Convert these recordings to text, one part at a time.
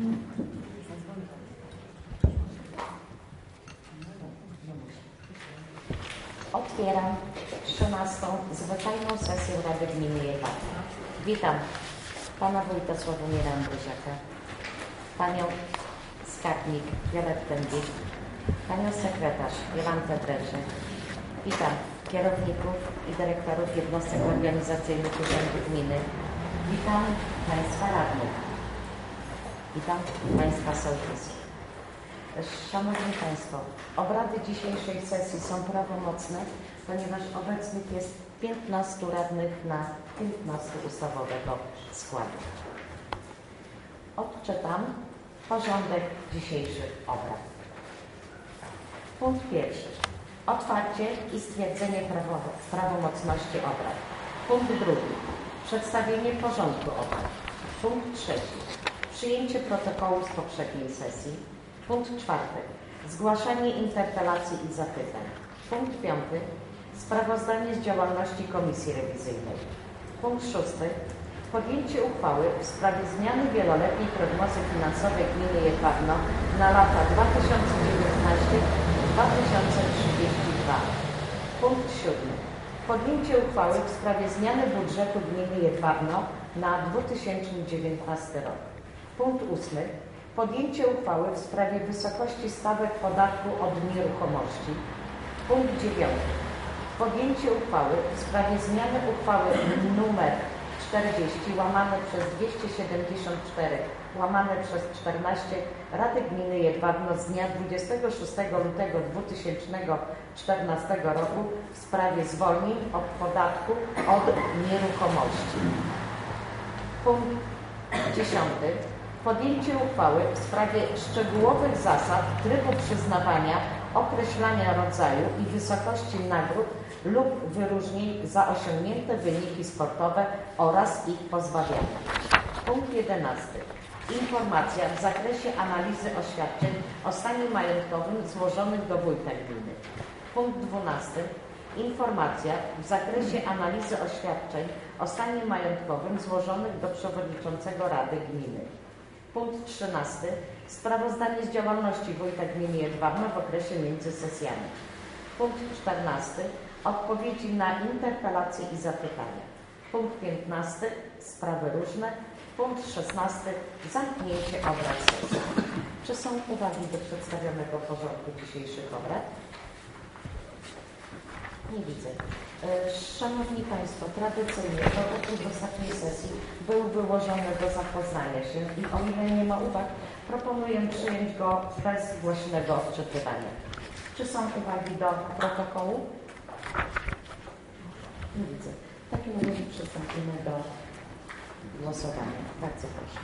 Otwieram 13. zwyczajną sesję Rady Gminy Jechawno. Witam Pana Wójta Sławomira Andrusiaka, Panią Skarbnik Violettę Dyk, Panią Sekretarz Jolantę Dreszek. Witam kierowników i dyrektorów jednostek organizacyjnych Urzędu Gminy. Witam Państwa radnych. Witam Państwa sołtysów. Szanowni Państwo, obrady dzisiejszej sesji są prawomocne, ponieważ obecnych jest 15 radnych na 15 ustawowego składu. Odczytam porządek dzisiejszych obrad. Punkt pierwszy. Otwarcie i stwierdzenie prawomocności obrad. Punkt drugi. Przedstawienie porządku obrad. Punkt trzeci. Przyjęcie protokołu z poprzedniej sesji. Punkt czwarty. Zgłaszanie interpelacji i zapytań. Punkt piąty. Sprawozdanie z działalności Komisji Rewizyjnej. Punkt szósty. Podjęcie uchwały w sprawie zmiany wieloletniej prognozy finansowej Gminy Jechawno na lata 2019-2032. Punkt siódmy. Podjęcie uchwały w sprawie zmiany budżetu Gminy Jechawno na 2019 rok. Punkt ósmy. Podjęcie uchwały w sprawie wysokości stawek podatku od nieruchomości. Punkt 9. Podjęcie uchwały w sprawie zmiany uchwały nr 40 łamane przez 274 łamane przez 14 Rady Gminy Jedwabno z dnia 26 lutego 2014 roku w sprawie zwolnień od podatku od nieruchomości. Punkt 10. Podjęcie uchwały w sprawie szczegółowych zasad trybu przyznawania, określania rodzaju i wysokości nagród lub wyróżnień za osiągnięte wyniki sportowe oraz ich pozbawiania. Punkt 11. Informacja w zakresie analizy oświadczeń o stanie majątkowym złożonych do wójta gminy. Punkt 12. Informacja w zakresie analizy oświadczeń o stanie majątkowym złożonych do przewodniczącego Rady Gminy. Punkt 13. Sprawozdanie z działalności wójta gminy Jedwabno w okresie między sesjami. Punkt 14. Odpowiedzi na interpelacje i zapytania. Punkt 15. Sprawy różne. Punkt 16. Zamknięcie obrad sesji. Czy są uwagi do przedstawionego porządku dzisiejszych obrad? Nie widzę. Szanowni Państwo, tradycyjnie protokół z ostatniej sesji był wyłożony do zapoznania się i o ile nie ma uwag, proponuję przyjąć go bez głośnego odczytywania. Czy są uwagi do protokołu? Nie widzę. W takim razie przystąpimy do głosowania. Bardzo proszę.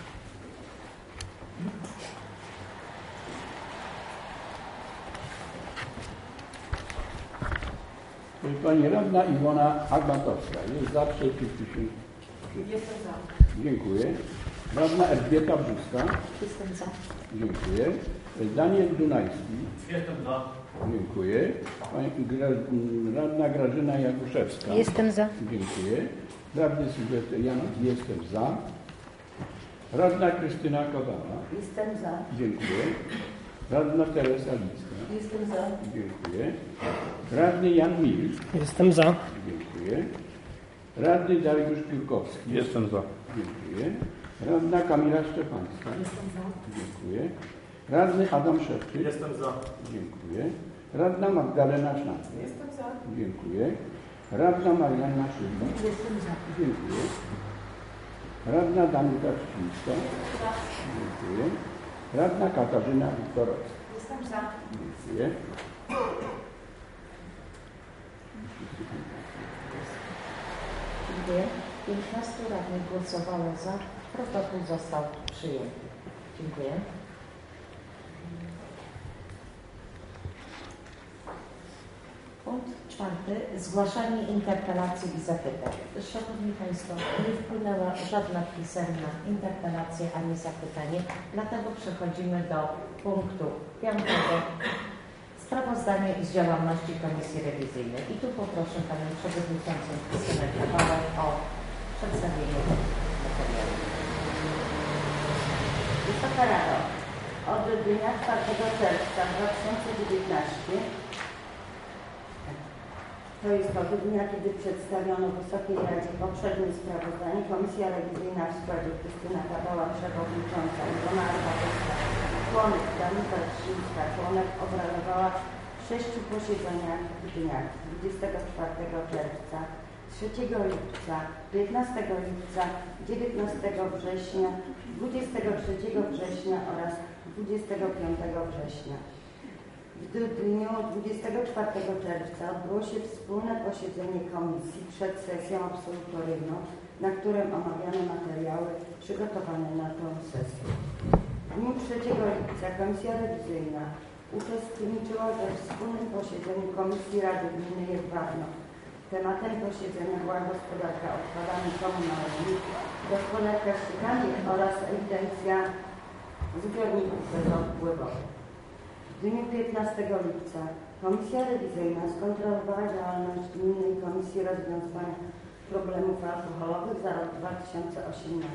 Pani radna Iwona Agbatowska jest za, przeciw? Jestem za. Dziękuję. Radna Elżbieta Brzuska. Jestem za. Dziękuję. Daniel Dunajski. Jestem za. Dziękuję. Pani radna Grażyna Jakuszewska. Jestem za. Dziękuję. Radny Sylwester Janów. Jestem za. Radna Krystyna Kowała. Jestem za. Dziękuję. Radna Teresa Licka. Jestem za. Dziękuję. Radny Jan Mil. Jestem za. Dziękuję. Radny Dariusz Piórkowski. Jestem za. Dziękuję. Radna Kamila Szczepańska. Jestem za. Dziękuję. Radny Adam Szewczyk. Jestem za. Dziękuję. Radna Magdalena Sznapka. Jestem za. Dziękuję. Radna Marianna Szybnik. Jestem za. Dziękuję. Radna Danuta Trzcińska. Dziękuję. Radna Katarzyna Wiktorowska. Jestem za. Dziękuję. Dziękuję. 15 radnych głosowało za. Protokół został przyjęty. Dziękuję. Punkt 4. Zgłaszanie interpelacji i zapytań. Szanowni Państwo, nie wpłynęła żadna pisemna interpelacja ani zapytanie, dlatego przechodzimy do punktu 5. Sprawozdanie z działalności Komisji Rewizyjnej. I tu poproszę Panią Przewodniczącą Krystynę Kowałę o przedstawienie materiału. Jest to Wysoka Rado, od dnia 4 czerwca 2019, to jest od dnia, kiedy przedstawiono Wysokiej Radzie poprzednie sprawozdanie, Komisja Rewizyjna w składzie Krystyna Kawała, przewodnicząca, Iwona Arbatowska, członek Danuta Trzyńska, członek, obradowała w 6 posiedzeniach w dniach 24 czerwca, 3 lipca, 15 lipca, 19 września, 23 września oraz 25 września. W dniu 24 czerwca odbyło się wspólne posiedzenie komisji przed sesją absolutoryjną, na którym omawiano materiały przygotowane na tę sesję. W dniu 3 lipca Komisja Rewizyjna uczestniczyła we wspólnym posiedzeniu Komisji Rady Gminy Jedwabno. Tematem posiedzenia była gospodarka odpadami komunalnymi, gospodarka ściekami oraz ewidencja zbiorników bezodpływowych. W dniu 15 lipca Komisja Rewizyjna skontrolowała działalność Gminnej Komisji Rozwiązywania Problemów Alkoholowych za rok 2018.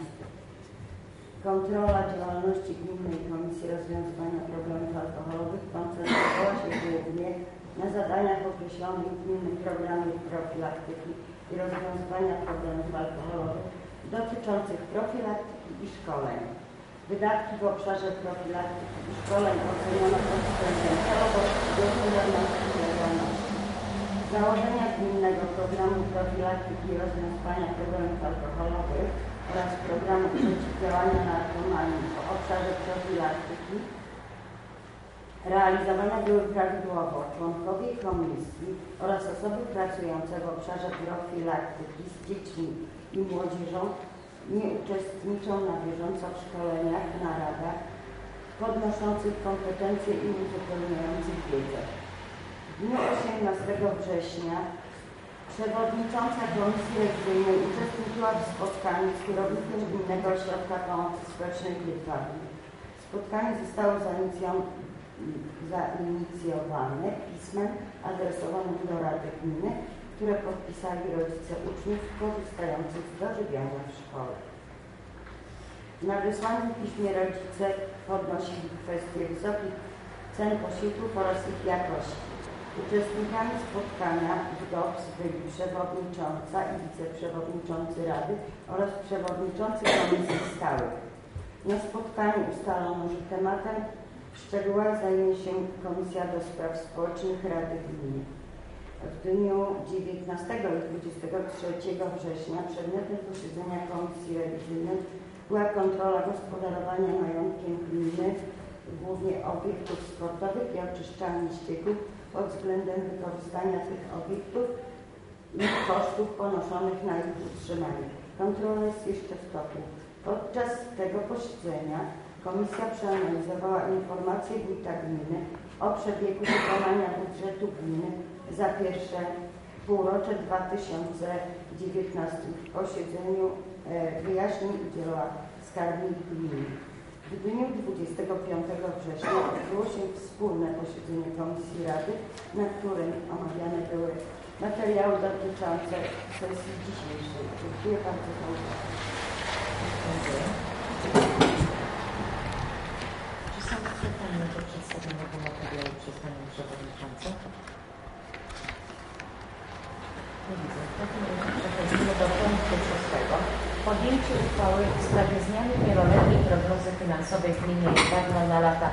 Kontrola działalności Gminnej Komisji Rozwiązywania Problemów Alkoholowych koncentrowała się głównie na zadaniach określonych w Gminnym Programie Profilaktyki i Rozwiązywania Problemów Alkoholowych dotyczących profilaktyki i szkoleń. Wydatki w obszarze profilaktyki i szkoleń oceniono pod względem celowości, gospodarności i legalności. Założenia Gminnego Programu Profilaktyki i Rozwiązywania Problemów Alkoholowych oraz Programu Przeciwdziałania Narkomanii w obszarze profilaktyki realizowane były prawidłowo. Członkowie komisji oraz osoby pracujące w obszarze profilaktyki z dziećmi i młodzieżą nie uczestniczą na bieżąco w szkoleniach, naradach podnoszących kompetencje i uzupełniających wiedzę. W dniu 18 września przewodnicząca Komisji Rewizyjnej uczestniczyła w spotkaniu z kierownikiem Gminnego Ośrodka Pomocy Społecznej w Jedwabnie. Spotkanie zostało zainicjowane pismem adresowanym do Rady Gminy, które podpisali rodzice uczniów korzystających z dożywiania w szkole. W nadesłanym piśmie rodzice podnosili kwestię wysokich cen posiłków oraz ich jakości. Uczestnikami spotkania w GOPS byli przewodnicząca i wiceprzewodniczący Rady oraz przewodniczący Komisji Stałych. Na spotkaniu ustalono, że tematem w szczegółach zajmie się Komisja do Spraw Społecznych Rady Gminy. W dniu 19 i 23 września przedmiotem posiedzenia Komisji Rewizyjnej była kontrola gospodarowania majątkiem gminy, głównie obiektów sportowych i oczyszczalni ścieków pod względem wykorzystania tych obiektów i kosztów ponoszonych na ich utrzymanie. Kontrola jest jeszcze w toku. Podczas tego posiedzenia Komisja przeanalizowała informacje wójta gminy o przebiegu wykonania budżetu gminy za pierwsze półrocze 2019. W posiedzeniu wyjaśnień udzielała skarbnik gminy. W dniu 25 września odbyło się wspólne posiedzenie Komisji Rady, na którym omawiane były materiały dotyczące sesji dzisiejszej. Dziękuję bardzo za uwagę. Czy są pytania do przedstawionego materiału przez Panią Przewodniczącą? Nie widzę. W takim razie przechodzimy do punktu 6. Podjęcie uchwały w sprawie zmiany wieloletniej prognozy finansowej gminy Jedwabno na lata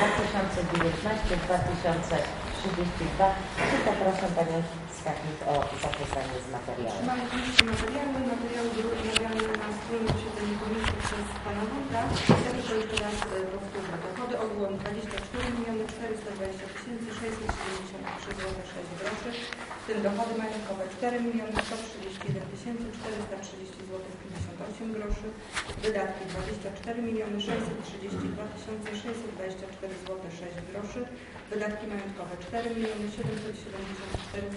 2019-2032. I poproszę Panią Skarbnik o zapoznanie z materiałem. Mamy oczywiście materiały były omawiane na wspólnym posiedzeniu komisji przez Pana Wójta. Ja tylko jeszcze raz powtórzę. Dochody ogółem 24 420 673 zł 6 groszy, w tym dochody majątkowe 4 131 430 zł 58 groszy, wydatki 24 632 624 zł 6 groszy, wydatki majątkowe 4 774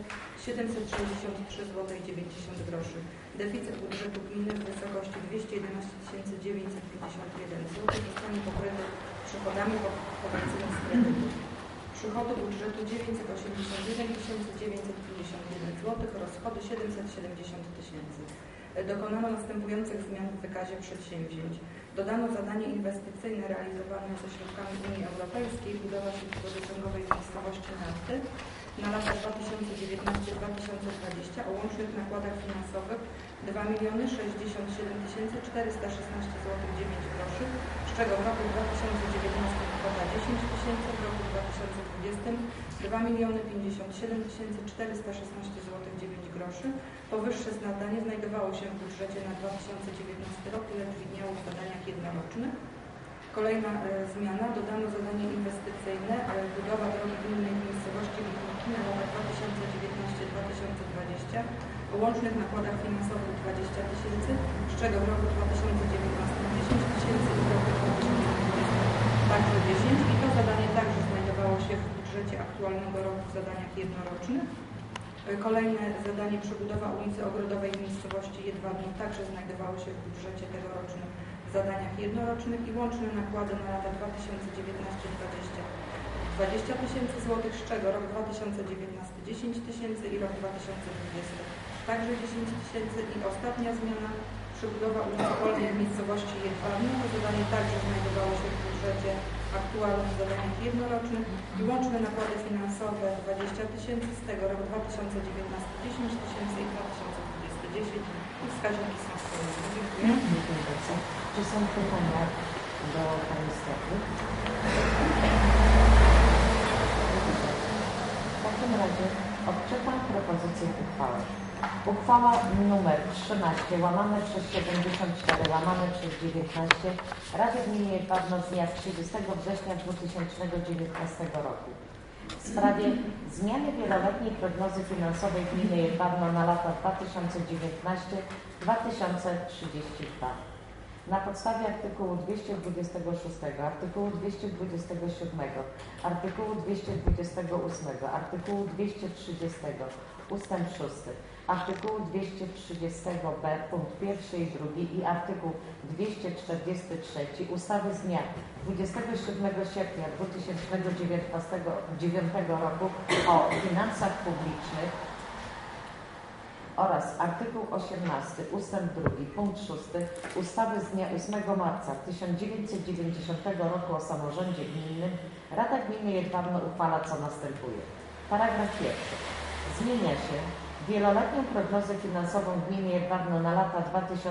763 zł 90 groszy. Deficyt budżetu gminy w wysokości 211 951 zł zostanie pokryty przychodami pochodzącymi z kredytów. Przychody budżetu 981 951 zł, rozchody 770 000. dokonano następujących zmian w wykazie przedsięwzięć. Dodano zadanie inwestycyjne realizowane ze środkami Unii Europejskiej budowa sieci wodociągowej w miejscowości Narty na lata 2019-2020 o łącznych nakładach finansowych 2 067 416 zł 9 groszy, z czego w roku 2019 kwota 10 000, w roku 2020 2 057 416 zł 9 groszy. Powyższe zadanie znajdowało się w budżecie na 2019 rok, lecz widniało w zadaniach jednorocznych. Kolejna zmiana, dodano zadanie inwestycyjne, budowa drogi gminnej w miejscowości Witniki na lata 2019-2020 o łącznych nakładach finansowych 20 000, z czego w roku 2019 10 000 i w roku 2020 także 10 i to zadanie także znajdowało się w budżecie aktualnego roku w zadaniach jednorocznych. Kolejne zadanie przebudowa ulicy Ogrodowej w miejscowości Jedwabno także znajdowało się w budżecie tegorocznym w zadaniach jednorocznych i łączne nakłady na lata 2019-2020 20 000 złotych, z czego rok 2019 10 000 i rok 2020 także 10 000 i ostatnia zmiana przebudowa ulicy Polnej w miejscowości Jedwabno. To zadanie także znajdowało się w budżecie aktualnym w zadaniach jednorocznych i łączne nakłady finansowe 20 000, z tego rok 2019 10 000 i 2020 10 i wskaźniki są spełnione. Dziękuję. Dziękuję bardzo. Czy są pytania do Pani Skarbnik? W takim razie odczytam propozycję uchwały. Uchwała nr 13 łamane przez 74 łamane przez 19 Rady Gminy Jedwabno z dnia 30 września 2019 roku w sprawie zmiany wieloletniej prognozy finansowej Gminy Jedwabno na lata 2019-2032. Na podstawie artykułu 226, artykułu 227, artykułu 228, artykułu 230 ustęp 6, artykułu 230b punkt 1 i 2 i artykuł 243 ustawy z dnia 27 sierpnia 2009 roku o finansach publicznych oraz artykuł 18 ustęp 2 punkt 6 ustawy z dnia 8 marca 1990 roku o samorządzie gminnym Rada Gminy Jedwabno uchwala co następuje. Paragraf 1. Zmienia się wieloletnią prognozę finansową Gminy Jedwabno na lata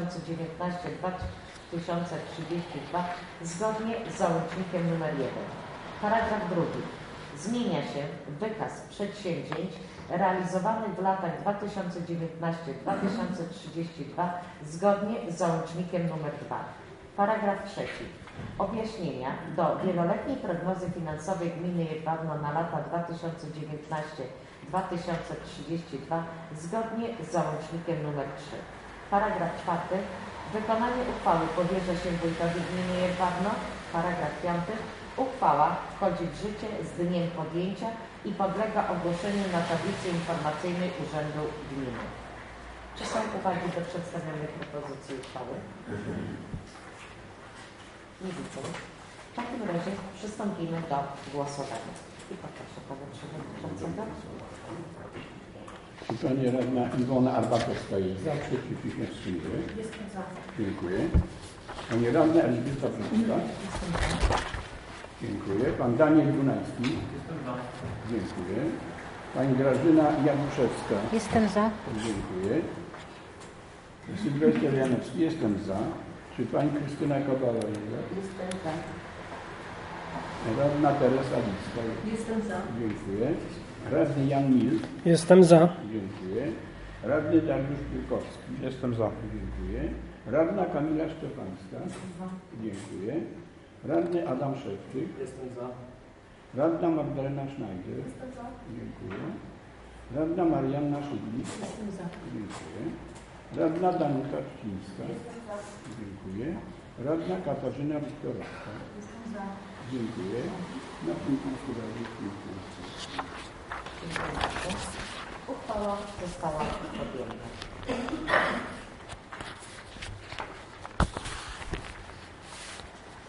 2019-2032 zgodnie z załącznikiem nr 1. Paragraf 2. Zmienia się wykaz przedsięwzięć realizowanych w latach 2019-2032 zgodnie z załącznikiem nr 2. Paragraf 3. Objaśnienia do wieloletniej prognozy finansowej Gminy Jedwabno na lata 2019-2032 zgodnie z załącznikiem nr 3. Paragraf 4. Wykonanie uchwały powierza się wójtowi Gminy Jedwabno. Paragraf 5. Uchwała wchodzi w życie z dniem podjęcia i podlega ogłoszeniu na tablicy informacyjnej Urzędu Gminy. Czy są uwagi do przedstawionej propozycji uchwały? Nie widzę. W takim razie przystąpimy do głosowania. I poproszę Pana Przewodniczącego. Czy Pani Radna Iwona Arbatowska jest za? Przeciw się wstrzymuje? Jestem za. Dziękuję. Pani Radna Elżbieta Brzuska? Jestem za. Dziękuję. Pan Daniel Dunajski? Jestem za. Dziękuję. Pani Grażyna Januszewska? Jestem za. Dziękuję. Sylwester Janowski? Jestem za. Czy Pani Krystyna Kowala jest za? Jestem za. Radna Teresa Licka? Jestem za. Dziękuję. Radny Jan Mil? Jestem za. Dziękuję. Radny Dariusz Piłkowski? Jestem za. Dziękuję. Radna Kamila Szczepańska? Dziękuję. Radny Adam Szewczyk? Jestem za. Radna Magdalena Schneider? Jestem za. Dziękuję. Radna Marianna Szydlik? Jestem za. Dziękuję. Radna Danuta Czcińska? Jestem za. Dziękuję. Radna Katarzyna Wiktorowska? Jestem za. Dziękuję. Na punkcie razy dziękuję. Uchwała została podjęta.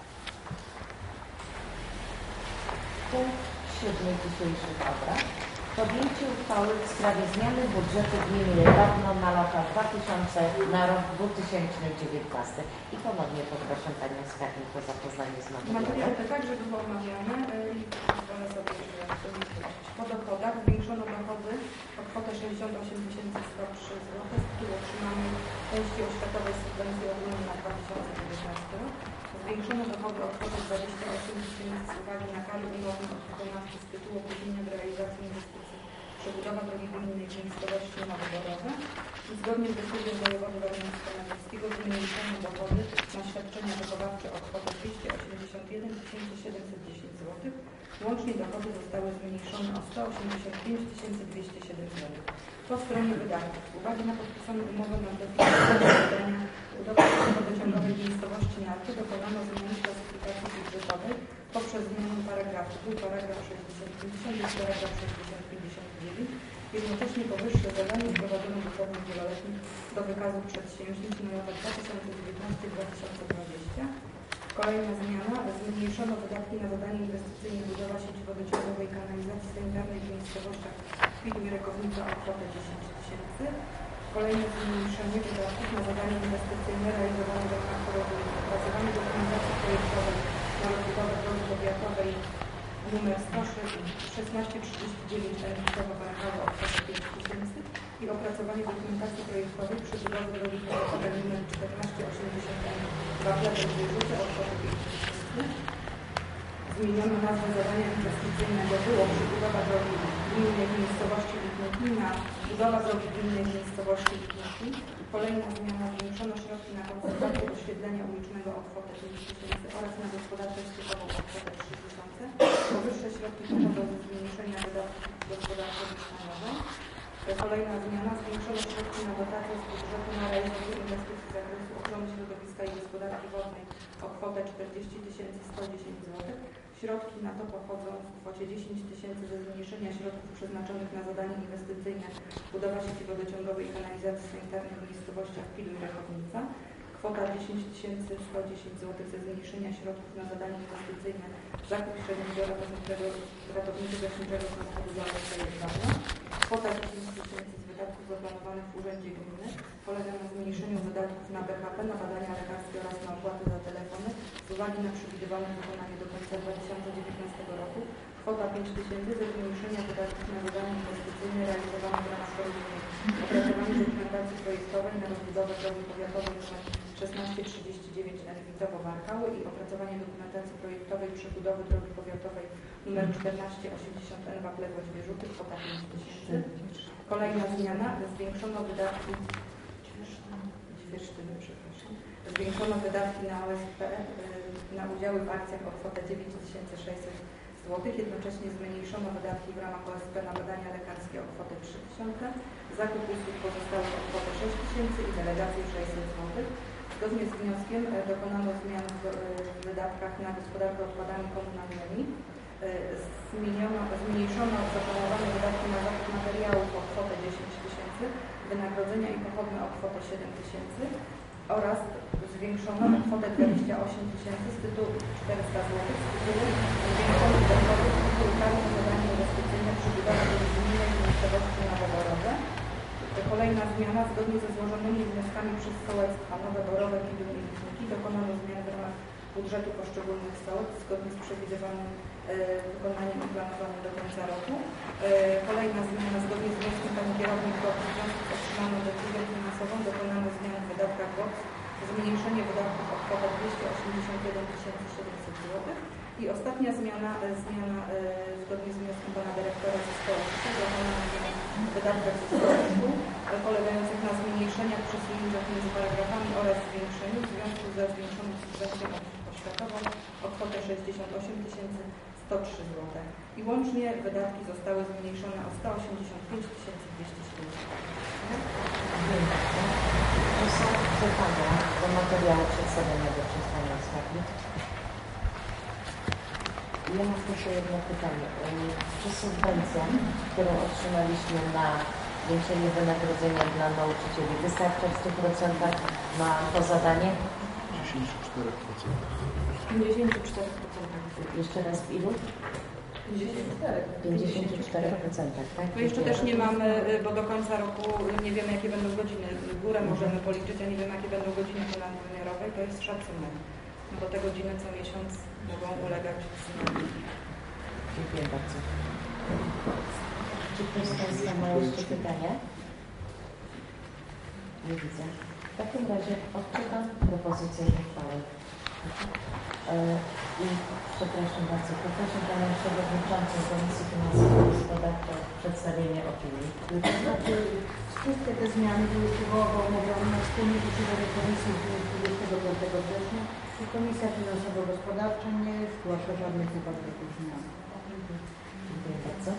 Punkt 7 dzisiejszych obrad to Podjęcie uchwały w sprawie zmiany budżetu gminy Jedwabno na rok 2019. I ponownie poproszę Panią Skarbnik o zapoznanie z Materiał materiałem. te także było omawiane i pozwolę sobie po dochodach zwiększono dochody o kwotę 68 103 zł z tytułu otrzymanej części oświatowej subwencji ogólnej na 2019 rok. Zwiększono dochody o kwotę 28 000 z uwagi na kary umowne od wykonawcy z tytułu opóźnienia w realizacji inwestycji przebudowa drogi gminnej w miejscowości Nowoborowe. Zgodnie z decyzją wojewody warmińsko-mazurskiego zmniejszono dochody na świadczenia wychowawcze o kwotę 281 710 zł. Łącznie dochody zostały zmniejszone o 185 207 zł. Po stronie wydatków, z uwagi na podpisaną umowę na zadania budowy wodociągowej w miejscowości Narty dokonano zmiany klasyfikacji budżetowej poprzez zmianę paragrafu. Był paragraf 6050, jest paragraf 6059. Jednocześnie powyższe zadanie wprowadzono do planów wieloletnich do wykazu przedsięwzięć na lata 2019-2020. Kolejna zmiana. Zmniejszono wydatki na zadanie inwestycyjne budowa sieci wodociągowej i kanalizacji sanitarnej w miejscowościach Świdnik i Rekownica o kwotę 10 000. Kolejne zmniejszenie wydatków na zadanie inwestycyjne realizowane w ramach opracowania dokumentacji projektowej na rozbudowę drogi powiatowej nr 1639 Elwitowo-Warszawa o kwotę 5 000 i opracowanie dokumentacji projektowej przebudowy drogi powiatowej nr 1480 Waplewo-Wieżuty o kwotę 5 000. Zmieniono nazwę zadania inwestycyjnego. Było przebudowa drogi gminnej w miejscowości Litniki na budowa drogi gminnej w miejscowości Litniki. Kolejna zmiana. Zwiększono środki na konserwację oświetlenia ulicznego o kwotę 5 000 oraz na gospodarkę ściekową o kwotę 3 000. Powyższe środki pochodzą ze zmniejszenia wydatków gospodarczo-mieszkaniowej. Kolejna zmiana. Zwiększono środki na dotację z budżetu na realizację inwestycji z zakresu ochrony środowiska i gospodarki wodnej o kwotę 40 110 zł. Środki na to pochodzą w kwocie 10 000 ze zmniejszenia środków przeznaczonych na zadanie inwestycyjne budowa sieci wodociągowej i kanalizacji sanitarnej w miejscowościach Pilu i Rachownica. Kwota 10 110 zł ze zmniejszenia środków na zadanie inwestycyjne zakup średniego ratowniczo-gaśniczego samochodu dla Jedwabna. Kwota 10 000 z wydatków zaplanowanych w Urzędzie Gminy polega na zmniejszeniu wydatków na BHP, na badania lekarskie oraz na opłaty za telefony z uwagi na przewidywane wykonanie do końca 2019 roku. Kwota 5 000 ze zmniejszenia wydatków na zadania inwestycyjne realizowane w ramach porozumienia. Opracowanie dokumentacji projektowej na rozbudowę drogi powiatowej nr 1639 Elwitowo-Warkały i opracowanie dokumentacji projektowej przebudowy drogi powiatowej nr 1480 Waplewo-Wieżuty, kwota 5 000. Kolejna zmiana. Zwiększono wydatki Zwiększono wydatki na OSP na udziały w akcjach o kwotę 9600 zł. Jednocześnie zmniejszono wydatki w ramach OSP na badania lekarskie o kwotę 3000, zakup usług pozostałych o kwotę 6000 i delegacje 600 zł. Zgodnie z wnioskiem dokonano zmian w wydatkach na gospodarkę odpadami komunalnymi. Zmniejszono zaplanowane wydatki na zakup materiałów o kwotę 10 000, wynagrodzenia i pochodne o kwotę 7 000 oraz zwiększono o kwotę 28 000 z tytułu 400 zł z tytułu zwiększonych dochodów z tytułu kary na zadanie inwestycyjne przebudowy drogi gminnej w miejscowości Nowoborowe. Kolejna zmiana. Zgodnie ze złożonymi wnioskami przez sołectwa Nowe Borowe, Pilu i Litniki dokonano zmian w ramach budżetu poszczególnych sołectw zgodnie z przewidywanym wykonaniem i planowanym do końca roku. Kolejna zmiana. Zgodnie z wnioskiem pani kierownik w związku z otrzymaną decyzją finansową dokonano zmian w wydatkach WOX, zmniejszenie wydatków o kwotę 281 700 zł. I ostatnia zmiana, zgodnie z wnioskiem pana dyrektora zespołu dokonano zmian w wydatkach zespołu polegających na zmniejszeniach przesunięciach między paragrafami oraz zwiększeniu w związku ze zwiększoną subwencją oświatową o kwotę 68 103 zł. I łącznie wydatki zostały zmniejszone o 185 207 zł. To są pytania do materiału przedstawionego przez Panią Skarbnik. Ja mam jeszcze jedno pytanie. Czy subwencja, którą otrzymaliśmy na zwiększenie wynagrodzenia dla nauczycieli, wystarcza w 100% na to zadanie? 54%. 54%. Jeszcze raz w ilu? 54%, tak? Bo jeszcze też nie mamy, bo do końca roku nie wiemy, jakie będą godziny. Górę możemy policzyć, a nie wiemy, jakie będą godziny ponadwymiarowe. To jest szacunek. No bo te godziny co miesiąc mogą ulegać zmianie. Dziękuję bardzo. Czy ktoś z Państwa ma jeszcze pytania? Nie widzę. W takim razie odczytam propozycję uchwały. I przepraszam bardzo, poproszę Panią Przewodniczącą Komisji Finansowo-Gospodarczej o przedstawienie opinii. To znaczy, wszystkie te zmiany były szczegółowo omówione na wspólnej posiedzeniu Komisji w dniu 25 września i Komisja Finansowo-Gospodarcza nie zgłasza żadnych uwag do tych zmian. Dziękuję bardzo.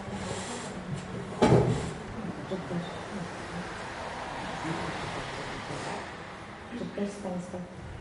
Czy ktoś z Państwa?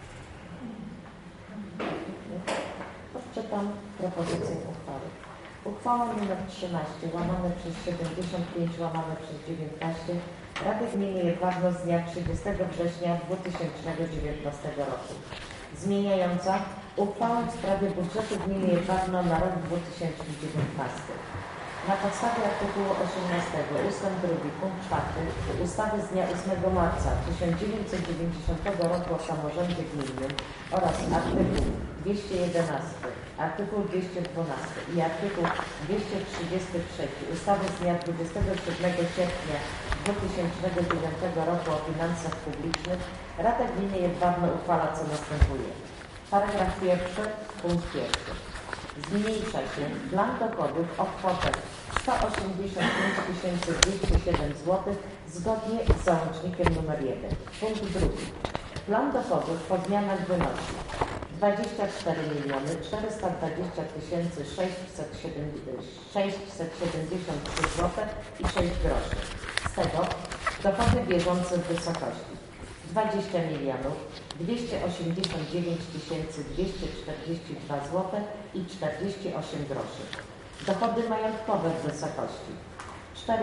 Odczytam propozycję uchwały. Uchwała nr 13 łamane przez 75 łamane przez 19 Rady Gminy Jedwabno z dnia 30 września 2019 roku zmieniająca uchwałę w sprawie budżetu Gminy Jedwabno na rok 2019. Na podstawie artykułu 18 ust. 2 punkt 4 ustawy z dnia 8 marca 1990 roku o samorządzie gminnym oraz artykuł 211, artykuł 212 i artykuł 233 ustawy z dnia 27 sierpnia 2009 roku o finansach publicznych Rada Gminy Jedwabno uchwala co następuje. Paragraf 1, punkt 1. Zmniejsza się plan dochodów o kwotę 185 207 zł zgodnie z załącznikiem nr 1. Punkt 2. Plan dochodów po zmianach wynosi 24 420 673 zł i 6 groszy. Z tego dochody bieżące w wysokości 20 289 242 zł i 48 groszy. Dochody majątkowe w wysokości 4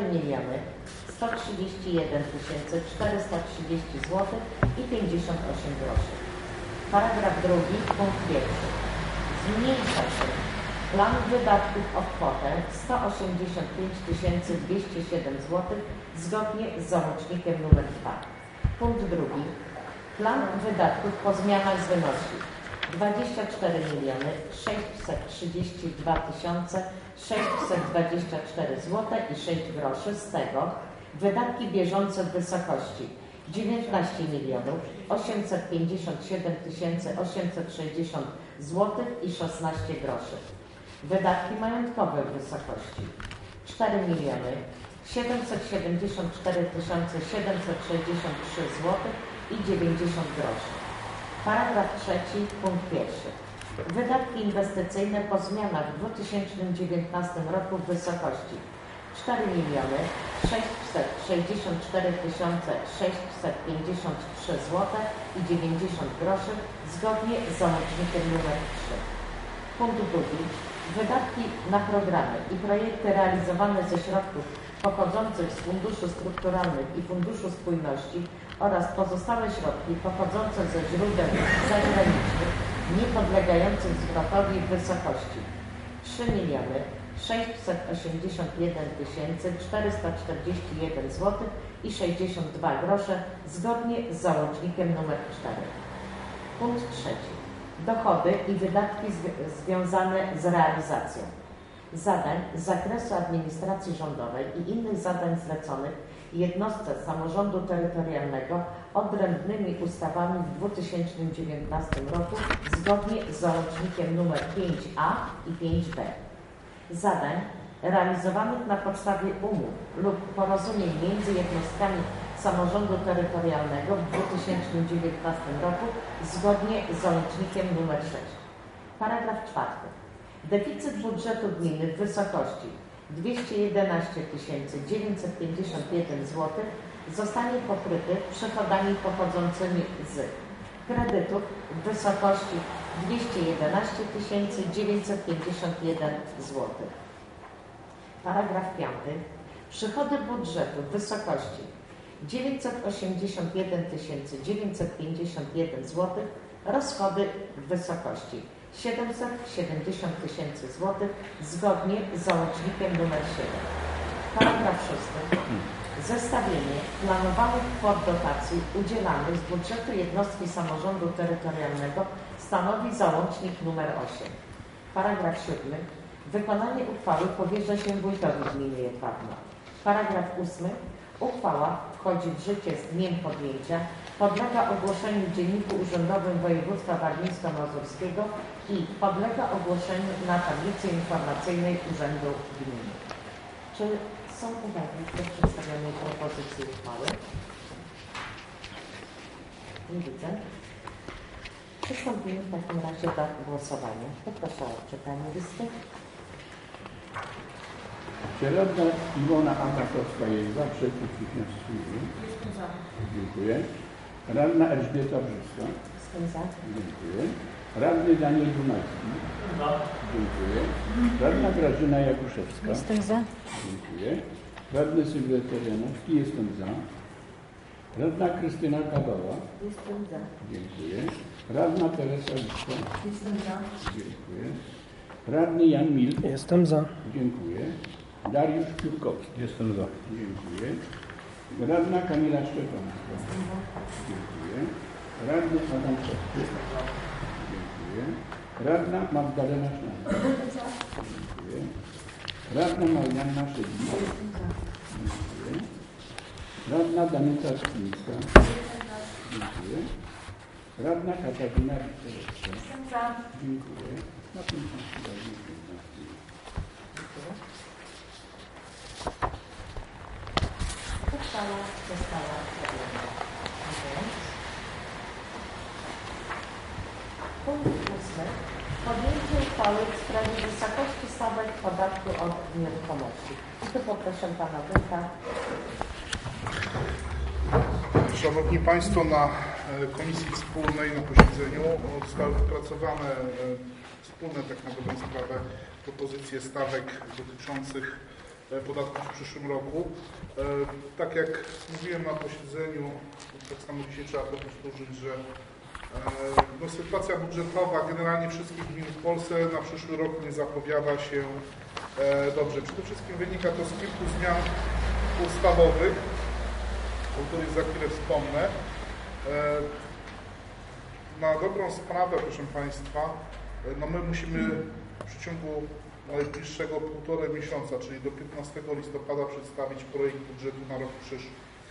131 430 zł i 58 groszy. Paragraf 2, punkt 1. Zmniejsza się plan wydatków o kwotę 185 207 zł zgodnie z załącznikiem nr 2. Punkt 2. Plan wydatków po zmianach wynosi 24 632 624 zł i 6 groszy. Z tego wydatki bieżące w wysokości 19 857 860 zł i 16 groszy. Wydatki majątkowe w wysokości 4 774 763 zł i 90 groszy. Paragraf 3, punkt 1. Wydatki inwestycyjne po zmianach w 2019 roku w wysokości 4 664 653 zł i 90 groszy zgodnie z załącznikiem nr 3. Punkt 2. Wydatki na programy i projekty realizowane ze środków pochodzących z funduszy strukturalnych i Funduszu Spójności oraz pozostałe środki pochodzące ze źródeł zagranicznych niepodlegających zwrotowi w wysokości 3 681 441 zł i 62 grosze zgodnie z załącznikiem nr 4. Punkt 3. Dochody i wydatki związane z realizacją zadań z zakresu administracji rządowej i innych zadań zleconych jednostce samorządu terytorialnego odrębnymi ustawami w 2019 roku zgodnie z załącznikiem nr 5a i 5b. Zadań realizowanych na podstawie umów lub porozumień między jednostkami samorządu terytorialnego w 2019 roku zgodnie z załącznikiem nr 6. Paragraf 4. Deficyt budżetu gminy w wysokości 211 951 zł zostanie pokryty przychodami pochodzącymi z kredytów w wysokości 211 951 zł. Paragraf 5. Przychody budżetu w wysokości 981 951 zł, rozchody w wysokości 770 000 złotych zgodnie z załącznikiem nr 7. Paragraf 6. Zestawienie planowanych kwot dotacji udzielanych z budżetu jednostki samorządu terytorialnego stanowi załącznik nr 8. Paragraf 7. Wykonanie uchwały powierza się wójtowi gminy Jedwabno. Paragraf 8. Uchwała wchodzi w życie z dniem podjęcia, podlega ogłoszeniu w Dzienniku Urzędowym Województwa Warmińsko-Mazurskiego i podlega ogłoszeniu na tablicy informacyjnej Urzędu Gminy. Czy są uwagi do przedstawionej propozycji uchwały? Nie widzę. Przystąpimy w takim razie do głosowania. Poproszę o czytanie listy. Czy radna Iwona Atakowska jest za, przeciw, wstrzymujący? Jestem za. Dziękuję. Radna Elżbieta Brzyska. Jestem za. Dziękuję. Radny Daniel Dunajski. Dziękuję. Radna Grażyna Jakuszewska. Jestem za. Dziękuję. Radny Sylwester Janowski. Jestem za. Radna Krystyna Kawała. Jestem za. Dziękuję. Radna Teresa Liszka. Jestem za. Dziękuję. Radny Jan Milk. Jestem za. Dziękuję. Dariusz Piórkowski. Jestem za. Dziękuję. Radna Kamila Szczepańska. Dziękuję. Radny Adam Czepki. Dziękuję. Radna Magdalena Sznajder. Dziękuję. Radna Marianna Szydzik. Dziękuję. Radna Danuta Skińska. Dziękuję. Radna Katarzyna Wiktorowska. Dziękuję. Na tym dziękuję. Uchwała została przyjęta. Dziękuję. Punkt 8. Podjęcie uchwały w sprawie wysokości stawek podatku od nieruchomości. I tu poproszę pana Wójta. Szanowni Państwo, na Komisji Wspólnej na posiedzeniu zostały wypracowane wspólne, tak na dobrą sprawę, propozycje stawek dotyczących podatków w przyszłym roku. Tak jak mówiłem na posiedzeniu, tak samo dzisiaj trzeba to powtórzyć, że sytuacja budżetowa generalnie wszystkich gmin w Polsce na przyszły rok nie zapowiada się dobrze. Przede wszystkim wynika to z kilku zmian ustawowych, o których za chwilę wspomnę. Na dobrą sprawę, proszę Państwa, my musimy w przeciągu najbliższego 1,5 miesiąca, czyli do 15 listopada przedstawić projekt budżetu na rok przyszły.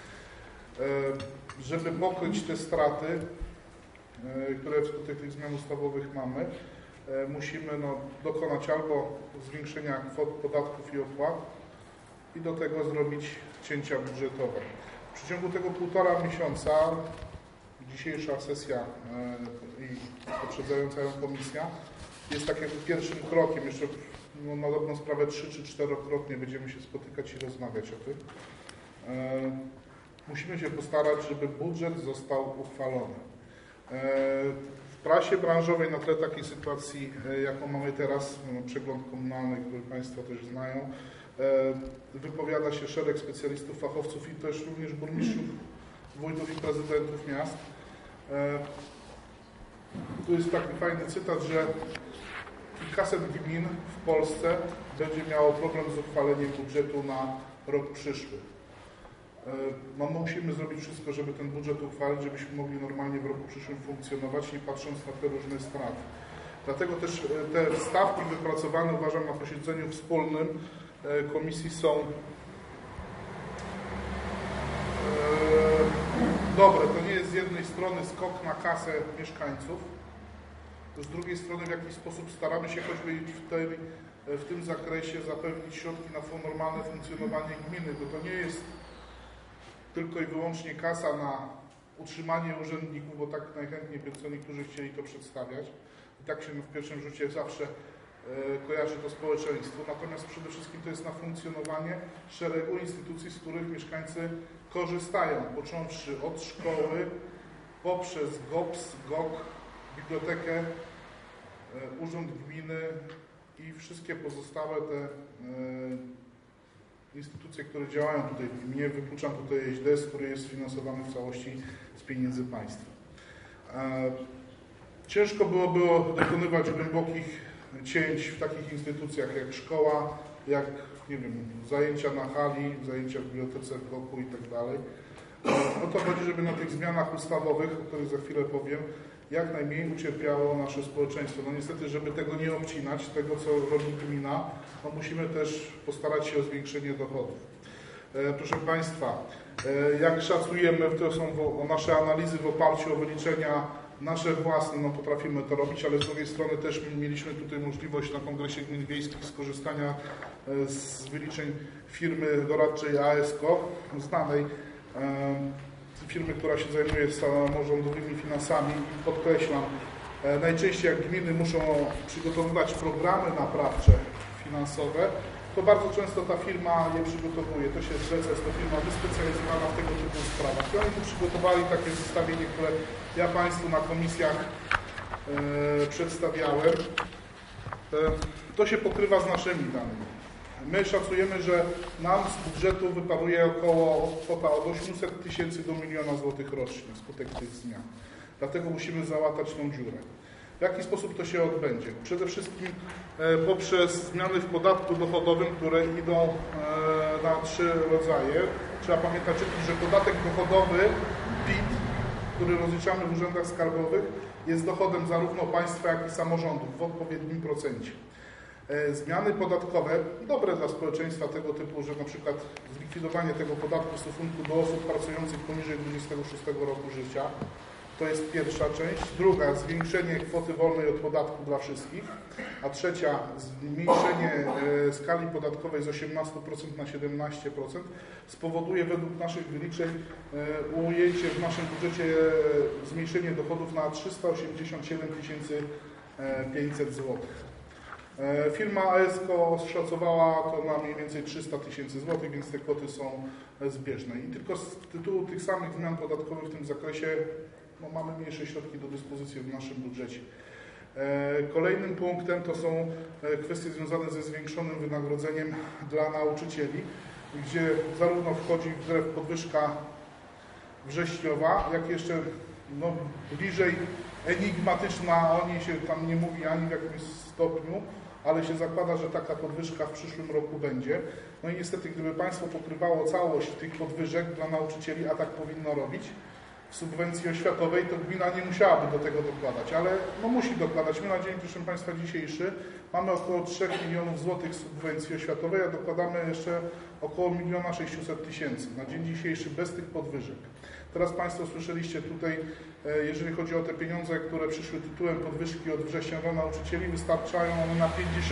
Żeby pokryć te straty, które wskutek tych zmian ustawowych mamy, musimy dokonać albo zwiększenia kwot podatków i opłat i do tego zrobić cięcia budżetowe. W przeciągu tego 1,5 miesiąca dzisiejsza sesja i poprzedzająca ją komisja jest tak jakby pierwszym krokiem. Jeszcze na dobrą sprawę 3 czy 4-krotnie będziemy się spotykać i rozmawiać o tym. Musimy się postarać, żeby budżet został uchwalony. W prasie branżowej na tle takiej sytuacji, jaką mamy teraz, przegląd komunalny, który Państwo też znają, wypowiada się szereg specjalistów, fachowców i też również burmistrzów, wójtów i prezydentów miast. Tu jest taki fajny cytat, że kilkaset gmin w Polsce będzie miało problem z uchwaleniem budżetu na rok przyszły. Musimy zrobić wszystko, żeby ten budżet uchwalić, żebyśmy mogli normalnie w roku przyszłym funkcjonować, nie patrząc na te różne straty. Dlatego też te stawki wypracowane, uważam, na posiedzeniu wspólnym komisji są dobre. To nie jest z jednej strony skok na kasę mieszkańców, z drugiej strony w jakiś sposób staramy się choćby w tym zakresie zapewnić środki na normalne funkcjonowanie gminy, bo to nie jest tylko i wyłącznie kasa na utrzymanie urzędników, bo tak najchętniej by co niektórzy chcieli to przedstawiać. I tak się w pierwszym rzucie zawsze kojarzy to społeczeństwu. Natomiast przede wszystkim to jest na funkcjonowanie szeregu instytucji, z których mieszkańcy korzystają, począwszy od szkoły, poprzez GOPS, GOK, bibliotekę, urząd gminy i wszystkie pozostałe te instytucje, które działają tutaj w gminie. Wykluczam tutaj ŚDS, który jest finansowany w całości z pieniędzy państwa. Ciężko byłoby dokonywać głębokich cięć w takich instytucjach jak szkoła, jak, nie wiem, zajęcia na hali, zajęcia w bibliotece w bloku i tak dalej. O to chodzi, żeby na tych zmianach ustawowych, o których za chwilę powiem, jak najmniej ucierpiało nasze społeczeństwo. No niestety, żeby tego nie obcinać, tego co robi gmina, no musimy też postarać się o zwiększenie dochodów. Proszę Państwa, jak szacujemy, to są nasze analizy w oparciu o wyliczenia nasze własne, no potrafimy to robić, ale z drugiej strony też mieliśmy tutaj możliwość na Kongresie Gmin Wiejskich skorzystania z wyliczeń firmy doradczej ASKO, znanej firmy, która się zajmuje samorządowymi finansami i podkreślam, najczęściej jak gminy muszą przygotowywać programy naprawcze finansowe, to bardzo często ta firma nie przygotowuje, to się zleca, jest to firma wyspecjalizowana w tego typu sprawach. I oni tu przygotowali takie zestawienie, które ja Państwu na komisjach przedstawiałem. To się pokrywa z naszymi danymi. My szacujemy, że nam z budżetu wyparuje około kwota od 800 tysięcy do 1 000 000 złotych rocznie wskutek tych zmian. Dlatego musimy załatać tą dziurę. W jaki sposób to się odbędzie? Przede wszystkim poprzez zmiany w podatku dochodowym, które idą na 3 rodzaje. Trzeba pamiętać o tym, że podatek dochodowy PIT, który rozliczamy w urzędach skarbowych, jest dochodem zarówno państwa, jak i samorządów w odpowiednim procencie. Zmiany podatkowe, dobre dla społeczeństwa tego typu, że na przykład zlikwidowanie tego podatku w stosunku do osób pracujących poniżej 26 roku życia, to jest pierwsza część. Druga, zwiększenie kwoty wolnej od podatku dla wszystkich. A trzecia, zmniejszenie skali podatkowej z 18% na 17% spowoduje według naszych wyliczeń ujęcie w naszym budżecie zmniejszenie dochodów na 387 500 zł. Firma ASKO oszacowała to na mniej więcej 300 tysięcy złotych, więc te kwoty są zbieżne. I tylko z tytułu tych samych zmian podatkowych w tym zakresie no, mamy mniejsze środki do dyspozycji w naszym budżecie. Kolejnym punktem to są kwestie związane ze zwiększonym wynagrodzeniem dla nauczycieli, gdzie zarówno wchodzi w grę podwyżka wrześniowa, jak jeszcze no, bliżej enigmatyczna, o niej się tam nie mówi ani w jakimś stopniu, ale się zakłada, że taka podwyżka w przyszłym roku będzie. No i niestety, gdyby państwo pokrywało całość tych podwyżek dla nauczycieli, a tak powinno robić, w subwencji oświatowej, to gmina nie musiałaby do tego dokładać, ale no musi dokładać. My na dzień, proszę Państwa, dzisiejszy mamy około 3 milionów złotych subwencji oświatowej, a dokładamy jeszcze około 1 600 000 na dzień dzisiejszy bez tych podwyżek. Teraz Państwo słyszeliście tutaj, jeżeli chodzi o te pieniądze, które przyszły tytułem podwyżki od września dla nauczycieli, wystarczają one na 54%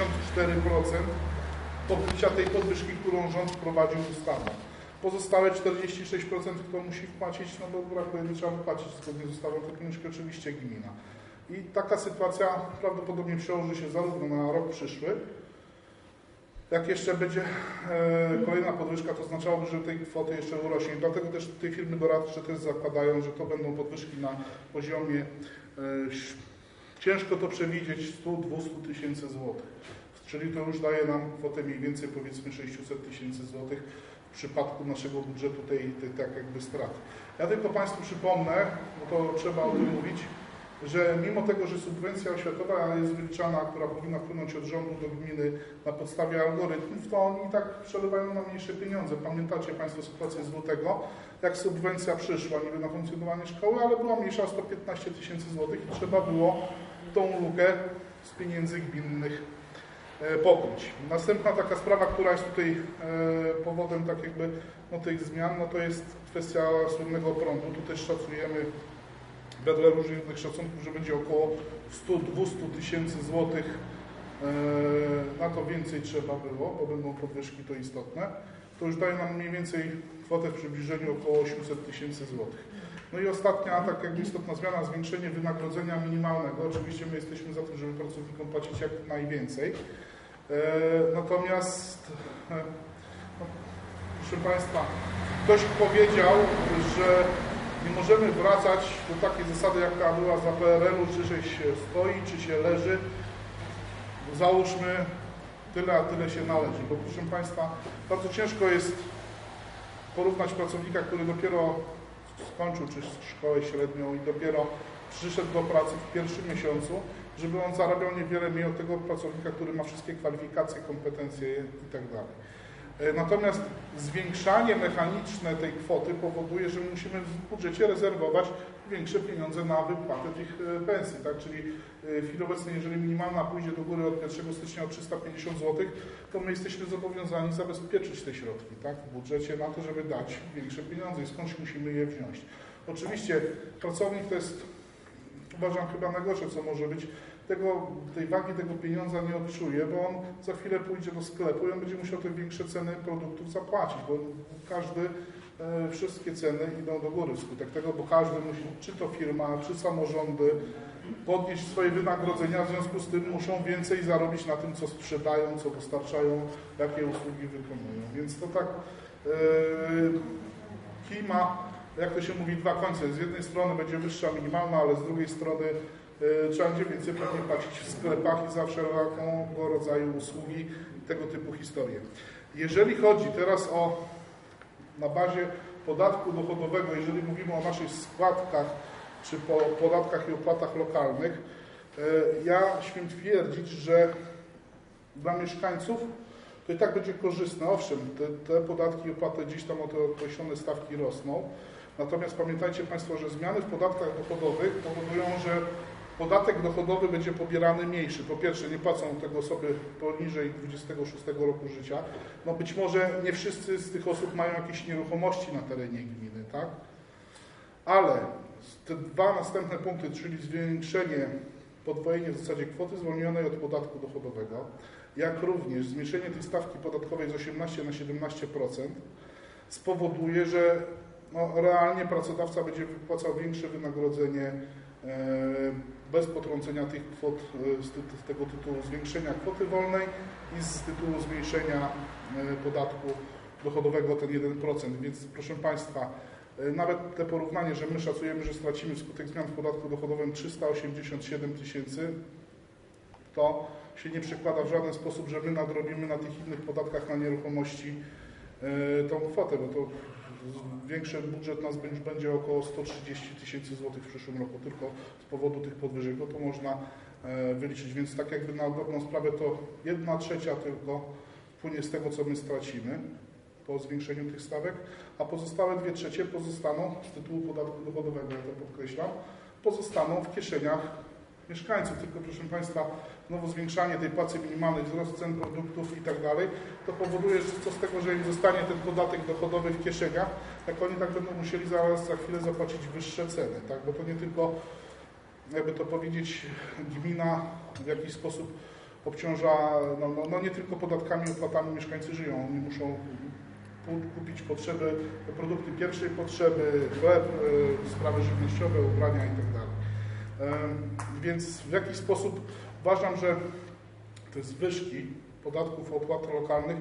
pokrycia tej podwyżki, którą rząd wprowadził ustawą. Pozostałe 46% kto musi wpłacić, no bo brakuje, nie trzeba wypłacić zgodnie z ustawą, to poniesie oczywiście gmina. I taka sytuacja prawdopodobnie przełoży się zarówno na rok przyszły, jak jeszcze będzie kolejna podwyżka, to oznaczałoby, że tej kwoty jeszcze urośnie. Dlatego też te firmy doradcze też zakładają, że to będą podwyżki na poziomie, ciężko to przewidzieć, 100-200 tysięcy złotych. Czyli to już daje nam kwotę mniej więcej powiedzmy 600 tysięcy złotych w przypadku naszego budżetu tej tak jakby straty. Ja tylko Państwu przypomnę, bo to trzeba o tym mówić, że mimo tego, że subwencja oświatowa jest wyliczana, która powinna wpłynąć od rządu do gminy na podstawie algorytmów, to oni i tak przelewają na mniejsze pieniądze. Pamiętacie Państwo sytuację z lutego, jak subwencja przyszła niby na funkcjonowanie szkoły, ale była mniejsza o 115 tysięcy złotych i trzeba było tą lukę z pieniędzy gminnych pokryć. Następna taka sprawa, która jest tutaj powodem tak jakby no, tych zmian, no to jest kwestia słynnego prądu. Tu też szacujemy wedle różnych szacunków, że będzie około 100-200 tysięcy złotych. Na to więcej trzeba było, bo będą podwyżki, to istotne. To już daje nam mniej więcej kwotę w przybliżeniu około 800 tysięcy złotych. No i ostatnia, tak jakby istotna zmiana, zwiększenie wynagrodzenia minimalnego. Oczywiście my jesteśmy za tym, żeby pracownikom płacić jak najwięcej. Natomiast, no, proszę Państwa, ktoś powiedział, że nie możemy wracać do takiej zasady, jaka była za PRL-u, czy się stoi, czy się leży. Załóżmy tyle, a tyle się należy. Bo proszę Państwa, bardzo ciężko jest porównać pracownika, który dopiero skończył czy szkołę średnią i dopiero przyszedł do pracy w pierwszym miesiącu, żeby on zarabiał niewiele mniej od tego pracownika, który ma wszystkie kwalifikacje, kompetencje i tak dalej. Natomiast zwiększanie mechaniczne tej kwoty powoduje, że musimy w budżecie rezerwować większe pieniądze na wypłatę tych pensji. Tak? Czyli w chwili obecnej, jeżeli minimalna pójdzie do góry od 1 stycznia o 350 zł, to my jesteśmy zobowiązani zabezpieczyć te środki, tak? W budżecie na to, żeby dać większe pieniądze i skądś musimy je wziąć. Oczywiście pracownik to jest, uważam, chyba najgorsze, co może być. Tej wagi tego pieniądza nie odczuje, bo on za chwilę pójdzie do sklepu i on będzie musiał te większe ceny produktów zapłacić, bo wszystkie ceny idą do góry wskutek tego, bo każdy musi, czy to firma, czy samorządy, podnieść swoje wynagrodzenia, w związku z tym muszą więcej zarobić na tym, co sprzedają, co dostarczają, jakie usługi wykonują. Więc to tak kij ma, jak to się mówi, dwa końce. Z jednej strony będzie wyższa minimalna, ale z drugiej strony trzeba będzie więcej pewnie płacić w sklepach i za wszelkiego rodzaju usługi, tego typu historie. Jeżeli chodzi teraz na bazie podatku dochodowego, jeżeli mówimy o naszych składkach, czy podatkach i opłatach lokalnych, ja śmiem twierdzić, że dla mieszkańców to i tak będzie korzystne. Owszem, te podatki i opłaty gdzieś tam o te określone stawki rosną, natomiast pamiętajcie Państwo, że zmiany w podatkach dochodowych powodują, że podatek dochodowy będzie pobierany mniejszy. Po pierwsze, nie płacą tego osoby poniżej 26 roku życia. No być może nie wszyscy z tych osób mają jakieś nieruchomości na terenie gminy, tak? Ale te dwa następne punkty, czyli zwiększenie, podwojenie w zasadzie kwoty zwolnionej od podatku dochodowego, jak również zmniejszenie tej stawki podatkowej z 18 na 17% spowoduje, że realnie pracodawca będzie wypłacał większe wynagrodzenie bez potrącenia tych kwot z tego tytułu zwiększenia kwoty wolnej i z tytułu zmniejszenia podatku dochodowego o ten 1%. Więc proszę Państwa, nawet te porównanie, że my szacujemy, że stracimy wskutek zmian w podatku dochodowym 387 000, to się nie przekłada w żaden sposób, że my nadrobimy na tych innych podatkach na nieruchomości tą kwotę, bo to większy budżet nas będzie około 130 000 złotych w przyszłym roku, tylko z powodu tych podwyżek, bo to można wyliczyć. Więc tak jakby na dobrą sprawę to 1/3 tylko wpłynie z tego, co my stracimy po zwiększeniu tych stawek, a pozostałe 2/3 pozostaną z tytułu podatku dochodowego, ja to podkreślam, pozostaną w kieszeniach mieszkańców. Tylko proszę Państwa, znowu zwiększanie tej płacy minimalnej, wzrost cen produktów i tak dalej, to powoduje, że co z tego, że im zostanie ten podatek dochodowy w kieszeniach, jak oni tak będą musieli za chwilę zapłacić wyższe ceny, tak? Bo to nie tylko, jakby to powiedzieć, gmina w jakiś sposób obciąża, nie tylko podatkami i opłatami mieszkańcy żyją, oni muszą kupić produkty pierwszej potrzeby, chleb, sprawy żywnościowe, ubrania i tak dalej. Więc w jakiś sposób uważam, że te zwyżki podatków, opłat lokalnych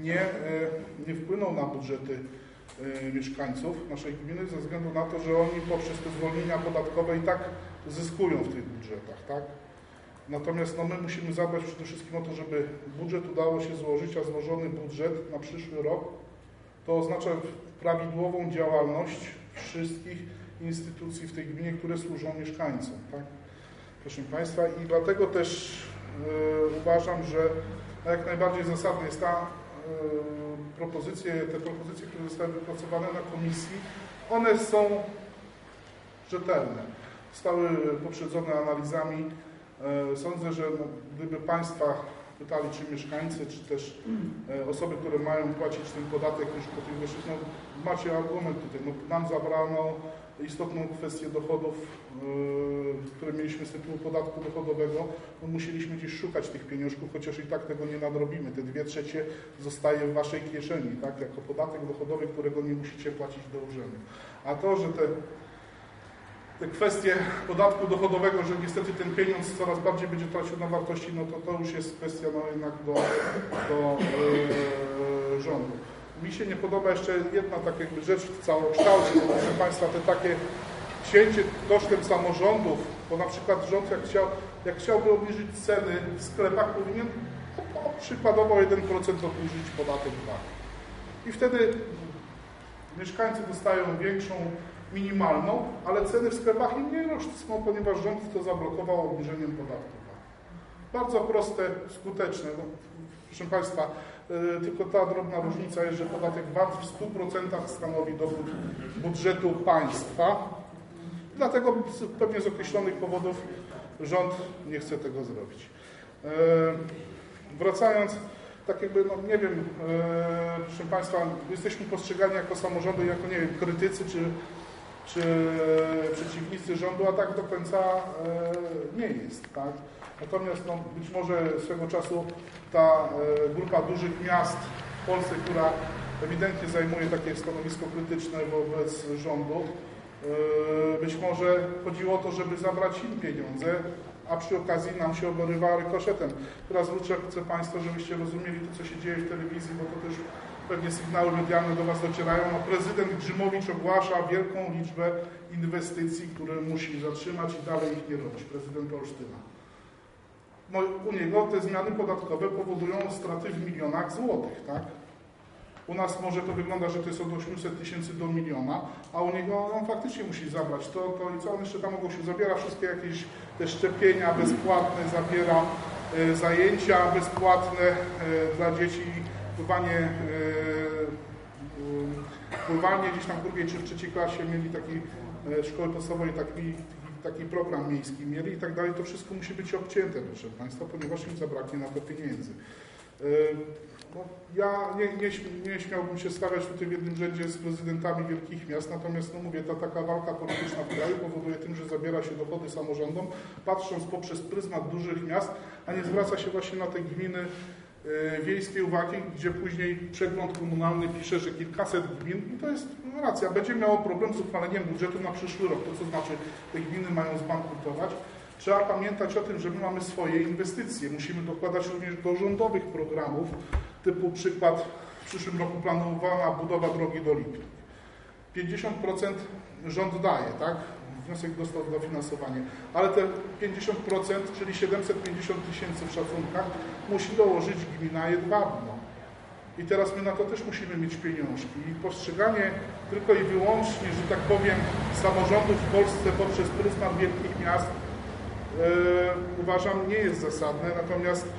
nie wpłyną na budżety mieszkańców naszej gminy ze względu na to, że oni poprzez te zwolnienia podatkowe i tak zyskują w tych budżetach, tak? Natomiast my musimy zadbać przede wszystkim o to, żeby budżet udało się złożyć, a złożony budżet na przyszły rok to oznacza prawidłową działalność wszystkich instytucji w tej gminie, które służą mieszkańcom, tak? Proszę Państwa, i dlatego też uważam, że jak najbardziej zasadne jest te propozycje, które zostały wypracowane na komisji, one są rzetelne, zostały poprzedzone analizami. Sądzę, że gdyby Państwa pytali, czy mieszkańcy, czy też osoby, które mają płacić ten podatek już po tych wyższych, macie argument tutaj, nam zabrano istotną kwestię dochodów, które mieliśmy z tytułu podatku dochodowego, musieliśmy gdzieś szukać tych pieniążków, chociaż i tak tego nie nadrobimy. Te 2/3 zostaje w Waszej kieszeni, tak, jako podatek dochodowy, którego nie musicie płacić do urzędu. A to, że te kwestie podatku dochodowego, że niestety ten pieniądz coraz bardziej będzie tracił na wartości, to już jest kwestia jednak do rządu. Mi się nie podoba jeszcze jedna taka jakby rzecz w całokształcie, proszę Państwa, te takie cięcie kosztem samorządów, bo na przykład rząd jak chciałby obniżyć ceny w sklepach, powinien przykładowo 1% obniżyć podatek VAT. I wtedy mieszkańcy dostają większą minimalną, ale ceny w sklepach im nie rosną, ponieważ rząd to zablokował obniżeniem podatków. Bardzo proste, skuteczne. No, proszę Państwa, tylko ta drobna różnica jest, że podatek VAT w 100% stanowi dochód budżetu państwa. Dlatego pewnie z określonych powodów rząd nie chce tego zrobić. Wracając, tak jakby, no nie wiem, proszę Państwa, jesteśmy postrzegani jako samorządy, jako, nie wiem, krytycy czy przeciwnicy rządu, a tak do końca nie jest, tak? Natomiast no, być może swego czasu ta grupa dużych miast w Polsce, która ewidentnie zajmuje takie stanowisko krytyczne wobec rządu, być może chodziło o to, żeby zabrać im pieniądze, a przy okazji nam się oberywała rykoszetem. Teraz chcę Państwa, żebyście rozumieli to, co się dzieje w telewizji, bo to też pewnie sygnały medialne do Was docierają. No, prezydent Grzymowicz ogłasza wielką liczbę inwestycji, które musi zatrzymać i dalej ich nie robić. Prezydent Olsztyna. No, u niego te zmiany podatkowe powodują straty w milionach złotych, tak? U nas może to wygląda, że to jest od 800 tysięcy do miliona, a u niego on faktycznie musi zabrać to i co on jeszcze tam ogłosił? Zabiera wszystkie jakieś te szczepienia bezpłatne, zabiera zajęcia bezpłatne dla dzieci, pływanie gdzieś tam w drugiej czy w trzeciej klasie mieli taki szkoły podstawowej, taki program miejski mieli i tak dalej. To wszystko musi być obcięte, proszę Państwa, ponieważ im zabraknie na to pieniędzy. No, ja nie śmiałbym się stawiać tutaj w jednym rzędzie z prezydentami wielkich miast, natomiast no mówię, ta taka walka polityczna w kraju powoduje tym, że zabiera się dochody samorządom, patrząc poprzez pryzmat dużych miast, a nie zwraca się właśnie na te gminy wiejskie uwagi, gdzie później przegląd komunalny pisze, że kilkaset gmin, i to jest racja, będzie miało problem z uchwaleniem budżetu na przyszły rok. To co znaczy, te gminy mają zbankrutować. Trzeba pamiętać o tym, że my mamy swoje inwestycje. Musimy dokładać również do rządowych programów, typu przykład w przyszłym roku planowana budowa drogi do Lipni. 50% rząd daje, tak? Wniosek dostał dofinansowanie, ale te 50%, czyli 750 tysięcy w szacunkach, musi dołożyć gmina Jedwabno. I teraz my na to też musimy mieć pieniążki. I postrzeganie tylko i wyłącznie, że tak powiem, samorządów w Polsce poprzez pryzmat wielkich miast uważam nie jest zasadne. Natomiast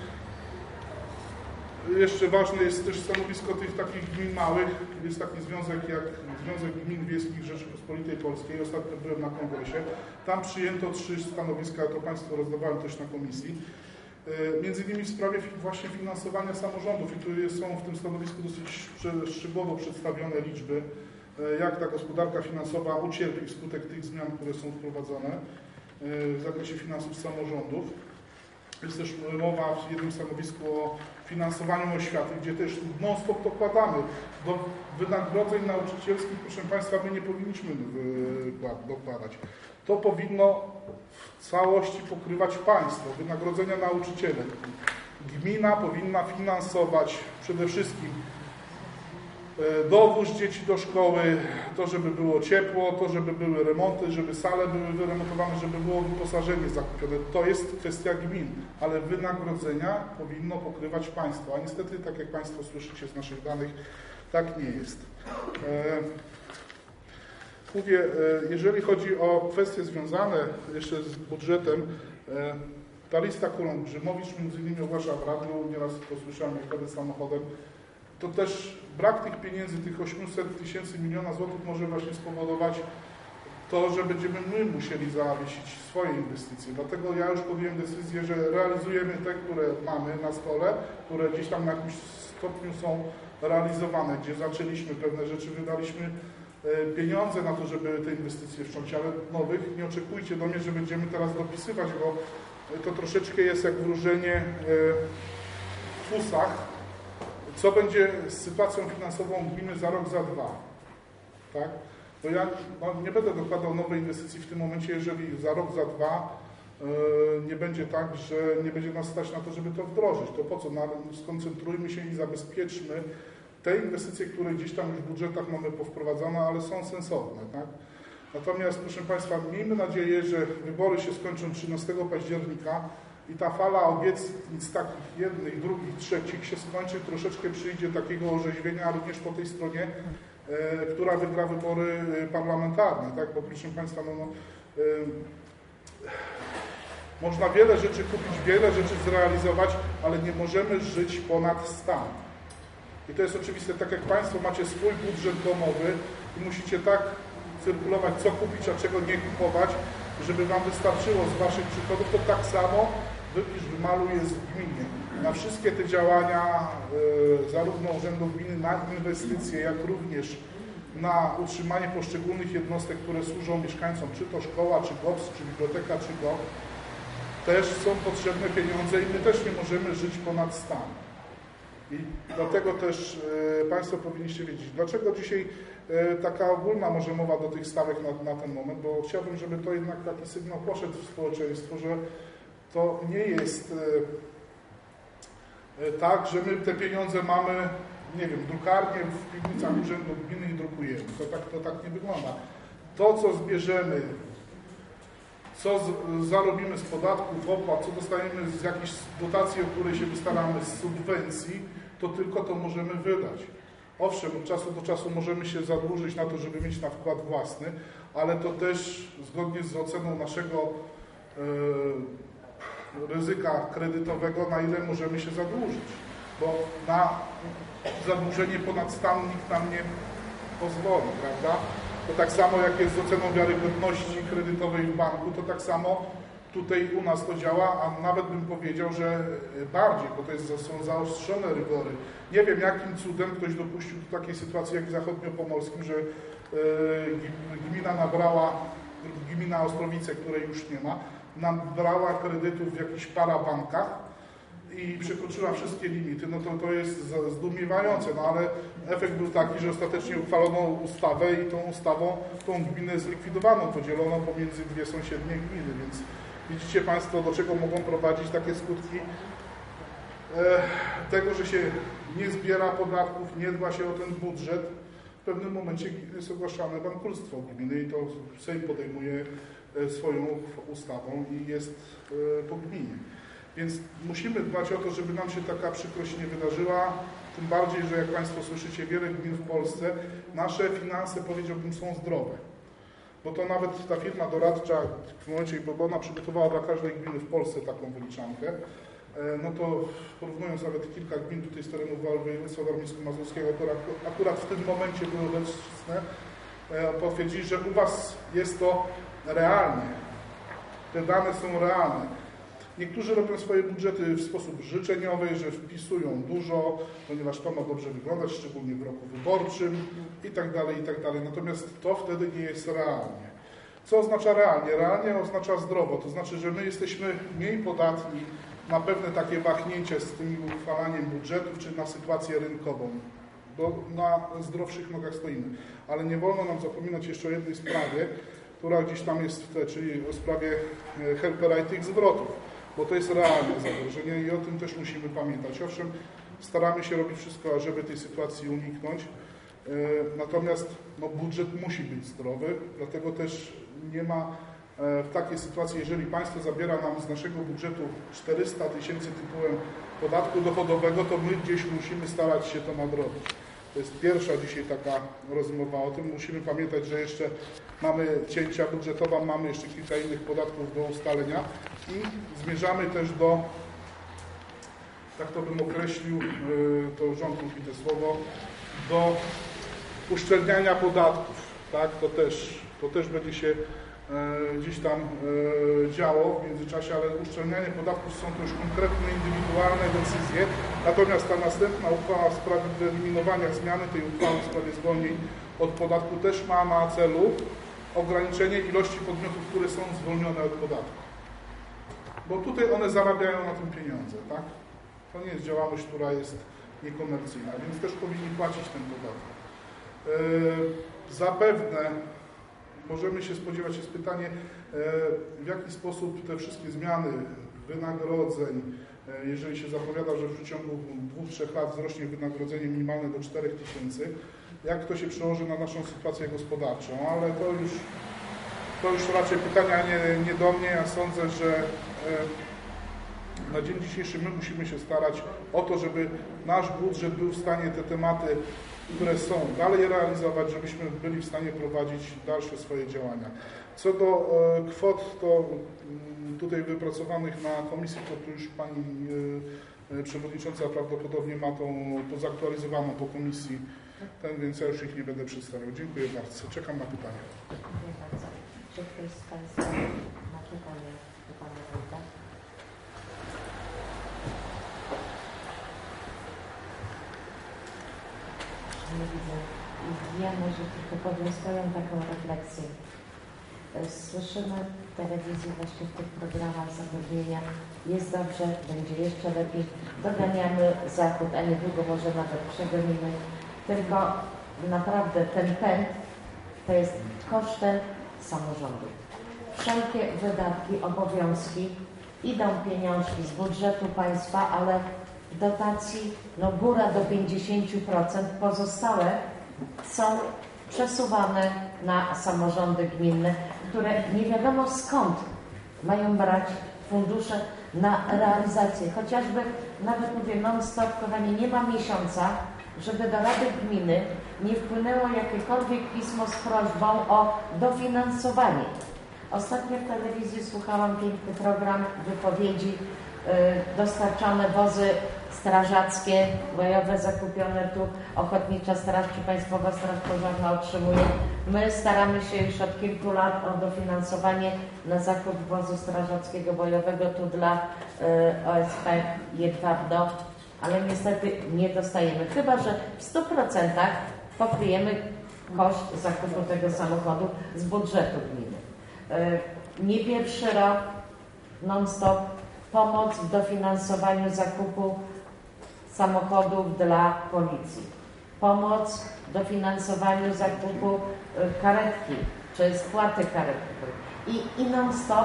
jeszcze ważne jest też stanowisko tych takich gmin małych. Jest taki związek jak Związek Gmin Wiejskich Rzeczypospolitej Polskiej. Ostatnio byłem na kongresie. Tam przyjęto 3 stanowiska, to Państwu rozdawałem też na komisji. Między innymi w sprawie właśnie finansowania samorządów. I tu są w tym stanowisku dosyć szczegółowo przedstawione liczby, jak ta gospodarka finansowa ucierpi wskutek tych zmian, które są wprowadzone w zakresie finansów samorządów. Jest też mowa w jednym stanowisku o finansowaniu oświaty, gdzie też non-stop dokładamy. Do wynagrodzeń nauczycielskich, proszę Państwa, my nie powinniśmy dokładać. To powinno w całości pokrywać państwo, wynagrodzenia nauczycieli. Gmina powinna finansować przede wszystkim dowóz dzieci do szkoły, to żeby było ciepło, to żeby były remonty, żeby sale były wyremontowane, żeby było wyposażenie zakupione. To jest kwestia gmin, ale wynagrodzenia powinno pokrywać państwo, a niestety, tak jak Państwo słyszycie z naszych danych, tak nie jest. Mówię, jeżeli chodzi o kwestie związane jeszcze z budżetem, ta lista, którą Grzymowicz między innymi ogłasza w radiu, nieraz to słyszałem, jak jadę samochodem, to też brak tych pieniędzy, tych 800 tysięcy miliona złotych może właśnie spowodować to, że będziemy my musieli zawiesić swoje inwestycje. Dlatego ja już podjąłem decyzję, że realizujemy te, które mamy na stole, które gdzieś tam na jakimś stopniu są realizowane, gdzie zaczęliśmy pewne rzeczy, wydaliśmy pieniądze na to, żeby te inwestycje wszcząć, ale nowych nie oczekujcie do mnie, że będziemy teraz dopisywać, bo to troszeczkę jest jak wróżenie w fusach. Co będzie z sytuacją finansową gminy za rok, za 2? Tak? Bo ja nie będę dokładał nowej inwestycji w tym momencie, jeżeli za rok, za 2 nie będzie tak, że nie będzie nas stać na to, żeby to wdrożyć. To po co? Skoncentrujmy się i zabezpieczmy te inwestycje, które gdzieś tam już w budżetach mamy powprowadzone, ale są sensowne. Tak? Natomiast, proszę Państwa, miejmy nadzieję, że wybory się skończą 13 października i ta fala obietnic takich jednych, drugich, trzecich się skończy, troszeczkę przyjdzie takiego orzeźwienia również po tej stronie która wygra wybory parlamentarne, tak? Bo proszę Państwa, można wiele rzeczy kupić, wiele rzeczy zrealizować, ale nie możemy żyć ponad stan. I to jest oczywiste, tak jak Państwo macie swój budżet domowy i musicie tak cyrkulować, co kupić, a czego nie kupować, żeby Wam wystarczyło z Waszych przychodów, to tak samo wypisz, wymaluj jest w gminie. Na wszystkie te działania, zarówno Urzędu Gminy na inwestycje, jak również na utrzymanie poszczególnych jednostek, które służą mieszkańcom, czy to szkoła, czy GOPS, czy biblioteka, czy GOP, też są potrzebne pieniądze i my też nie możemy żyć ponad stan. I dlatego też Państwo powinniście wiedzieć, dlaczego dzisiaj taka ogólna może mowa do tych stawek na ten moment, bo chciałbym, żeby to jednak taki sygnał poszedł w społeczeństwo, że to nie jest tak, że my te pieniądze mamy, nie wiem, drukarnię w piwnicach Urzędu Gminy i drukujemy. To tak nie wygląda. To, co zbierzemy, co zarobimy z podatków, opłat, co dostaniemy z jakiejś dotacji, o której się wystaramy, z subwencji, to tylko to możemy wydać. Owszem, od czasu do czasu możemy się zadłużyć na to, żeby mieć na wkład własny, ale to też zgodnie z oceną naszego ryzyka kredytowego, na ile możemy się zadłużyć. Bo na zadłużenie ponad stan nikt nam nie pozwoli, prawda? To tak samo jak jest z oceną wiarygodności kredytowej w banku, to tak samo tutaj u nas to działa, a nawet bym powiedział, że bardziej, bo są zaostrzone rygory. Nie wiem, jakim cudem ktoś dopuścił do takiej sytuacji jak w Zachodniopomorskim, że gmina Ostrowice, której już nie ma, nabrała kredytów w jakichś parabankach i przekroczyła wszystkie limity. No to jest zdumiewające, no ale efekt był taki, że ostatecznie uchwalono ustawę i tą ustawą tą gminę zlikwidowano, podzielono pomiędzy dwie sąsiednie gminy, więc widzicie Państwo, do czego mogą prowadzić takie skutki tego, że się nie zbiera podatków, nie dba się o ten budżet. W pewnym momencie jest ogłaszane bankructwo gminy i to Sejm podejmuje swoją ustawą i jest po gminie. Więc musimy dbać o to, żeby nam się taka przykrość nie wydarzyła, tym bardziej, że jak Państwo słyszycie, wiele gmin w Polsce, nasze finanse, powiedziałbym, są zdrowe. Bo to nawet ta firma doradcza w momencie, bo ona przygotowała dla każdej gminy w Polsce taką wyliczankę, no to porównując nawet kilka gmin tutaj z terenów województwa warmińsko-mazurskiego, które akurat w tym momencie były obecne, potwierdzili, że u Was jest to realnie. Te dane są realne. Niektórzy robią swoje budżety w sposób życzeniowy, że wpisują dużo, ponieważ to ma dobrze wyglądać, szczególnie w roku wyborczym i tak dalej, i tak dalej. Natomiast to wtedy nie jest realnie. Co oznacza realnie? Realnie oznacza zdrowo, to znaczy, że my jesteśmy mniej podatni na pewne takie wahnięcie z tym uchwalaniem budżetów, czy na sytuację rynkową, bo na zdrowszych nogach stoimy. Ale nie wolno nam zapominać jeszcze o jednej sprawie, która gdzieś tam jest czyli o sprawie helpera i tych zwrotów, bo to jest realne zagrożenie i o tym też musimy pamiętać. Owszem, staramy się robić wszystko, żeby tej sytuacji uniknąć, natomiast budżet musi być zdrowy, dlatego też nie ma w takiej sytuacji, jeżeli państwo zabiera nam z naszego budżetu 400 000 tytułem podatku dochodowego, to my gdzieś musimy starać się to nadrobić. To jest pierwsza dzisiaj taka rozmowa o tym. Musimy pamiętać, że jeszcze mamy cięcia budżetowe, mamy jeszcze kilka innych podatków do ustalenia i zmierzamy też do, tak to bym określił, to rząd lubi to słowo, do uszczelniania podatków. Tak? To też będzie się gdzieś tam działo w międzyczasie, ale uszczelnianie podatków są to już konkretne, indywidualne decyzje. Natomiast ta następna uchwała w sprawie wyeliminowania zmiany tej uchwały w sprawie zwolnień od podatku też ma na celu ograniczenie ilości podmiotów, które są zwolnione od podatku. Bo tutaj one zarabiają na tym pieniądze, tak? To nie jest działalność, która jest niekomercyjna, więc też powinni płacić ten podatek. Zapewne możemy się spodziewać, jest pytanie, w jaki sposób te wszystkie zmiany wynagrodzeń, jeżeli się zapowiada, że w przeciągu 2-3 lat wzrośnie wynagrodzenie minimalne do 4 000, jak to się przełoży na naszą sytuację gospodarczą, ale to już raczej pytania nie do mnie. Ja sądzę, że na dzień dzisiejszy my musimy się starać o to, żeby nasz budżet był w stanie te tematy, które są, dalej realizować, żebyśmy byli w stanie prowadzić dalsze swoje działania. Co do kwot, to tutaj wypracowanych na komisji, to tu już Pani Przewodnicząca prawdopodobnie ma to zaktualizowaną po komisji, więc ja już ich nie będę przedstawiał. Dziękuję bardzo. Czekam na pytania. Dziękuję bardzo. Czy ktoś z Państwa ma pytanie do Pana Wójta? Nie widzę. Ja może tylko powiem swoją taką refleksję. Słyszymy w telewizji właśnie w tych programach zachodnienia, jest dobrze, będzie jeszcze lepiej, doganiamy Zachód, a niedługo może nawet przegonimy. Tylko naprawdę ten pęd to jest kosztem samorządu. Wszelkie wydatki, obowiązki, idą pieniążki z budżetu państwa, ale w dotacji góra do 50%, pozostałe są przesuwane na samorządy gminne, które nie wiadomo skąd mają brać fundusze na realizację. Chociażby nawet mówię non-stop, kochani, nie ma miesiąca, żeby do Rady Gminy nie wpłynęło jakiekolwiek pismo z prośbą o dofinansowanie. Ostatnio w telewizji słuchałam piękny program, wypowiedzi, dostarczane wozy strażackie, bojowe zakupione tu, Ochotnicza Straż czy Państwowa Straż Pożarna otrzymuje. My staramy się już od kilku lat o dofinansowanie na zakup wozu strażackiego bojowego tu dla OSP Jedwabno, ale niestety nie dostajemy. Chyba że w 100% pokryjemy koszt zakupu tego samochodu z budżetu gminy. Nie pierwszy rok non-stop pomoc w dofinansowaniu zakupu samochodów dla policji. Pomoc w dofinansowaniu zakupu karetki, czy spłaty karetki. I non-stop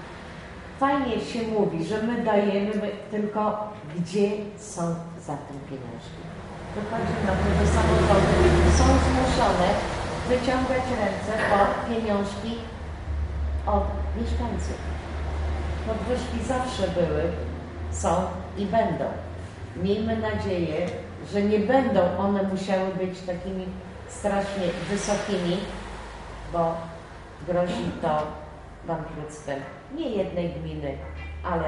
fajnie się mówi, że my dajemy, tylko gdzie są za tym pieniążki? Wychodzi na to, że samorządy są zmuszone wyciągać ręce po pieniążki od mieszkańców. Podwyżki zawsze były, są i będą. Miejmy nadzieję, że nie będą one musiały być takimi strasznie wysokimi, bo grozi to bankructwem nie jednej gminy, ale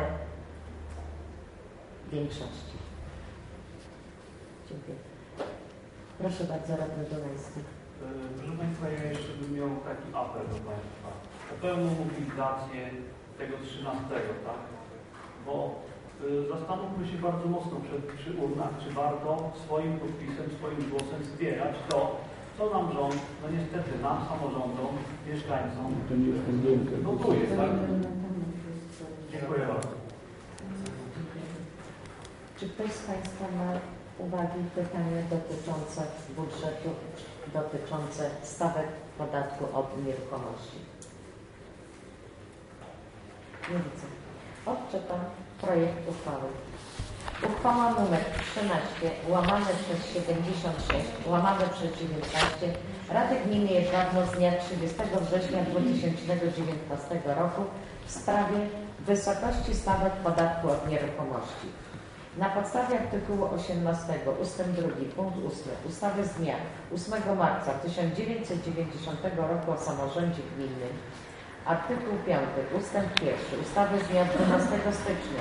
większości. Dziękuję. Proszę bardzo, radny Donański. Proszę Państwa, ja jeszcze bym miał taki apel do Państwa o pełną mobilizację tego 13, tak? Bo zastanówmy się bardzo mocno przy urnach, czy warto swoim podpisem, swoim głosem wspierać to, co nam rząd, no niestety nam, samorządom, mieszkańcom, To nie jest ten blokuje, tak? Dziękuję bardzo. Czy ktoś z Państwa ma uwagi, pytania dotyczące budżetu, dotyczące stawek podatku od nieruchomości? Nie widzę. Odczytam projekt uchwały. Uchwała nr 13 łamane przez 76 łamane przez 19 Rady Gminy Jedwabno z dnia 30 września 2019 roku w sprawie wysokości stawek podatku od nieruchomości. Na podstawie artykułu 18 ust. 2 punkt 8 ustawy z dnia 8 marca 1990 roku o samorządzie gminnym, artykuł 5 ust. 1 ustawy z dnia 12 stycznia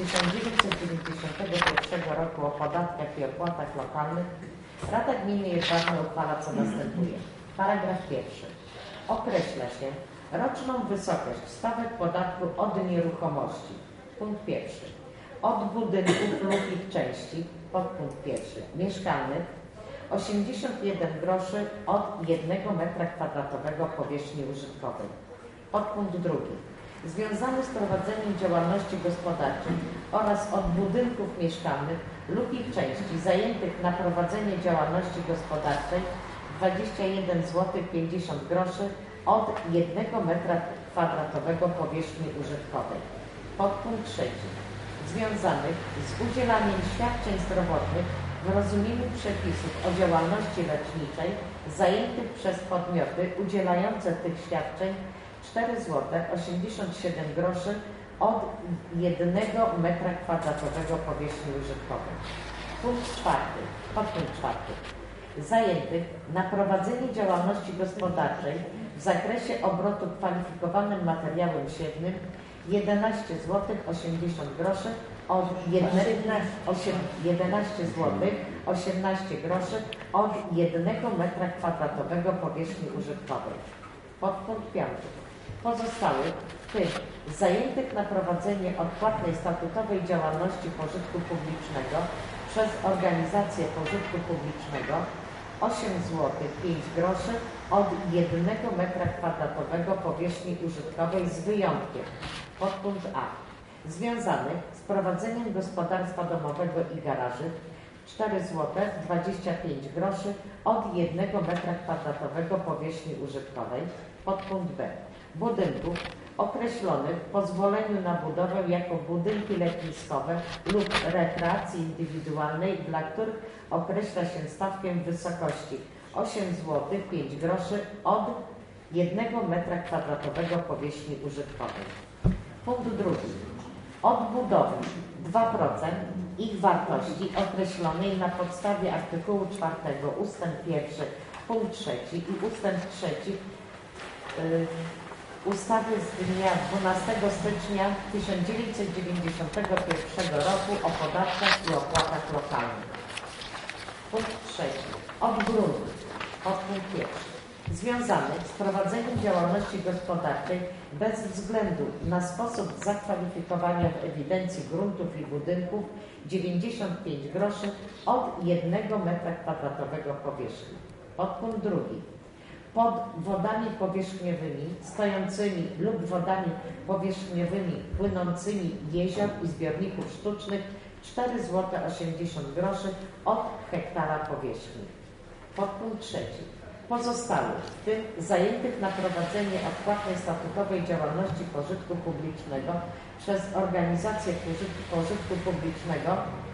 1991 roku o podatkach i opłatach lokalnych, Rada Gminy Jedwabno uchwala, co następuje. Paragraf 1. Określa się roczną wysokość stawek podatku od nieruchomości. Punkt 1. Od budynków lub ich części, podpunkt 1. Mieszkalnych 81 groszy od 1 m2 powierzchni użytkowej. Podpunkt 2. Związany z prowadzeniem działalności gospodarczej oraz od budynków mieszkalnych lub ich części zajętych na prowadzenie działalności gospodarczej 21 zł 50 groszy od 1 m2 powierzchni użytkowej. Podpunkt 3. Związanych z udzielaniem świadczeń zdrowotnych w rozumieniu przepisów o działalności leczniczej zajętych przez podmioty udzielające tych świadczeń 4 zł 87 groszy od 1 m2 powierzchni użytkowej. Podpunkt 4. Zajętych na prowadzenie działalności gospodarczej w zakresie obrotu kwalifikowanym materiałem siewnym 11 zł 80 groszy od 11 zł 18 groszy od 1 m2 powierzchni użytkowej. Podpunkt 5. Pozostałych, w tym zajętych na prowadzenie odpłatnej statutowej działalności pożytku publicznego przez organizację pożytku publicznego 8 zł 5 groszy od 1 m2 powierzchni użytkowej z wyjątkiem. Podpunkt A. Związanych z prowadzeniem gospodarstwa domowego i garaży 4 zł 25 groszy od 1 m2 powierzchni użytkowej. Podpunkt B. Budynków określonych w pozwoleniu na budowę jako budynki letniskowe lub rekreacji indywidualnej, dla których określa się stawkę w wysokości 8 zł 5 groszy od 1 m2 powierzchni użytkowej. Punkt 2. Od budowli 2% ich wartości określonej na podstawie artykułu 4 ust. 1 punkt 3 i ust. 3 ustawy z dnia 12 stycznia 1991 roku o podatkach i opłatach lokalnych. Punkt 3. Od gruntów. Podpunkt 1. Związanych z prowadzeniem działalności gospodarczej bez względu na sposób zakwalifikowania w ewidencji gruntów i budynków 95 groszy od 1 m2 powierzchni. Podpunkt 2. Pod wodami powierzchniowymi stojącymi lub wodami powierzchniowymi płynącymi jezior i zbiorników sztucznych 4 zł 80 groszy od hektara powierzchni. Podpunkt 3. Pozostałych, w tym zajętych na prowadzenie odpłatnej statutowej działalności pożytku publicznego przez organizację pożytku publicznego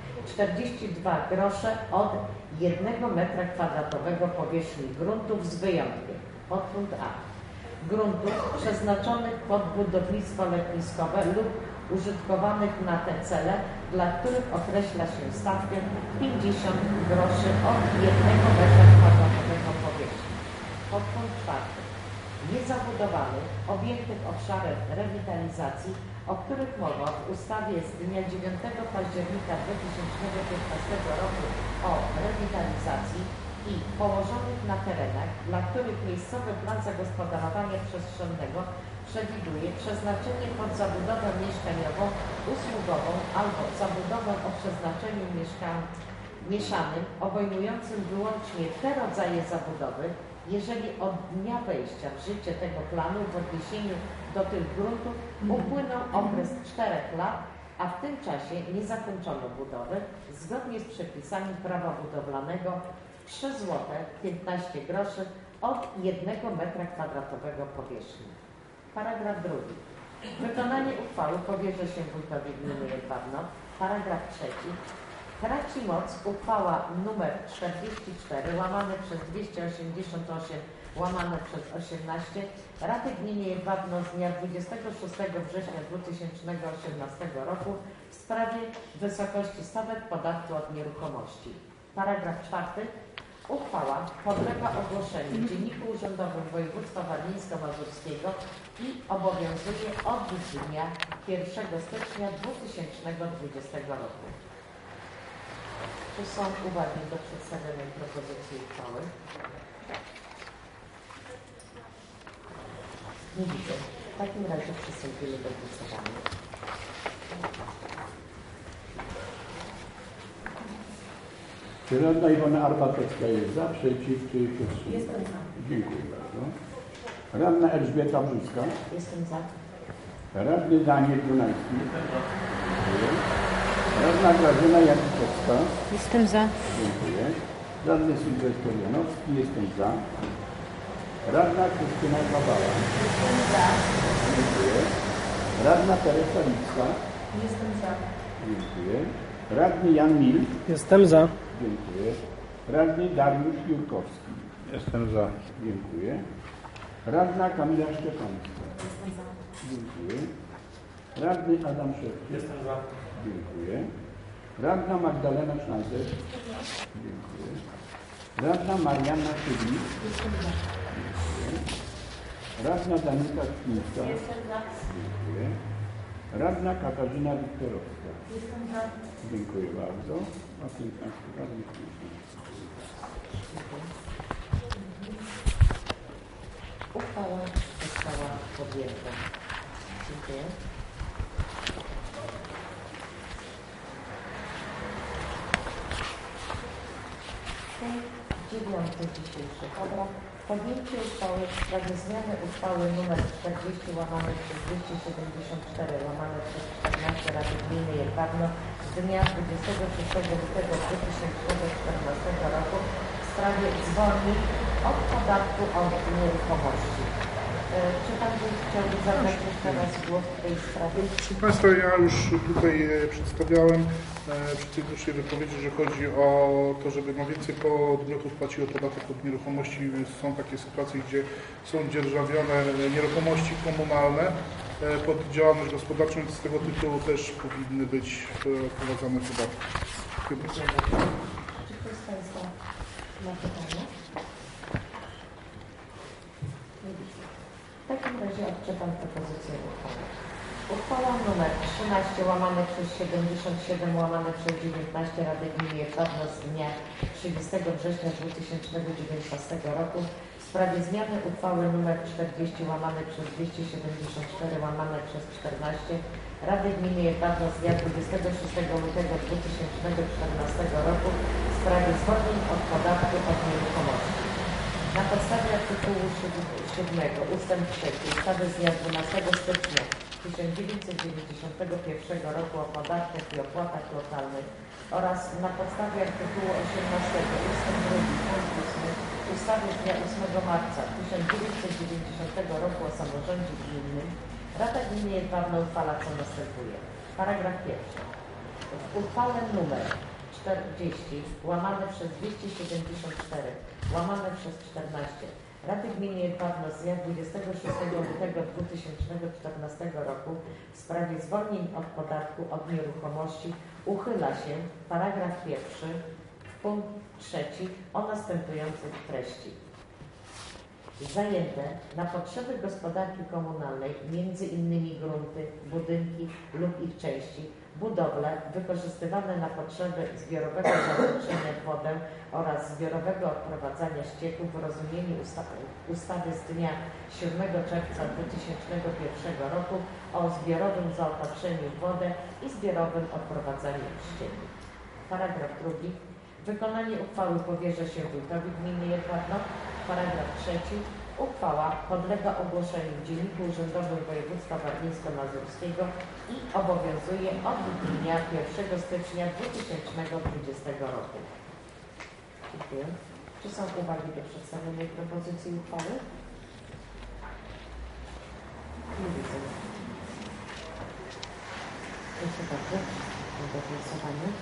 42 grosze od 1 m2 powierzchni gruntów z wyjątkiem. Podpunkt A. Gruntów przeznaczonych pod budownictwo letniskowe lub użytkowanych na te cele, dla których określa się stawkę 50 groszy od 1 m2 powierzchni. Podpunkt 4. Niezabudowanych, objętych obszarem rewitalizacji, o których mowa w ustawie z dnia 9 października 2015 roku o rewitalizacji i położonych na terenach, dla których miejscowy plan zagospodarowania przestrzennego przewiduje przeznaczenie pod zabudowę mieszkaniową, usługową albo zabudowę o przeznaczeniu mieszanym, obejmującym wyłącznie te rodzaje zabudowy, jeżeli od dnia wejścia w życie tego planu w odniesieniu do tych gruntów upłynął okres 4 lat, a w tym czasie nie zakończono budowy, zgodnie z przepisami prawa budowlanego 3 zł 15 groszy od 1 m2 powierzchni. Paragraf 2. Wykonanie uchwały powierza się wójtowi gminy Jedwabno. Paragraf 3. Traci moc uchwała nr 44 łamane przez 288 łamane przez 18 Rady Gminy Jedwabno z dnia 26 września 2018 roku w sprawie wysokości stawek podatku od nieruchomości. Paragraf 4. Uchwała podlega ogłoszeniu w Dzienniku Urzędowym Województwa Warmińsko-Mazurskiego i obowiązuje od dnia 1 stycznia 2020 roku. Czy są uwagi do przedstawionej propozycji uchwały? Nie widzę. W takim razie przystąpimy do głosowania. Czy radna Iwona Arbatowska jest za, przeciw, czy się wstrzymała? Jestem za. Dziękuję bardzo. Radna Elżbieta Brzyska. Jestem za. Radny Daniel Dunański. Dziękuję. Radna Grażyna Jakuszewska. Jestem za. Dziękuję. Radny Sylwester Janowski. Jestem za. Radna Krystyna Gabała. Jestem za. Dziękuję. Radna Teresa Licka. Jestem za. Dziękuję. Radny Jan Mil. Jestem za. Dziękuję. Radny Dariusz Jurkowski. Jestem za. Dziękuję. Radna Kamila Szczepańska. Jestem za. Dziękuję. Radny Adam Szewczyk. Jestem za. Dziękuję. Radna Magdalena Schneider. Dziękuję. Radna Marianna Szydlik. Dziękuję. Radna Danuta Kwińska. Dziękuję. Radna Katarzyna Wiktorowska. Dziękuję bardzo. A 15 radnych. Uchwała została podjęta. Dziękuję. Punkt 9 dzisiejszych obrad. Podjęcie uchwały w sprawie zmiany uchwały nr 40/274/14 Rady Gminy Jedwabno z dnia 26 lutego 2014 roku w sprawie zwolnień od podatku od nieruchomości. Czy Pan chciałby zabrać jeszcze raz głos w tej sprawie? Proszę Państwa, ja już tutaj przedstawiałem przy tej dłuższej wypowiedzi, że chodzi o to, żeby więcej podmiotów płaciło podatek od nieruchomości. Są takie sytuacje, gdzie są dzierżawione nieruchomości komunalne pod działalność gospodarczą, więc z tego tytułu też powinny być wprowadzane podatki. Czy ktoś z Państwa ma pytanie? W takim razie odczytam propozycję uchwały. Uchwała nr 13/77/19 Rady Gminy Jedwabno z dnia 30 września 2019 roku w sprawie zmiany uchwały nr 40/274/14 Rady Gminy Jedwabno z dnia 26 lutego 2014 roku w sprawie zwolnień od podatku od nieruchomości. Na podstawie artykułu 7 ustęp 3 ustawy z dnia 12 stycznia 1991 roku o podatkach i opłatach lokalnych oraz na podstawie artykułu 18 ustęp 2 punkt 8 ustawy z dnia 8 marca 1990 roku o samorządzie gminnym Rada Gminy Jedwabno uchwala co następuje. Paragraf 1. W uchwale nr 40/274/14 Rady Gminy Jedwabno z dnia 26 lutego 2014 roku w sprawie zwolnień od podatku od nieruchomości uchyla się paragraf 1 punkt 3 o następujących treści. Zajęte na potrzeby gospodarki komunalnej, między innymi grunty, budynki lub ich części, budowle wykorzystywane na potrzeby zbiorowego zaopatrzenia w wodę oraz zbiorowego odprowadzania ścieków w rozumieniu ustawy z dnia 7 czerwca 2001 roku o zbiorowym zaopatrzeniu w wodę i zbiorowym odprowadzaniu ścieków. Paragraf 2. Wykonanie uchwały powierza się wójtowi gminy Jedwabno. Paragraf 3. Uchwała podlega ogłoszeniu w Dzienniku Urzędowym Województwa Warmińsko-Mazurskiego i obowiązuje od dnia 1 stycznia 2020 roku. Dziękuję. Czy są uwagi do przedstawionej propozycji uchwały? Nie widzę. Proszę bardzo. Do głosowania.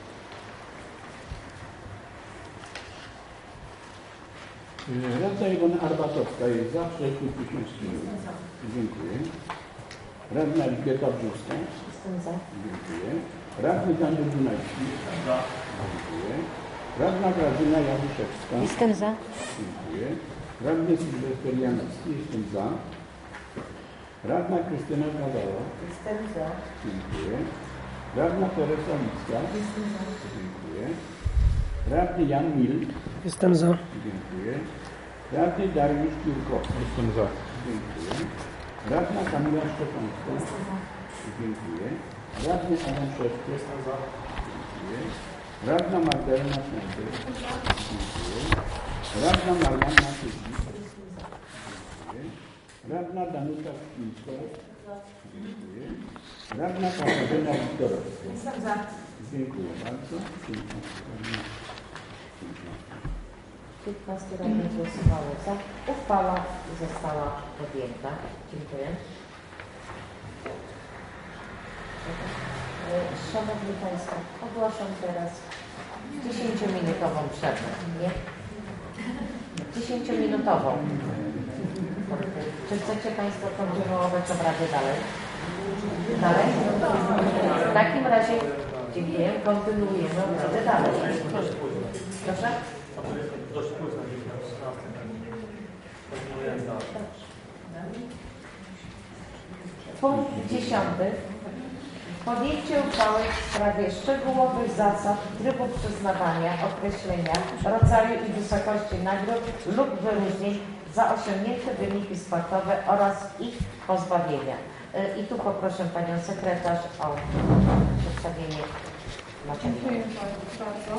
Radna Iwona Arbatowska jest za, 6000. Dziękuję. Radna Elżbieta Brzuska. Jestem za. Dziękuję. Radny Daniel Dunajski. Za. Dziękuję. Radna Grażyna Januszewska. Jestem za. Dziękuję. Radny Sylwester Janowski. Jestem za. Radna Krystyna Gawała. Jestem za. Dziękuję. Radna Teresa Licka. Jestem za. Dziękuję. Radny Jan Mil. Jestem za. Dziękuję. Radny Dariusz Piórkowski. Jestem za. Dziękuję. Radna Kamila Szczepańska. Jestem za. Dziękuję. Radny Adam Szewczyk. Jestem za. Dziękuję. Radna Magdalena Schneider. Dziękuję. Radna Marianna Szydlik. Dziękuję. Radna Danuta Kwińska. Dziękuję. Radna Katarzyna Wiktorowska. Jestem za. Dziękuję bardzo. 15 radnych głosowało za. Uchwała została podjęta. Dziękuję. Szanowni Państwo, ogłaszam teraz 10-minutową przerwę. Nie? 10-minutową. Czy chcecie Państwo kontynuować obrady dalej? Dalej? W takim razie dziękuję, kontynuujemy, będę dalej. Proszę? Dość płynne, Punkt 10. Podjęcie uchwały w sprawie szczegółowych zasad, trybu przyznawania, określenia rodzaju i wysokości nagród lub wyróżnień za osiągnięte wyniki sportowe oraz ich pozbawienia. I tu poproszę Panią Sekretarz o przedstawienie materii. Dziękuję bardzo.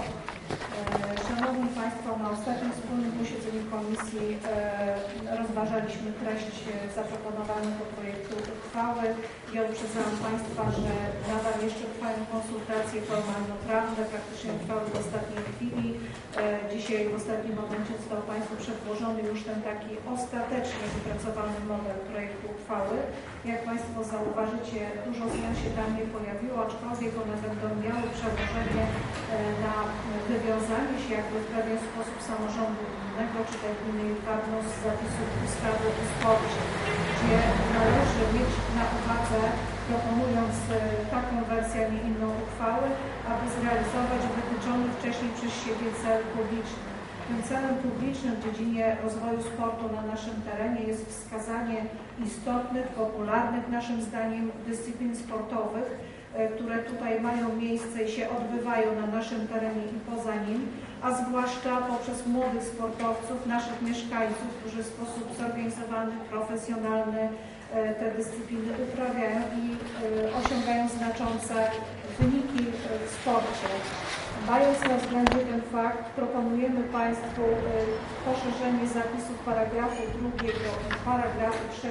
Szanowni Państwo, na ostatnim wspólnym posiedzeniu Komisji rozważaliśmy treść zaproponowanego projektu uchwały. Ja uprzedzałam Państwa, że nadal jeszcze trwają konsultacje formalno-prawne, praktycznie trwały w ostatniej chwili. Dzisiaj w ostatnim momencie został Państwu przedłożony już ten taki ostatecznie wypracowany model projektu uchwały. Jak Państwo zauważycie, dużo zmian się tam nie pojawiło, aczkolwiek one będą miały przełożenie na wywiązanie się jakby w pewien sposób samorządu gminnego, czy tej gminy Jedwabno z zapisów ustawy o sporcie, gdzie należy mieć na uwadze, proponując taką wersję, a nie inną uchwałę, aby zrealizować wytyczony wcześniej przez siebie cel publiczny. Tym celem publicznym w dziedzinie rozwoju sportu na naszym terenie jest wskazanie istotnych, popularnych naszym zdaniem dyscyplin sportowych, które tutaj mają miejsce i się odbywają na naszym terenie i poza nim, a zwłaszcza poprzez młodych sportowców, naszych mieszkańców, którzy w sposób zorganizowany, profesjonalny te dyscypliny uprawiają i osiągają znaczące wyniki w sporcie. Mając na względzie ten fakt, proponujemy Państwu poszerzenie zapisów paragrafu 2 i paragrafu 3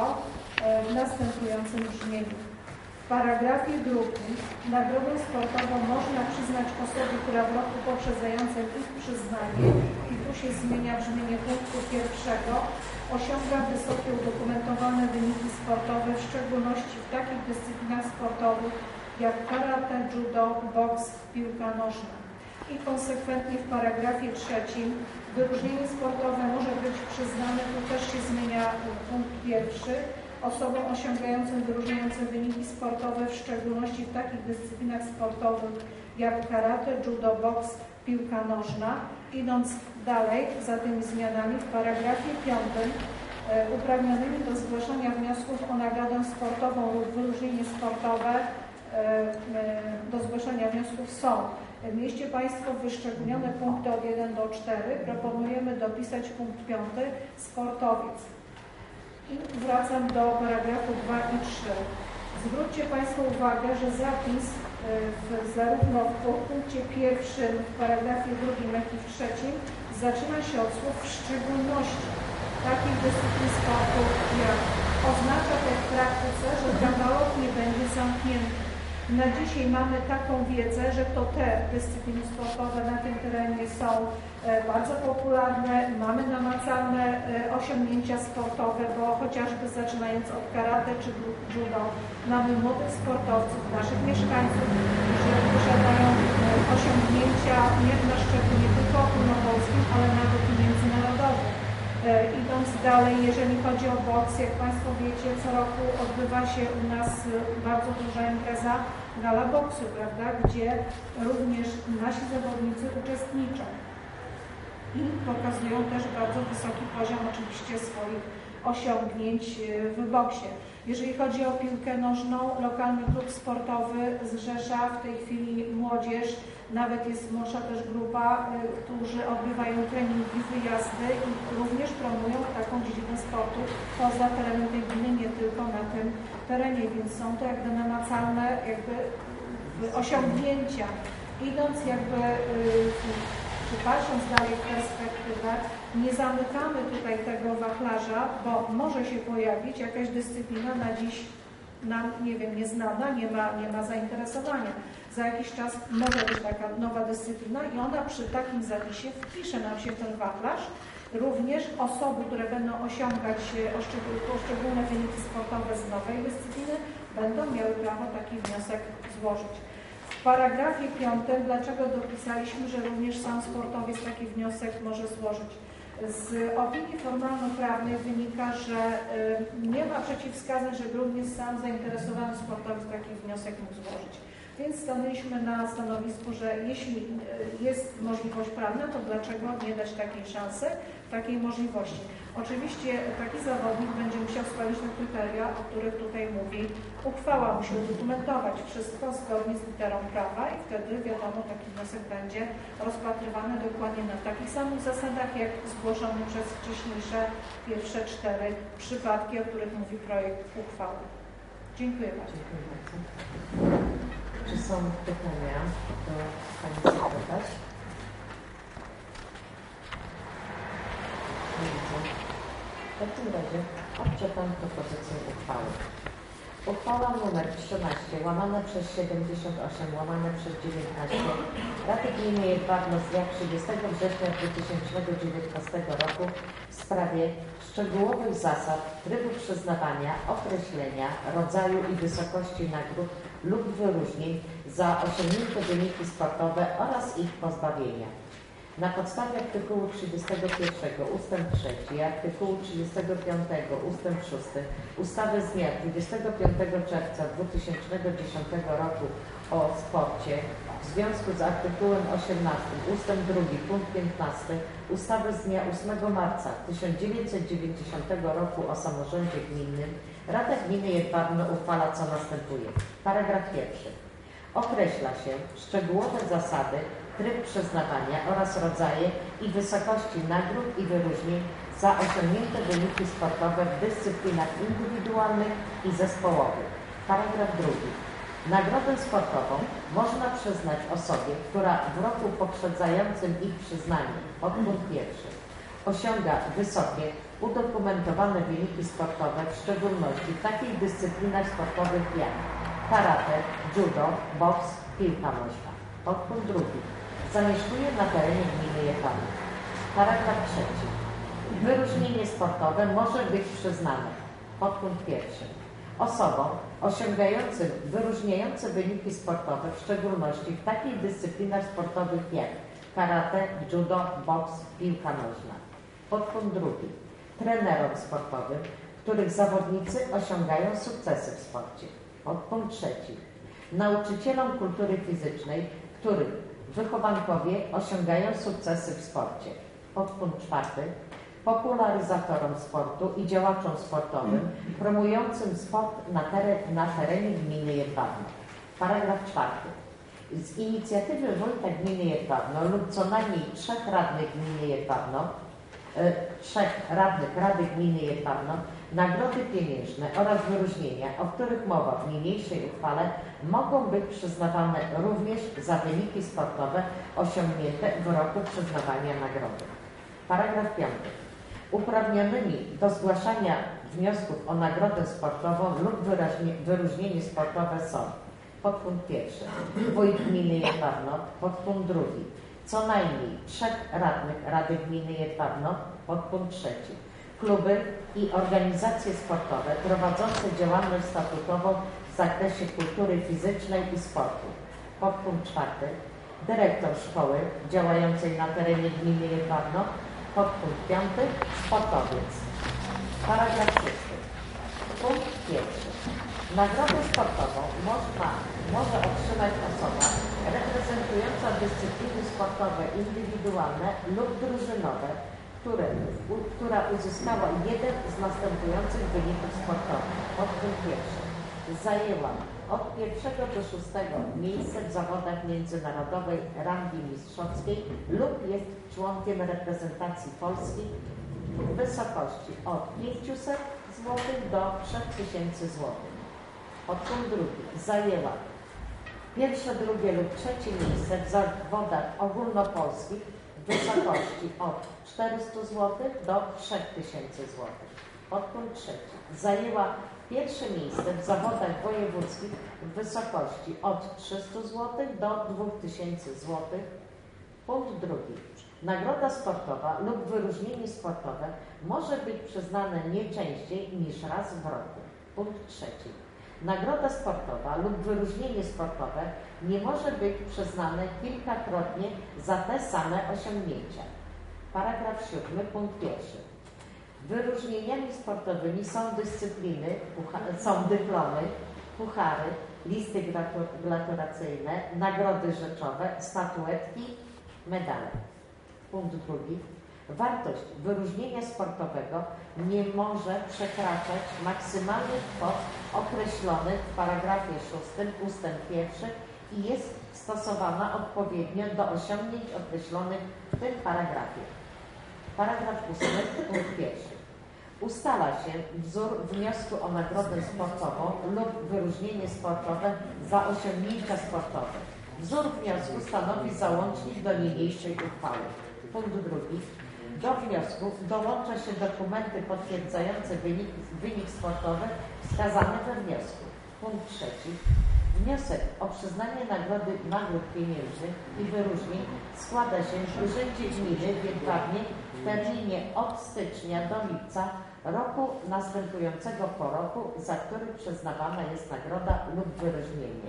w następującym brzmieniu. W paragrafie 2 nagrodę sportową można przyznać osobie, która w roku poprzedzającym ich przyznanie, i tu się zmienia brzmienie punktu 1, osiąga wysokie udokumentowane wyniki sportowe, w szczególności w takich dyscyplinach sportowych jak karate, judo, boks, piłka nożna. I konsekwentnie w paragrafie 3 wyróżnienie sportowe może być przyznane, tu też się zmienia punkt 1, osobom osiągającym wyróżniające wyniki sportowe, w szczególności w takich dyscyplinach sportowych jak karate, judo, boks, piłka nożna. Idąc dalej za tymi zmianami, w paragrafie 5 uprawnionymi do zgłaszania wniosków o nagrodę sportową lub wyróżnienie sportowe do zgłaszania wniosków są mieście Państwo wyszczególnione punkty od 1 do 4. Proponujemy dopisać punkt 5 sportowiec. I wracam do paragrafu 2 i 3. Zwróćcie Państwo uwagę, że zapis zarówno w punkcie 1, w paragrafie 2, jak i w 3 zaczyna się od słów w szczególności takich dyscyplin sportu, jak oznacza to w praktyce, że katalog nie będzie zamknięty. Na dzisiaj mamy taką wiedzę, że to te dyscypliny sportowe na tym terenie są bardzo popularne, mamy namacalne osiągnięcia sportowe, bo chociażby zaczynając od karate czy judo, mamy młodych sportowców, naszych mieszkańców, którzy posiadają osiągnięcia nie na szczeblu nie tylko ogólnopolskim, ale nawet i międzynarodowym. Idąc dalej, jeżeli chodzi o boks, jak Państwo wiecie, co roku odbywa się u nas bardzo duża impreza gala boksu, prawda, gdzie również nasi zawodnicy uczestniczą i pokazują też bardzo wysoki poziom oczywiście swoich osiągnięć w boksie. Jeżeli chodzi o piłkę nożną, lokalny klub sportowy zrzesza w tej chwili młodzież, nawet jest młodsza też grupa, którzy odbywają treningi, wyjazdy i również promują taką dziedzinę sportu poza terenem tej gminy, nie tylko na tym terenie, więc są to jakby namacalne osiągnięcia. Idąc jakby, czy patrząc dalej w perspektywę, nie zamykamy tutaj tego wachlarza, bo może się pojawić jakaś dyscyplina na dziś nam, nie wiem, nieznana, nie ma zainteresowania. Za jakiś czas może być taka nowa dyscyplina i ona przy takim zapisie wpisze nam się w ten wachlarz. Również osoby, które będą osiągać poszczególne wyniki sportowe z nowej dyscypliny, będą miały prawo taki wniosek złożyć. W paragrafie 5, dlaczego dopisaliśmy, że również sam sportowiec taki wniosek może złożyć? Z opinii formalno-prawnej wynika, że nie ma przeciwwskazań, że grun jest sam zainteresowany sportowiec taki wniosek mógł złożyć. Więc stanęliśmy na stanowisku, że jeśli jest możliwość prawna, to dlaczego nie dać takiej szansy, takiej możliwości. Oczywiście taki zawodnik będzie musiał spełnić te kryteria, o których tutaj mówi uchwała. Musi udokumentować wszystko zgodnie z literą prawa i wtedy wiadomo, taki wniosek będzie rozpatrywany dokładnie na takich samych zasadach, jak zgłoszony przez wcześniejsze pierwsze 4 przypadki, o których mówi projekt uchwały. Dziękuję bardzo. Dziękuję bardzo. Czy są pytania do Pani Sekretarz? Nie widzę. W takim razie odczytam propozycję uchwały. Uchwała nr 13 łamane przez 78 łamane przez 19 Rady Gminy Jedwabno z dnia 30 września 2019 roku w sprawie szczegółowych zasad, trybu przyznawania, określenia, rodzaju i wysokości nagród lub wyróżnień za osiągnięte wyniki sportowe oraz ich pozbawienia. Na podstawie artykułu 31 ust. 3 i artykułu 35 ust. 6 ustawy z dnia 25 czerwca 2010 roku o sporcie w związku z artykułem 18 ust. 2 punkt 15 ustawy z dnia 8 marca 1990 roku o samorządzie gminnym Rada Gminy Jedwabno uchwala co następuje. Paragraf 1. Określa się szczegółowe zasady, tryb przyznawania oraz rodzaje i wysokości nagród i wyróżnień za osiągnięte wyniki sportowe w dyscyplinach indywidualnych i zespołowych. Paragraf 2. Nagrodę sportową można przyznać osobie, która w roku poprzedzającym ich przyznanie, podpunkt 1, osiąga wysokie, udokumentowane wyniki sportowe, w szczególności w takich dyscyplinach sportowych jak karate, judo, boks, piłka nożna. Podpunkt 2. Zamieszkuje na terenie gminy Jedwabno. Paragraf 3. Wyróżnienie sportowe może być przyznane. Podpunkt 1. Osobom osiągającym wyróżniające wyniki sportowe, w szczególności w takich dyscyplinach sportowych jak karate, judo, boks, piłka nożna. Podpunkt 2. Trenerom sportowym, których zawodnicy osiągają sukcesy w sporcie. Podpunkt 3. Nauczycielom kultury fizycznej, których wychowankowie osiągają sukcesy w sporcie. Podpunkt 4. Popularyzatorom sportu i działaczom sportowym promującym sport na terenie gminy Jedwabno. Paragraf 4. Z inicjatywy wójta gminy Jedwabno lub co najmniej 3 radnych gminy Jedwabno, 3 radnych Rady Gminy Jedwabno, nagrody pieniężne oraz wyróżnienia, o których mowa w niniejszej uchwale, mogą być przyznawane również za wyniki sportowe osiągnięte w roku przyznawania nagrody. Paragraf 5. Uprawnionymi do zgłaszania wniosków o nagrodę sportową lub wyróżnienie sportowe są: podpunkt 1. Wójt gminy Jedwabno. Podpunkt 2. Co najmniej 3 radnych Rady Gminy Jedwabno. Podpunkt 3. Kluby i organizacje sportowe prowadzące działalność statutową w zakresie kultury fizycznej i sportu. Podpunkt 4. Dyrektor szkoły działającej na terenie gminy Jedwabno. Podpunkt 5. Sportowiec. Paragraf 6. Punkt 1. Nagrodę sportową może otrzymać osoba reprezentująca dyscypliny sportowe indywidualne lub drużynowe, która uzyskała jeden z następujących wyników sportowych. Podpunkt 1. Zajęła od 1 do 6 miejsce w zawodach międzynarodowej rangi mistrzowskiej lub jest członkiem reprezentacji Polski w wysokości od 500 zł do 3000 zł. Podpunkt 2. Zajęła 1., 2. lub 3. miejsce w zawodach ogólnopolskich w wysokości od 400 zł do 3000 zł. Podpunkt 3. Zajęła 1. miejsce w zawodach wojewódzkich w wysokości od 300 zł do 2000 zł. Punkt 2. Nagroda sportowa lub wyróżnienie sportowe może być przyznane nie częściej niż raz w roku. Punkt 3. Nagroda sportowa lub wyróżnienie sportowe nie może być przyznane kilkakrotnie za te same osiągnięcia. Paragraf 7, punkt 1. Wyróżnieniami sportowymi są dyscypliny, są dyplomy, puchary, listy gratulacyjne, nagrody rzeczowe, statuetki, medale. Punkt 2. Wartość wyróżnienia sportowego nie może przekraczać maksymalnych kwot określonych w paragrafie 6 ustęp 1 i jest stosowana odpowiednio do osiągnięć określonych w tym paragrafie. Paragraf 8, punkt 1. Ustala się wzór wniosku o nagrodę sportową lub wyróżnienie sportowe za osiągnięcia sportowe. Wzór wniosku stanowi załącznik do niniejszej uchwały. Punkt 2. Do wniosku dołącza się dokumenty potwierdzające wynik sportowy wskazany we wniosku. Punkt 3. Wniosek o przyznanie nagród pieniężnych i wyróżnień składa się w Urzędzie Gminy w Jedwabnie w terminie od stycznia do lipca roku następującego po roku, za który przyznawana jest nagroda lub wyróżnienie.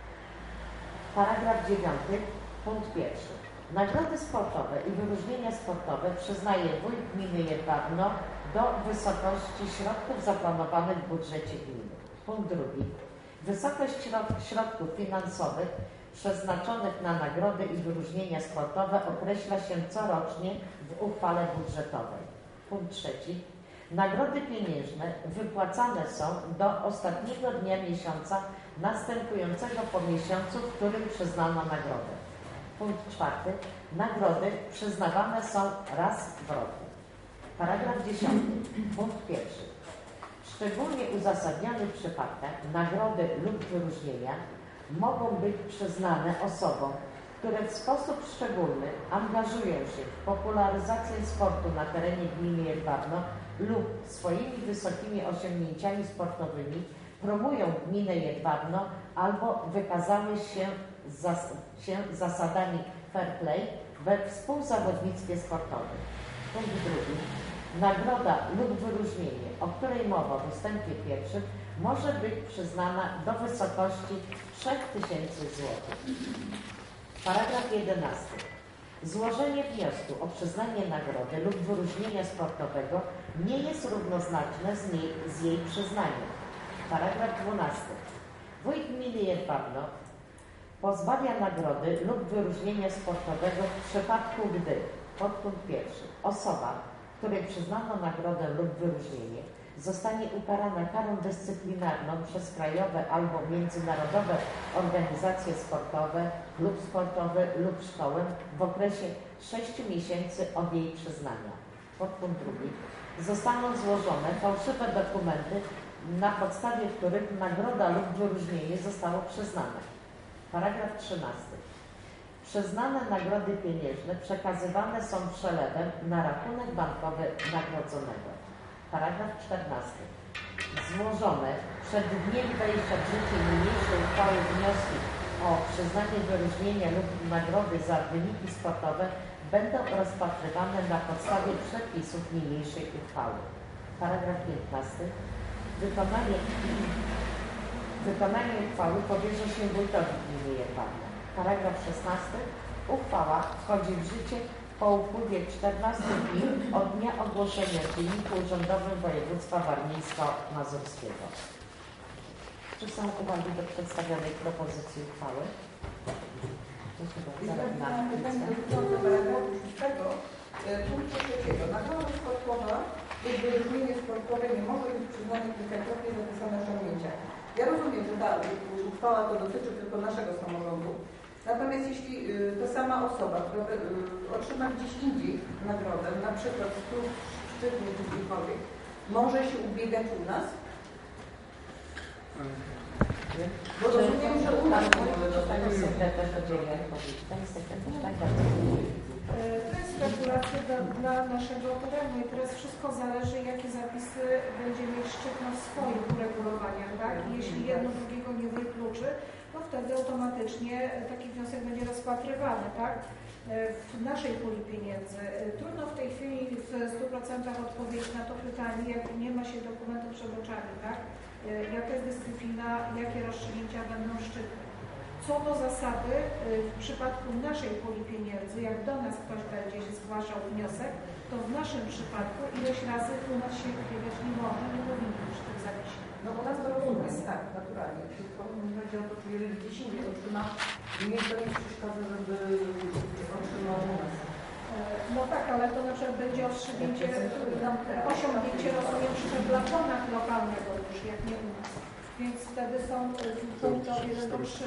Paragraf 9, punkt 1. Nagrody sportowe i wyróżnienia sportowe przyznaje wójt gminy Jedwabno do wysokości środków zaplanowanych w budżecie gminy. Punkt 2. Wysokość środków finansowych przeznaczonych na nagrody i wyróżnienia sportowe określa się corocznie w uchwale budżetowej. Punkt 3. Nagrody pieniężne wypłacane są do ostatniego dnia miesiąca następującego po miesiącu, w którym przyznano nagrodę. Punkt 4. Nagrody przyznawane są raz w roku. Paragraf 10. Punkt 1. W szczególnie uzasadnionych przypadkach nagrody lub wyróżnienia mogą być przyznane osobom, które w sposób szczególny angażują się w popularyzację sportu na terenie gminy Jedwabno lub swoimi wysokimi osiągnięciami sportowymi promują gminę Jedwabno albo wykazały się zasadami fair play we współzawodnictwie sportowym. Punkt 2. Nagroda lub wyróżnienie, o której mowa w ustępie 1, może być przyznana do wysokości 3000 zł. Paragraf 11. Złożenie wniosku o przyznanie nagrody lub wyróżnienia sportowego nie jest równoznaczne z jej przyznaniem. Paragraf 12. Wójt gminy Jedwabno pozbawia nagrody lub wyróżnienia sportowego w przypadku, gdy podpunkt 1. Osoba, której przyznano nagrodę lub wyróżnienie, zostanie ukarana karą dyscyplinarną przez krajowe albo międzynarodowe organizacje sportowe, klub sportowy lub szkołę w okresie 6 miesięcy od jej przyznania. Podpunkt 2. Zostaną złożone fałszywe dokumenty, na podstawie których nagroda lub wyróżnienie zostało przyznane. Paragraf 13. Przyznane nagrody pieniężne przekazywane są przelewem na rachunek bankowy nagrodzonego. Paragraf 14. Złożone przed dniem wejścia w życie niniejszej uchwały wnioski o przyznanie wyróżnienia lub nagrody za wyniki sportowe będą rozpatrywane na podstawie przepisów niniejszej uchwały. Paragraf 15. Wykonanie uchwały powierza się wójtowi gminy Jedwabno. Paragraf 16. Uchwała wchodzi w życie po upływie 14 dni od dnia ogłoszenia w Dzienniku Urzędowym Województwa Warmińsko-Mazurskiego. Czy są uwagi do przedstawionej propozycji uchwały? Mam pytanie dotyczące paragrafu 6, punktu 3. Nagroda sportowa lub wyróżnienie sportowe nie może być przyznane kilkakrotnie zapisane osiągnięcia. Ja rozumiem, że ta uchwała to dotyczy tylko naszego samorządu. Natomiast jeśli ta sama osoba, która otrzyma gdzieś indziej nagrodę, na przykład z klub szczytny czy gdziekolwiek, może się ubiegać u nas? Bo rozumiem, że u nas może dostać. Pani sekretarz udzieli odpowiedzi. Pani sekretarz, tak bardzo. To jest spekulacja dla naszego terenu i teraz wszystko zależy, jakie zapisy będzie mieć Szczytno w swoich uregulowaniach, tak? I jeśli jedno drugiego nie wykluczy, to wtedy automatycznie taki wniosek będzie rozpatrywany, tak? W naszej puli pieniędzy. Trudno w tej chwili w 100% odpowiedzieć na to pytanie, jak nie ma się dokumentu przed oczami, tak? Jaka jest dyscyplina, jakie rozstrzygnięcia będą szczytne. Co do zasady, w przypadku naszej puli pieniędzy, jak do nas ktoś będzie zgłaszał wniosek, to w naszym przypadku ileś razy u nas się wybiegać nie może, nie powinno przy tym zapisie. No bo nas to rozumie, tak, naturalnie. Tylko chodzi o to, czy jeżeli gdzieś indziej otrzyma, nie to nie przeszkadza, żeby otrzymał u nas. No tak, ale to na przykład będzie osiągnięcie, rozumiem, przy plafonach lokalnego już, jak nie u nas. Więc wtedy są punkty o 1 do 3.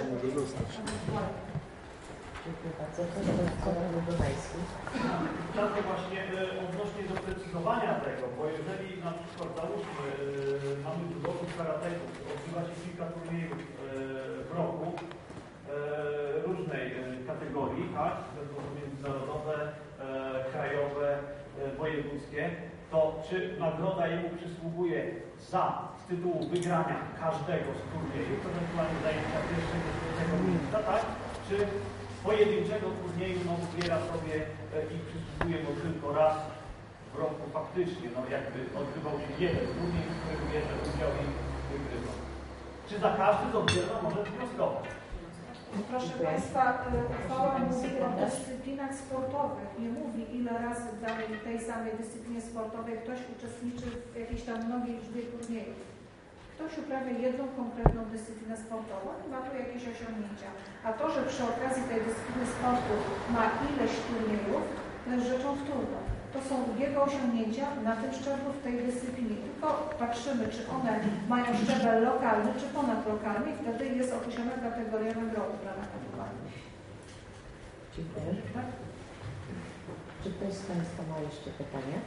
Dziękuję bardzo. Proszę Budowajski. Tylko właśnie odnośnie doprecyzowania tego, bo jeżeli na przykład załóżmy mamy złotych karateków, odbywa się kilka turniejów w roku różnej kategorii, tak? Międzynarodowe, krajowe, wojewódzkie, to czy nagroda jemu przysługuje z tytułu wygrania każdego z turniejów, ewentualnie zajęcia pierwszego z tego miejsca, tak? Czy pojedynczego turnieju wybiera sobie i przysługuje mu tylko raz w roku faktycznie, jakby odbywał się jeden turniej, w którym bierze udział i wygrywał. Czy za każdy z oddzielna może wnioskować? Proszę Państwa, uchwała mówi o dyscyplinach sportowych. Nie mówi, ile razy w tej samej dyscyplinie sportowej ktoś uczestniczy w jakiejś tam mnogiej liczbie turniejów. Ktoś uprawia jedną konkretną dyscyplinę sportową i ma tu jakieś osiągnięcia. A to, że przy okazji tej dyscypliny sportu ma ileś turniejów, to jest rzeczą wtórną. To są jego osiągnięcia na tym szczeblu w tej dyscyplinie. Tylko patrzymy, czy one mają szczebel lokalny, czy ponadlokalny i wtedy jest określona kategoria nagrody w ramach kategorii. Dziękuję. Czy ktoś z Państwa ma jeszcze pytania?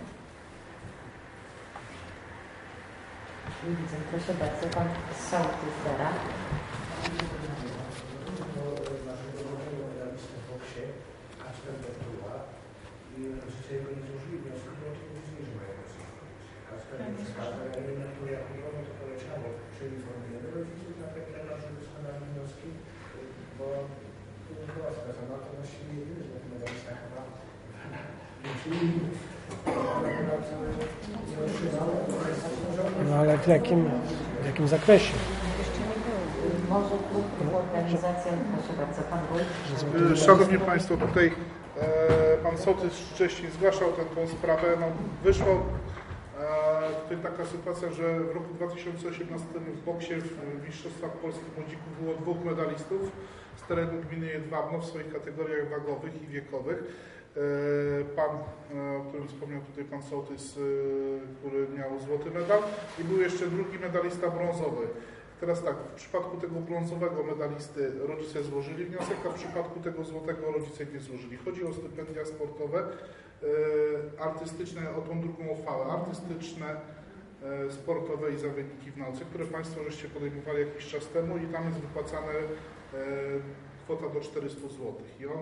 Nie widzę. Proszę bardzo. Pan Sołtys Zera. I rodzice jego nie złożyli wniosku, bo to nie zniży mają każda nie wskaza, ja nie wiem, na to jak nikomu to poleciało, czy informujemy rodziców na ten temat, żeby składali wnioski, bo tu nie była wskazana, to właściwie jedyny z tych medalista chyba no ale w jakim zakresie? Może klub organizacja, proszę bardzo, Pan Wójt. Szanowni Państwo, tutaj Pan Sołtys wcześniej zgłaszał tą sprawę. Wyszła tutaj taka sytuacja, że w roku 2018 w boksie w Mistrzostwach Polskich Młodzików było 2 medalistów z terenu gminy Jedwabno w swoich kategoriach wagowych i wiekowych. Pan, o którym wspomniał tutaj Pan Sołtys, który miał złoty medal i był jeszcze drugi medalista brązowy. Teraz tak, w przypadku tego brązowego medalisty rodzice złożyli wniosek, a w przypadku tego złotego rodzice nie złożyli. Chodzi o stypendia sportowe, artystyczne, o tą drugą uchwałę, artystyczne, sportowe i za wyniki w nauce, które Państwo żeście podejmowali jakiś czas temu i tam jest wypłacane kwota do 400 zł. I on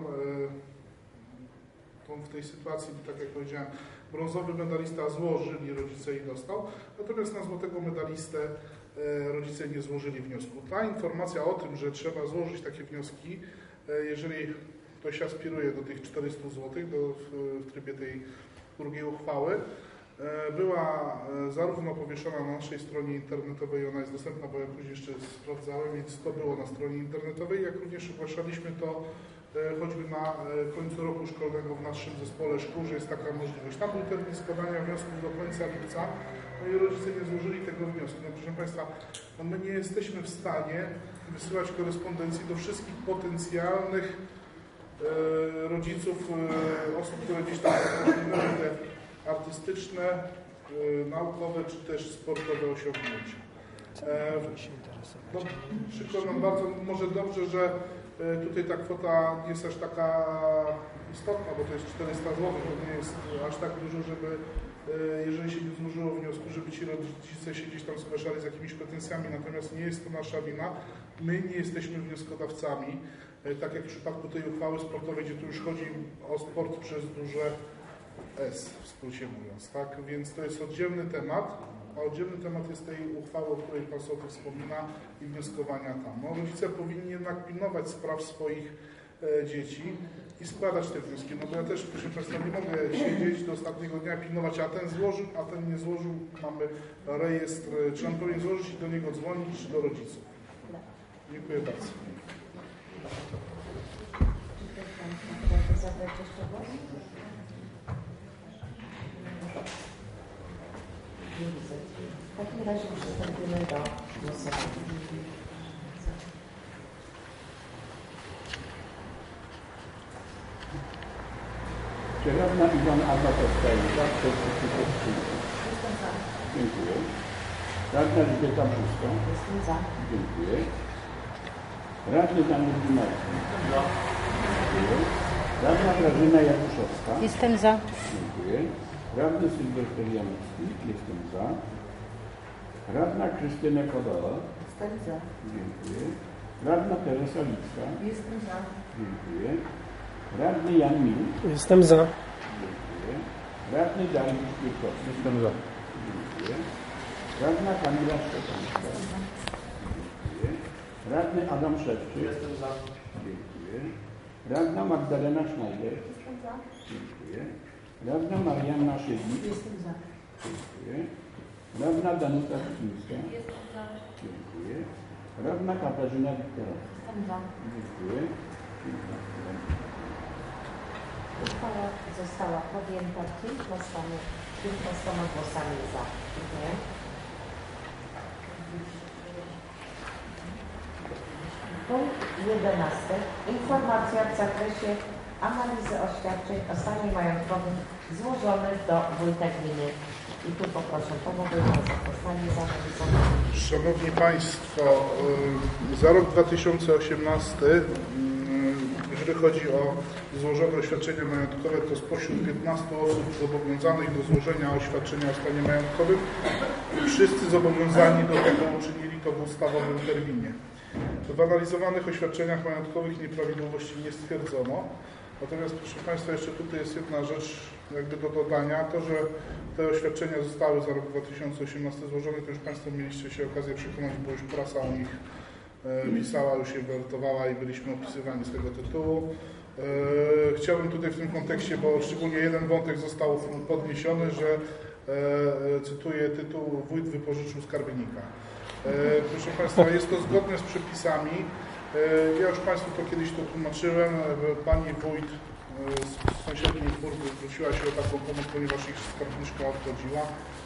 w tej sytuacji, tak jak powiedziałem, brązowy medalista złożyli rodzice i dostał, natomiast na złotego medalistę rodzice nie złożyli wniosku. Ta informacja o tym, że trzeba złożyć takie wnioski, jeżeli ktoś aspiruje do tych 400 zł w trybie tej drugiej uchwały, była zarówno powieszona na naszej stronie internetowej, ona jest dostępna, bo ja później jeszcze sprawdzałem, więc to było na stronie internetowej, jak również ogłaszaliśmy to choćby na końcu roku szkolnego w naszym zespole szkół, że jest taka możliwość. Tam był termin składania wniosków do końca lipca, no i rodzice nie złożyli tego wniosku. No, proszę Państwa, no my nie jesteśmy w stanie wysyłać korespondencji do wszystkich potencjalnych rodziców, osób, które gdzieś tam osiągnęły te artystyczne, naukowe czy też sportowe osiągnięcia. No, przykład nam bardzo może dobrze, że tutaj ta kwota nie jest aż taka istotna, bo to jest 400 zł, to nie jest aż tak dużo, żeby jeżeli się nie złożyło wniosku, żeby ci rodzice się gdzieś tam zgłaszali z jakimiś pretensjami, natomiast nie jest to nasza wina. My nie jesteśmy wnioskodawcami, tak jak w przypadku tej uchwały sportowej, gdzie tu już chodzi o sport przez duże S, w skrócie mówiąc, tak? Więc to jest oddzielny temat, a oddzielny temat jest tej uchwały, o której Pan Sołtys wspomina i wnioskowania tam. No, rodzice powinni jednak pilnować spraw swoich dzieci i składać te wnioski, no bo ja też, proszę Państwa, nie mogę siedzieć do ostatniego dnia, pilnować, a ten złożył, a ten nie złożył, mamy rejestr, czy on powinien złożyć i do niego dzwonić, czy do rodziców. Dziękuję bardzo. Chcecie zabrać jeszcze głos? Nie widzę. W takim razie przystąpimy do głosowania. Czy radna Iwona Arbatowska jest za? Dziękuję. Radna Elżbieta Brzózka? Jestem za. Dziękuję. Radny Daniel Dymarski? Za. Dziękuję. Radna Grażyna Jakuszowska? Jestem za. Dziękuję. Radny Sylwester Janowski? Jestem za. Radna Krystyna Kowala? Jestem za. Dziękuję. Radna Teresa Licka? Jestem za. Dziękuję. Radny Jan Mił? Jestem za. Dziękuję. Radny Dariusz Piórkowski? Jestem za. Dziękuję. Radna Kamila Szczepańska? Dziękuję. Radny Adam Szewczyk? Jestem za. Dziękuję. Radna Magdalena Schneider? Jestem za. Dziękuję. Radna Marianna Szydnik? Jestem za. Dziękuję. Radna Danuta Kuczyńska? Jestem za. Dziękuję. Radna Katarzyna Wiktorowska? Jestem za. Dziękuję. Uchwała została podjęta 15 głosami za. Dziękuję. Punkt 11. Informacja w zakresie analizy oświadczeń o stanie majątkowym złożonych do wójta gminy. I tu poproszę Pana Wójta o zapoznanie z analizą. Szanowni Państwo, za rok 2018, jeżeli chodzi o złożone oświadczenia majątkowe, to spośród 15 osób zobowiązanych do złożenia oświadczenia o stanie majątkowym, wszyscy zobowiązani do tego uczynili to w ustawowym terminie. W analizowanych oświadczeniach majątkowych nieprawidłowości nie stwierdzono. Natomiast, proszę Państwa, jeszcze tutaj jest jedna rzecz jakby do dodania. To, że te oświadczenia zostały za rok 2018 złożone, to już Państwo mieliście się okazję przekonać, bo już prasa o nich pisała, już je wertowała i byliśmy opisywani z tego tytułu. Chciałbym tutaj w tym kontekście, bo szczególnie jeden wątek został podniesiony, że cytuję tytuł: wójt wypożyczył skarbnika. Proszę Państwa, jest to zgodne z przepisami. Ja już Państwu to kiedyś to tłumaczyłem. Pani wójt z sąsiedniej Furby zwróciła się o taką pomoc, ponieważ ich skarbniczka odchodziła.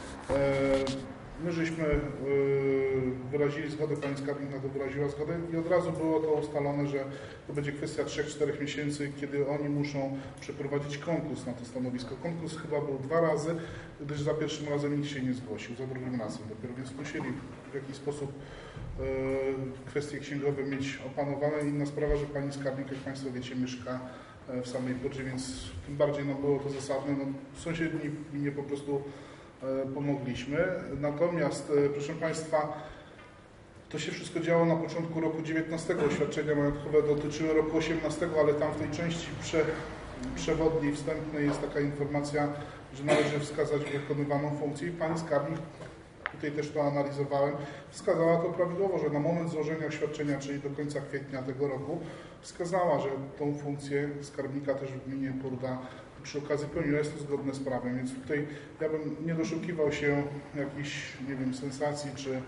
My żeśmy wyrazili zgodę, pani skarbnik na to wyraziła zgodę i od razu było to ustalone, że to będzie kwestia 3-4 miesięcy, kiedy oni muszą przeprowadzić konkurs na to stanowisko. Konkurs chyba był 2 razy, gdyż za pierwszym razem nikt się nie zgłosił, za drugim razem dopiero, więc musieli w jakiś sposób kwestie księgowe mieć opanowane. Inna sprawa, że pani skarbnik, jak Państwo wiecie, mieszka w samej Burzy, więc tym bardziej było to zasadne. Sąsiedni gminie po prostu pomogliśmy. Natomiast, proszę Państwa, to się wszystko działo na początku roku 19. Oświadczenia majątkowe dotyczyły roku 18, ale tam w tej części przewodniej, wstępnej jest taka informacja, że należy wskazać wykonywaną funkcję i pani skarbnik, tutaj też to analizowałem, wskazała to prawidłowo, że na moment złożenia oświadczenia, czyli do końca kwietnia tego roku, wskazała, że tą funkcję skarbnika też w gminie Purda przy okazji pełniła. Jest to zgodne z prawem, więc tutaj ja bym nie doszukiwał się jakichś, nie wiem, sensacji czy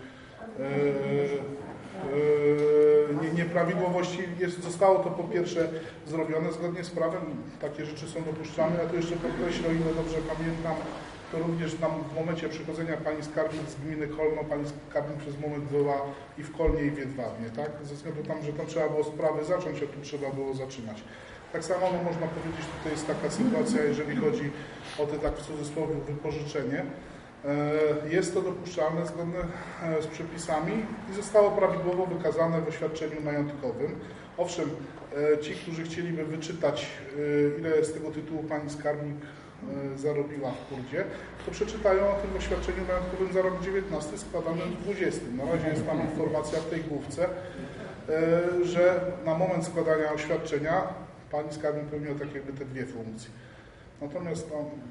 nieprawidłowości. Zostało to po pierwsze zrobione zgodnie z prawem, takie rzeczy są dopuszczalne. Ja tu jeszcze podkreślę, o ile dobrze pamiętam, to również w momencie przychodzenia pani skarbnik z gminy Kolno, pani skarbnik przez moment była i w Kolnie, i w Jedwabnie, tak? Ze względu tam, że tam trzeba było sprawy zacząć, a tu trzeba było zaczynać. Tak samo można powiedzieć, tutaj jest taka sytuacja, jeżeli chodzi o te, tak w cudzysłowie, wypożyczenie. Jest to dopuszczalne zgodne z przepisami i zostało prawidłowo wykazane w oświadczeniu majątkowym. Owszem, ci, którzy chcieliby wyczytać, ile z tego tytułu pani skarbnik zarobiła w Purdzie, to przeczytają o tym oświadczeniu majątkowym za rok 19 składanym w 20. Na razie jest tam informacja w tej główce, że na moment składania oświadczenia pani skarbnik pełniła tak jakby te dwie funkcje. Natomiast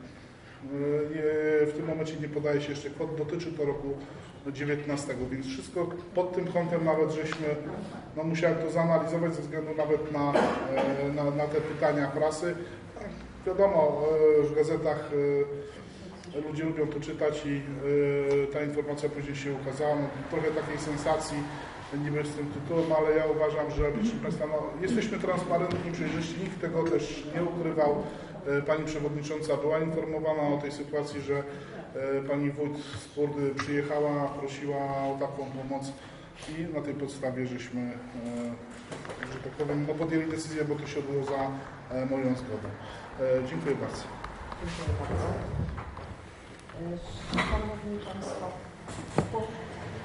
w tym momencie nie podaje się jeszcze kwot, dotyczy to roku 19, więc wszystko pod tym kątem nawet żeśmy musiałem to zanalizować ze względu nawet na te pytania prasy. Wiadomo, w gazetach ludzie lubią to czytać i ta informacja później się ukazała. Trochę takiej sensacji niby z tym tytułem, ale ja uważam, że proszę Państwa, jesteśmy transparentni, przejrzyści, nikt tego też nie ukrywał. Pani Przewodnicząca była informowana o tej sytuacji, że Pani Wójt z Purdy przyjechała, prosiła o taką pomoc i na tej podstawie żeśmy, że tak powiem, podjęli decyzję, bo to się odbyło za moją zgodą. Dziękuję bardzo. Dziękuję bardzo. Szanowni Państwo, punkt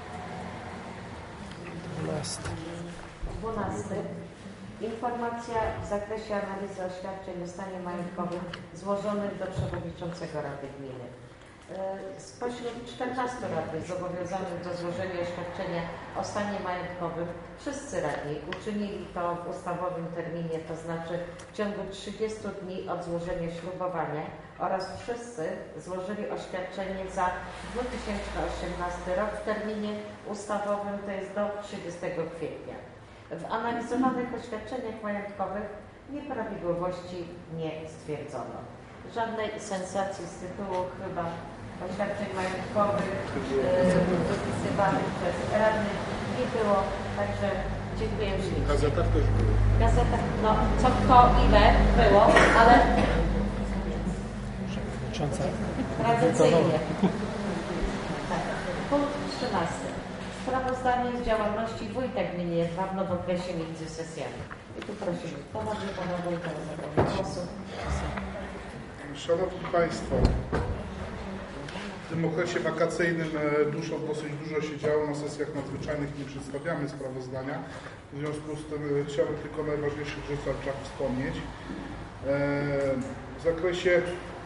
12. Informacja w zakresie analizy oświadczeń o stanie majątkowym złożonych do Przewodniczącego Rady Gminy. Spośród 14 radnych zobowiązanych do złożenia oświadczenia o stanie majątkowym wszyscy radni uczynili to w ustawowym terminie, to znaczy w ciągu 30 dni od złożenia ślubowania oraz wszyscy złożyli oświadczenie za 2018 rok w terminie ustawowym, to jest do 30 kwietnia. W analizowanych oświadczeniach majątkowych nieprawidłowości nie stwierdzono. Żadnej sensacji z tytułu chyba oświadczeń majątkowych wypisywanych przez radnych nie było, także dziękuję ślicznie. W gazetach też było. W gazetach, no co kto ile było, ale tradycyjnie. Tak. Punkt 13. Sprawozdanie z działalności wójta gminy Jedwabno w okresie między sesjami. I tu prosimy ponownie pana wójta o zabranie głosu. Szanowni Państwo, w tym okresie wakacyjnym dosyć dużo się działo na sesjach nadzwyczajnych, nie przedstawiamy sprawozdania. W związku z tym chciałbym tylko o najważniejszych rzeczach wspomnieć. W zakresie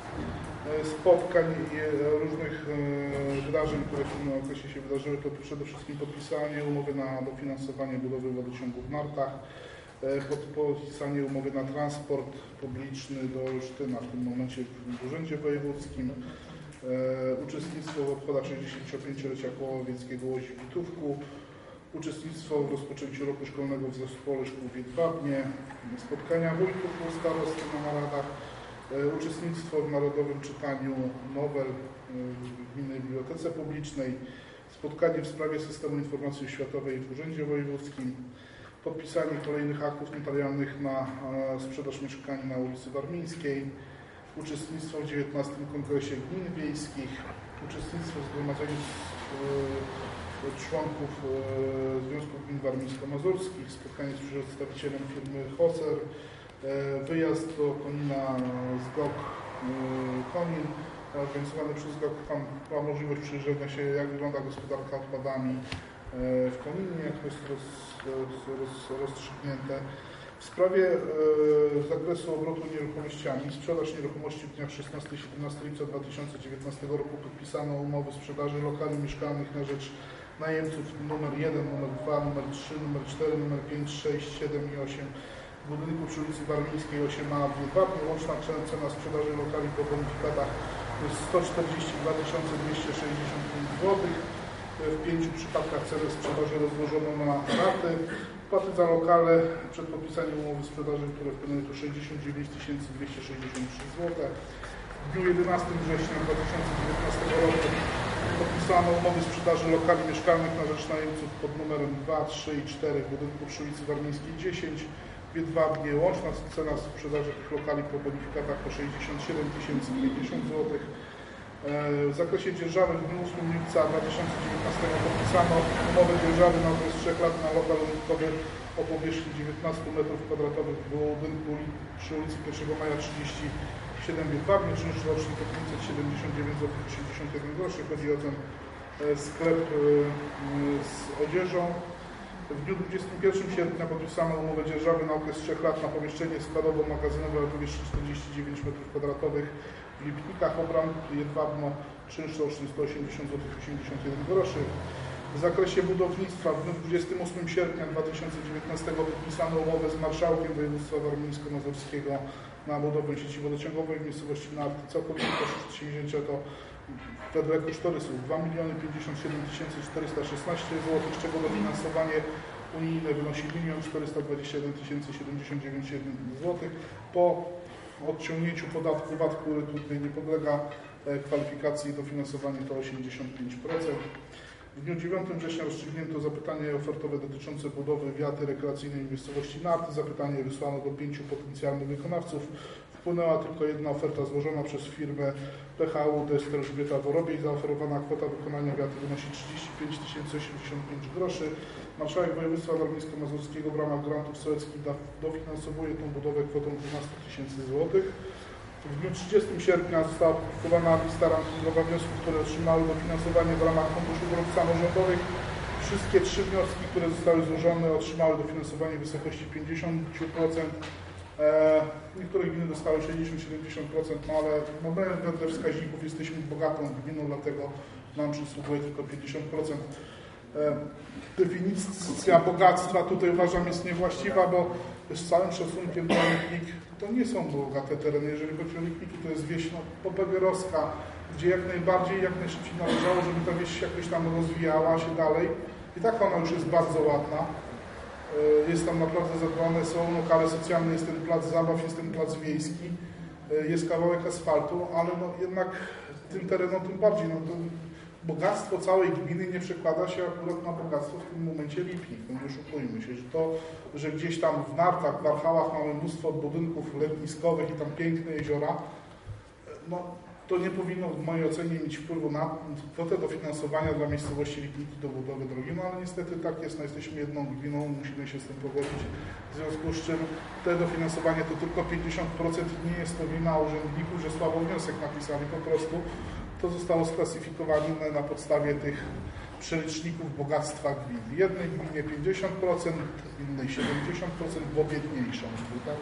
spotkań i różnych wydarzeń, które w tym okresie się wydarzyły, to przede wszystkim podpisanie umowy na dofinansowanie budowy wodociągu w Nartach, podpisanie umowy na transport publiczny do Olsztyna w tym momencie w Urzędzie Wojewódzkim, uczestnictwo w obchodach 65-lecia Koła Łowieckiego Łodzi w Witówku, uczestnictwo w rozpoczęciu roku szkolnego w Zespole Szkół w Jedwabnie, spotkania wójtów starostw na naradach, uczestnictwo w Narodowym Czytaniu Nowel w Gminnej Bibliotece Publicznej, spotkanie w sprawie systemu informacji oświatowej w Urzędzie Wojewódzkim, podpisanie kolejnych aktów notarialnych na sprzedaż mieszkań na ulicy Warmińskiej, uczestnictwo w 19. Kongresie Gmin Wiejskich, uczestnictwo w zgromadzeniu członków Związku Gmin Warmińsko-Mazurskich, spotkanie z przedstawicielem firmy Hoser, wyjazd do Konina z GOK Konin, organizowany przez GOK. Tam była możliwość przyjrzenia się, jak wygląda gospodarka odpadami w Koninie, jak to jest rozstrzygnięte. W sprawie zakresu obrotu nieruchomościami, sprzedaż nieruchomości w dniach 16-17 lipca 2019 roku podpisano umowy sprzedaży lokali mieszkalnych na rzecz najemców numer 1, numer 2, numer 3, numer 4, numer 5, 6, 7 i 8 w budynku przy ulicy Warmińskiej 8a w Jedwabnie. Łączna cena sprzedaży lokali po bonifikatach to jest 142 265 zł. W 5 przypadkach cenę sprzedaży rozłożono na raty. Płaty za lokale przed podpisaniem umowy sprzedaży, które wpłynęły to 69 263 zł. W dniu 11 września 2019 roku podpisano umowy sprzedaży lokali mieszkalnych na rzecz najemców pod numerem 2, 3 i 4 w budynku przy ulicy Warmińskiej 10 w Jedwabnie. Łączna cena sprzedaży tych lokali po bonifikatach to 67 050 zł. W zakresie dzierżawy w dniu 8 lipca 2019 podpisano umowę dzierżawy na okres 3 lat na lokal użytkowy o powierzchni 19 m2 w budynku przy ulicy 1 Maja 37 w Jedwabnie, czynsz roczny to 579 zł 61 groszy. Chodzi o ten sklep z odzieżą. W dniu 21 sierpnia podpisano umowę dzierżawy na okres 3 lat na pomieszczenie składowo-magazynowe o powierzchni 49 m2 w Lipnikach Obram, Jedwabno, czynsz roczny 180 zł 81 groszy. W zakresie budownictwa w dniu 28 sierpnia 2019 podpisano umowę z Marszałkiem Województwa Warmińsko-Mazurskiego na budowę sieci wodociągowej w miejscowości Narty. Całkowity koszt przedsięwzięcia to wedle kosztorysów 2 057 416 zł, z czego dofinansowanie unijne wynosi 1 421 079 zł. Po odciągnięciu podatku VAT, który tutaj nie podlega kwalifikacji, dofinansowanie to 85%. W dniu 9 września rozstrzygnięto zapytanie ofertowe dotyczące budowy wiaty rekreacyjnej w miejscowości Narty. Zapytanie wysłano do 5 potencjalnych wykonawców. Wpłynęła tylko jedna oferta złożona przez firmę PHU Dest Elżbieta Worobiej. Zaoferowana kwota wykonania wiaty wynosi 35 085 groszy. Marszałek województwa warmińsko-mazurskiego w ramach grantów sołeckich dofinansowuje tę budowę kwotą 12 000 złotych. W dniu 30 sierpnia została opublikowana lista rankingowa wniosków, które otrzymały dofinansowanie w ramach Funduszu Dróg Samorządowych. Wszystkie 3 wnioski, które zostały złożone, otrzymały dofinansowanie w wysokości 50%. Niektóre gminy dostały 60-70%, no ale my wedle wskaźników jesteśmy bogatą gminą, dlatego nam przysługuje tylko 50%. Definicja bogactwa tutaj uważam jest niewłaściwa, bo z całym szacunkiem dla Lipnik to nie są bogate tereny. Jeżeli chodzi o Lipniki, to jest wieś popegerowska, gdzie jak najbardziej, jak najszybciej należało, żeby ta wieś jakoś tam rozwijała się dalej. I tak ona już jest bardzo ładna. Jest tam naprawdę zadbane, są lokale socjalne, jest ten plac zabaw, jest ten plac wiejski, jest kawałek asfaltu, ale no jednak tym terenom tym bardziej. No to bogactwo całej gminy nie przekłada się akurat na bogactwo w tym momencie Lipnik. No nie oszukujmy się, że to, że gdzieś tam w Nartach, w Warchałach mamy mnóstwo budynków letniskowych i tam piękne jeziora, no to nie powinno w mojej ocenie mieć wpływu na kwotę dofinansowania dla miejscowości Lipniki do budowy drogi, no ale niestety tak jest, no jesteśmy jedną gminą, musimy się z tym pogodzić, w związku z czym te dofinansowanie to tylko 50% i nie jest to wina urzędników, że słabo wniosek napisali, po prostu to zostało sklasyfikowane na podstawie tych przeliczników bogactwa gmin. W jednej gminie 50%, w innej 70%, w obietniejszą. Tak?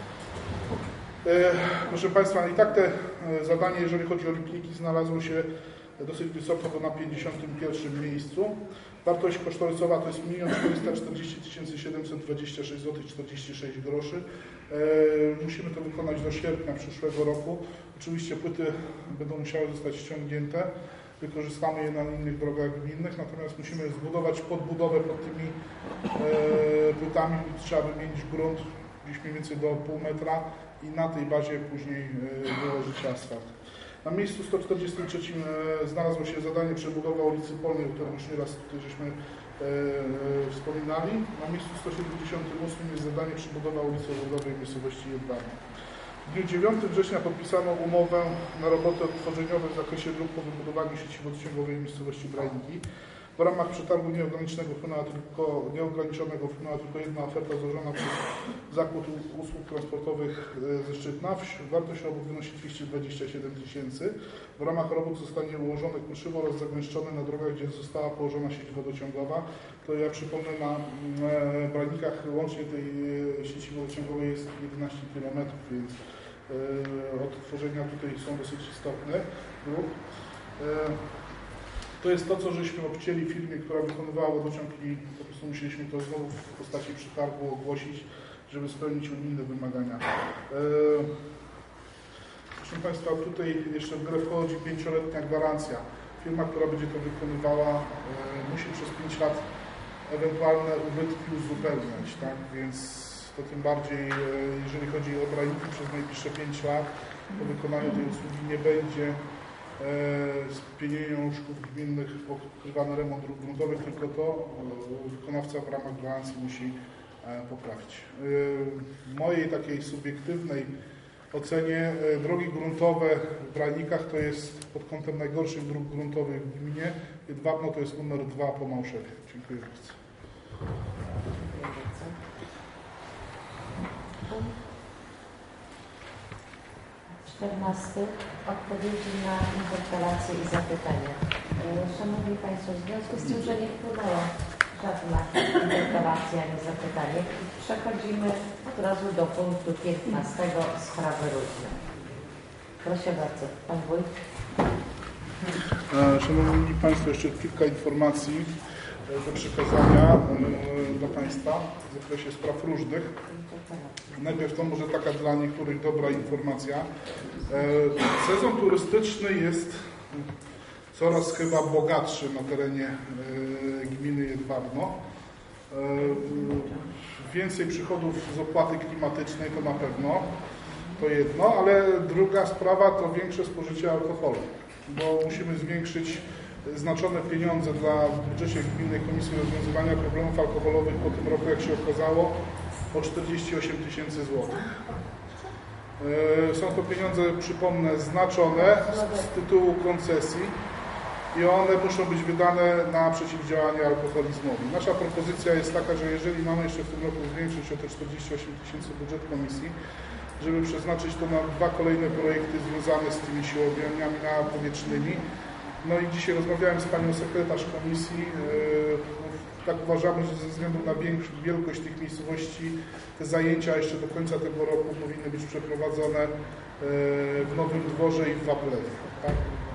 Proszę Państwa, i tak te zadanie, jeżeli chodzi o Lipniki, znalazło się dosyć wysoko, bo na 51. miejscu. Wartość kosztorysowa to jest 1 440 726 zł 46 groszy. Musimy to wykonać do sierpnia przyszłego roku. Oczywiście płyty będą musiały zostać ściągnięte. Wykorzystamy je na innych drogach gminnych, natomiast musimy zbudować podbudowę pod tymi płytami. Trzeba wymienić grunt gdzieś mniej więcej do pół metra i na tej bazie później wyłożyć asfalt. Na miejscu 143 znalazło się zadanie przebudowa ulicy Polnej, o którym już nieraz tutaj żeśmy wspominali. Na miejscu 178 jest zadanie przebudowa ulicy Ogrodowej w miejscowości Jedwabne. W dniu 9 września podpisano umowę na roboty odtworzeniowe w zakresie dróg po wybudowaniu sieci wodociągowej w miejscowości Brajniki. W ramach przetargu nieograniczonego wpłynęła tylko jedna oferta złożona przez Zakład Usług Transportowych ze Szczytna. Wartość robót wynosi 227 000. W ramach robót zostanie ułożone kruszywo oraz zagęszczone na drogach, gdzie została położona sieć wodociągowa. To ja przypomnę, na Brajnikach łącznie tej sieci wodociągowej jest 11 km, więc odtworzenia tutaj są dosyć istotne dróg. To jest to, co żeśmy obcięli firmie, która wykonywała wodociąg i po prostu musieliśmy to znowu w postaci przetargu ogłosić, żeby spełnić unijne wymagania. Proszę Państwa, tutaj jeszcze w grę wchodzi 5-letnia gwarancja. Firma, która będzie to wykonywała, musi przez 5 lat ewentualne ubytki uzupełniać, tak? Więc to tym bardziej, jeżeli chodzi o Brajniki, przez najbliższe 5 lat po wykonaniu tej usługi nie będzie spienieniem szkód gminnych pokrywany remont dróg gruntowych, tylko to wykonawca w ramach gwarancji musi poprawić. W mojej takiej subiektywnej ocenie drogi gruntowe w Brajnikach to jest pod kątem najgorszych dróg gruntowych w gminie. Jedwabno to jest numer 2 po Małszewie. Dziękuję bardzo. 14. Odpowiedzi na interpelacje i zapytania. Szanowni Państwo, w związku z tym, że nie wpłynęła żadna interpelacja ani zapytanie, przechodzimy od razu do punktu 15. Sprawy różne. Proszę bardzo, Pan Wójt. Szanowni Państwo, jeszcze kilka informacji do przekazania dla Państwa w zakresie spraw różnych. Najpierw to może taka dla niektórych dobra informacja. Sezon turystyczny jest coraz chyba bogatszy na terenie gminy Jedwabno. Więcej przychodów z opłaty klimatycznej to na pewno, to jedno, ale druga sprawa to większe spożycie alkoholu, bo musimy zwiększyć znaczone pieniądze dla budżecie Gminnej Komisji Rozwiązywania Problemów Alkoholowych po tym roku, jak się okazało, o 48 000 złotych. Są to pieniądze, przypomnę, znaczone z tytułu koncesji i one muszą być wydane na przeciwdziałanie alkoholizmowi. Nasza propozycja jest taka, że jeżeli mamy jeszcze w tym roku zwiększyć o te 48 000 budżet komisji, żeby przeznaczyć to na 2 kolejne projekty związane z tymi siłowniami powietrznymi. No i dzisiaj rozmawiałem z panią sekretarz komisji. Tak uważamy, że ze względu na wielkość tych miejscowości te zajęcia jeszcze do końca tego roku powinny być przeprowadzone w Nowym Dworze i w Waplewie. Tak?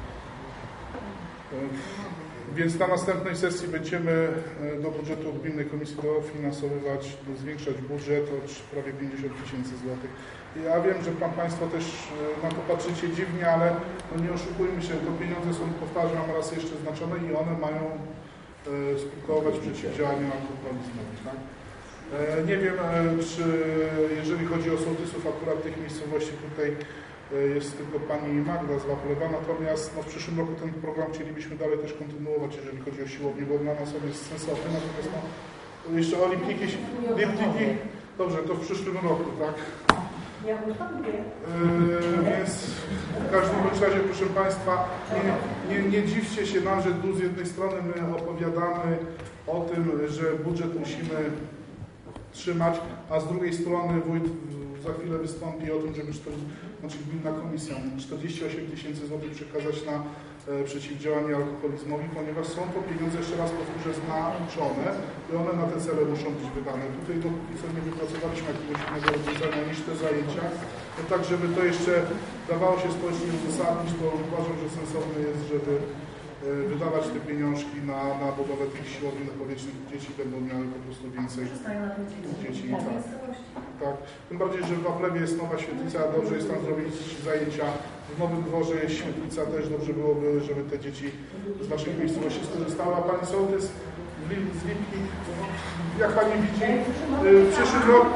Więc na następnej sesji będziemy do budżetu Gminnej Komisji dofinansowywać, zwiększać budżet o prawie 50 000 złotych. Ja wiem, że Państwo też na to patrzycie dziwnie, ale no nie oszukujmy się, to pieniądze są, powtarzam raz jeszcze, znaczone i one mają skutkować przeciwdziałaniem alkoholizmowi. Tak? Nie wiem, czy jeżeli chodzi o sołtysów akurat tych miejscowości, tutaj jest tylko pani Magda z Waplewa, natomiast no, w przyszłym roku ten program chcielibyśmy dalej też kontynuować, jeżeli chodzi o siłownię, bo dla nas on jest sensowny, natomiast no, jeszcze o Lipniki, dobrze, to w przyszłym roku, tak? Więc w każdym razie, proszę Państwa, nie dziwcie się nam, że tu z jednej strony my opowiadamy o tym, że budżet musimy trzymać, a z drugiej strony wójt za chwilę wystąpi o tym, żeby Gminna Komisja 48 000 złotych przekazać na przeciwdziałanie alkoholizmowi, ponieważ są to pieniądze, jeszcze raz powtórzę, znaczone i one na te cele muszą być wydane. Tutaj dopóki co nie wypracowaliśmy jakiegoś innego rozwiązania niż te zajęcia, to tak, żeby to jeszcze dawało się społecznie uzasadnić, to uważam, że sensowne jest, żeby wydawać te pieniążki na budowę tych siłowni powietrznych. Dzieci będą miały po prostu więcej dzieci. Tak. Tym bardziej, że w Waplewie jest nowa świetlica, dobrze jest tam zrobić zajęcia. W Nowym Dworze jest świetlica, też dobrze byłoby, żeby te dzieci z naszych miejscowości skorzystały. A pani sołtys z Lipki, jak pani widzi, w przyszłym roku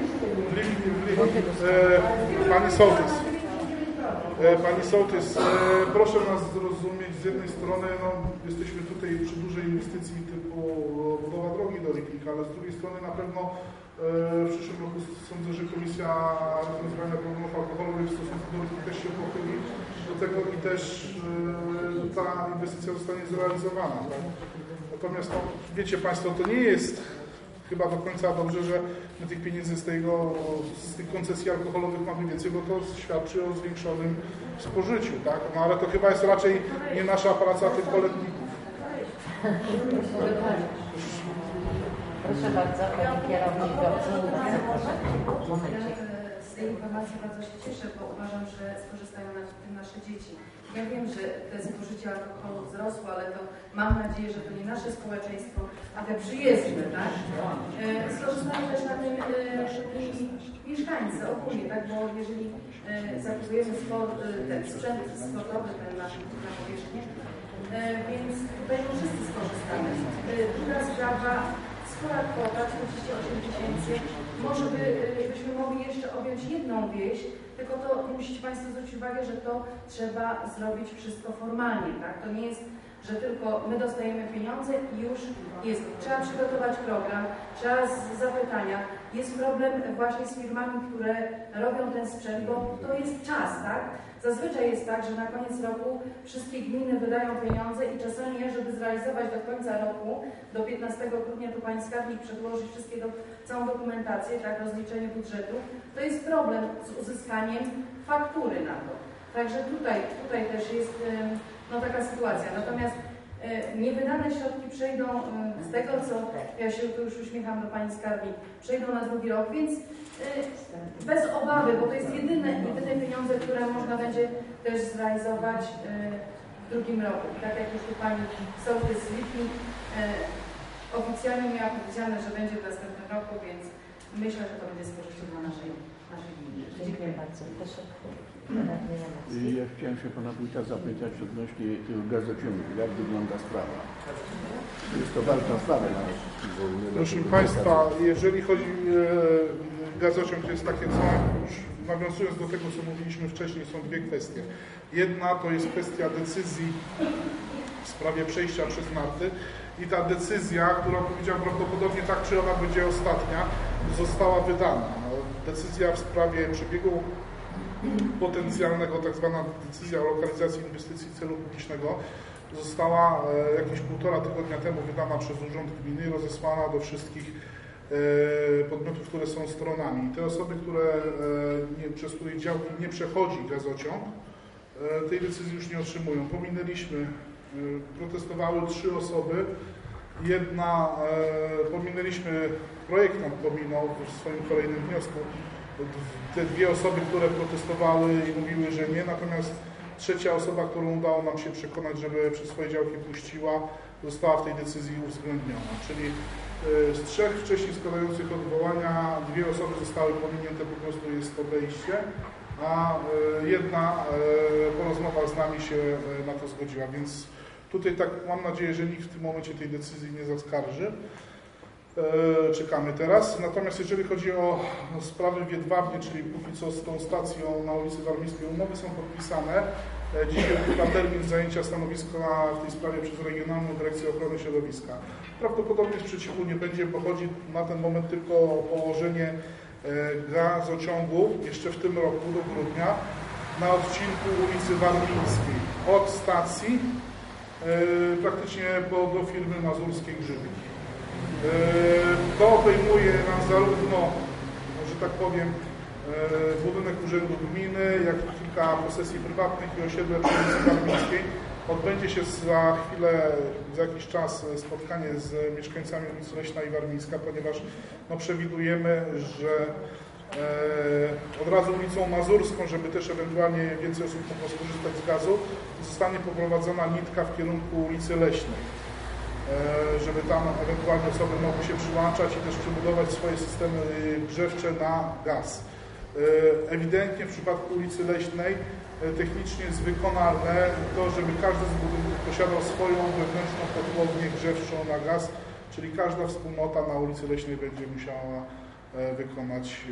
Pani sołtys, proszę nas zrozumieć, z jednej strony no, jesteśmy tutaj przy dużej inwestycji typu budowa drogi do Lipnika, ale z drugiej strony na pewno w przyszłym roku sądzę, że Komisja Rozwiązywania Problemów Alkoholowych w stosunku do Lipnika też się pochyli do tego i też ta inwestycja zostanie zrealizowana. Tak? Natomiast no, wiecie Państwo, to nie jest chyba do końca dobrze, że my tych pieniędzy z tych koncesji alkoholowych mamy więcej, bo to świadczy o zwiększonym spożyciu, tak? No ale to chyba jest raczej nie nasza praca tych poletników. Proszę bardzo, pani kierownik Z tej informacji bardzo się cieszę, bo uważam, że skorzystają na tym nasze dzieci. Ja wiem, że te spożycie alkoholu wzrosło, ale to mam nadzieję, że to nie nasze społeczeństwo, a te przyjezdne, tak? Skorzystają też na tym mieszkańcy ogólnie, tak? Bo jeżeli zakupujemy ten sprzęt sportowy, ten na powierzchnię, więc tutaj wszyscy skorzystamy. Druga sprawa, spora kwota, 48 000, może byśmy mogli jeszcze objąć jedną wieś, tylko to musicie Państwo zwrócić uwagę, że to trzeba zrobić wszystko formalnie, tak? To nie jest, że tylko my dostajemy pieniądze i już jest. Trzeba przygotować program, trzeba zapytania. Jest problem właśnie z firmami, które robią ten sprzęt, bo to jest czas, tak? Zazwyczaj jest tak, że na koniec roku wszystkie gminy wydają pieniądze i czasami, żeby zrealizować do końca roku, do 15 grudnia, to Pani Skarbnik przedłoży całą dokumentację, tak, rozliczenie budżetu, to jest problem z uzyskaniem faktury na to. Także tutaj też jest no, taka sytuacja. Natomiast niewydane środki przejdą z tego, co ja się tu już uśmiecham do Pani Skarbnik, przejdą na drugi rok, więc bez obawy, bo to jest jedyne pieniądze, które można będzie też zrealizować w drugim roku. Tak jak już tu Pani sołtys Lipnik oficjalnie miała powiedziane, że będzie w następnym roku, więc myślę, że to będzie z korzyścią dla naszej gminy. Dziękuję bardzo. Proszę. Ja chciałem się Pana Wójta zapytać odnośnie tych gazociągów. Jak wygląda sprawa? Jest to ważna sprawa. Proszę Państwa, jeżeli chodzi gazociąg, to jest takie co, już nawiązując do tego, co mówiliśmy wcześniej, są dwie kwestie. Jedna to jest kwestia decyzji w sprawie przejścia przez narty i ta decyzja, która powiedziałem prawdopodobnie tak czy owak będzie ostatnia, została wydana. Decyzja w sprawie przebiegu potencjalnego, tak zwana decyzja o lokalizacji inwestycji celu publicznego została jakieś 1,5 tygodnia temu wydana przez Urząd Gminy i rozesłana do wszystkich podmiotów, które są stronami. Te osoby, przez których działki nie przechodzi gazociąg, tej decyzji już nie otrzymują. Pominęliśmy, protestowały 3 osoby. Pominęliśmy, projektant pominął w swoim kolejnym wniosku te 2 osoby, które protestowały i mówiły, że nie, natomiast 3. osoba, którą udało nam się przekonać, żeby przez swoje działki puściła, została w tej decyzji uwzględniona. Czyli z 3 wcześniej składających odwołania 2 osoby zostały pominięte, po prostu jest odejście, a 1 po rozmowach z nami się na to zgodziła, więc tutaj tak mam nadzieję, że nikt w tym momencie tej decyzji nie zaskarży. Czekamy teraz. Natomiast jeżeli chodzi o sprawy w Jedwabnie, czyli póki co z tą stacją na ulicy Warmińskiej, umowy są podpisane. Dzisiaj trwa termin zajęcia stanowiska w tej sprawie przez Regionalną Dyrekcję Ochrony Środowiska. Prawdopodobnie sprzeciwu nie będzie, bo chodzi na ten moment tylko o położenie gazociągu jeszcze w tym roku do grudnia na odcinku ulicy Warmińskiej od stacji praktycznie do firmy mazurskiej Grzybki. To obejmuje nam zarówno, że tak powiem, budynek Urzędu Gminy, jak i kilka posesji prywatnych i osiedle przy ulicy Warmińskiej. Odbędzie się za chwilę, za jakiś czas spotkanie z mieszkańcami ulicy Leśna i Warmińska, ponieważ przewidujemy, że od razu ulicą Mazurską, żeby też ewentualnie więcej osób mogło skorzystać z gazu, zostanie poprowadzona nitka w kierunku ulicy Leśnej, żeby tam ewentualnie osoby mogły się przyłączać i też przebudować swoje systemy grzewcze na gaz. Ewidentnie w przypadku ulicy Leśnej technicznie jest wykonalne to, żeby każdy z budynków posiadał swoją wewnętrzną kotłownię grzewczą na gaz, czyli każda wspólnota na ulicy Leśnej będzie musiała wykonać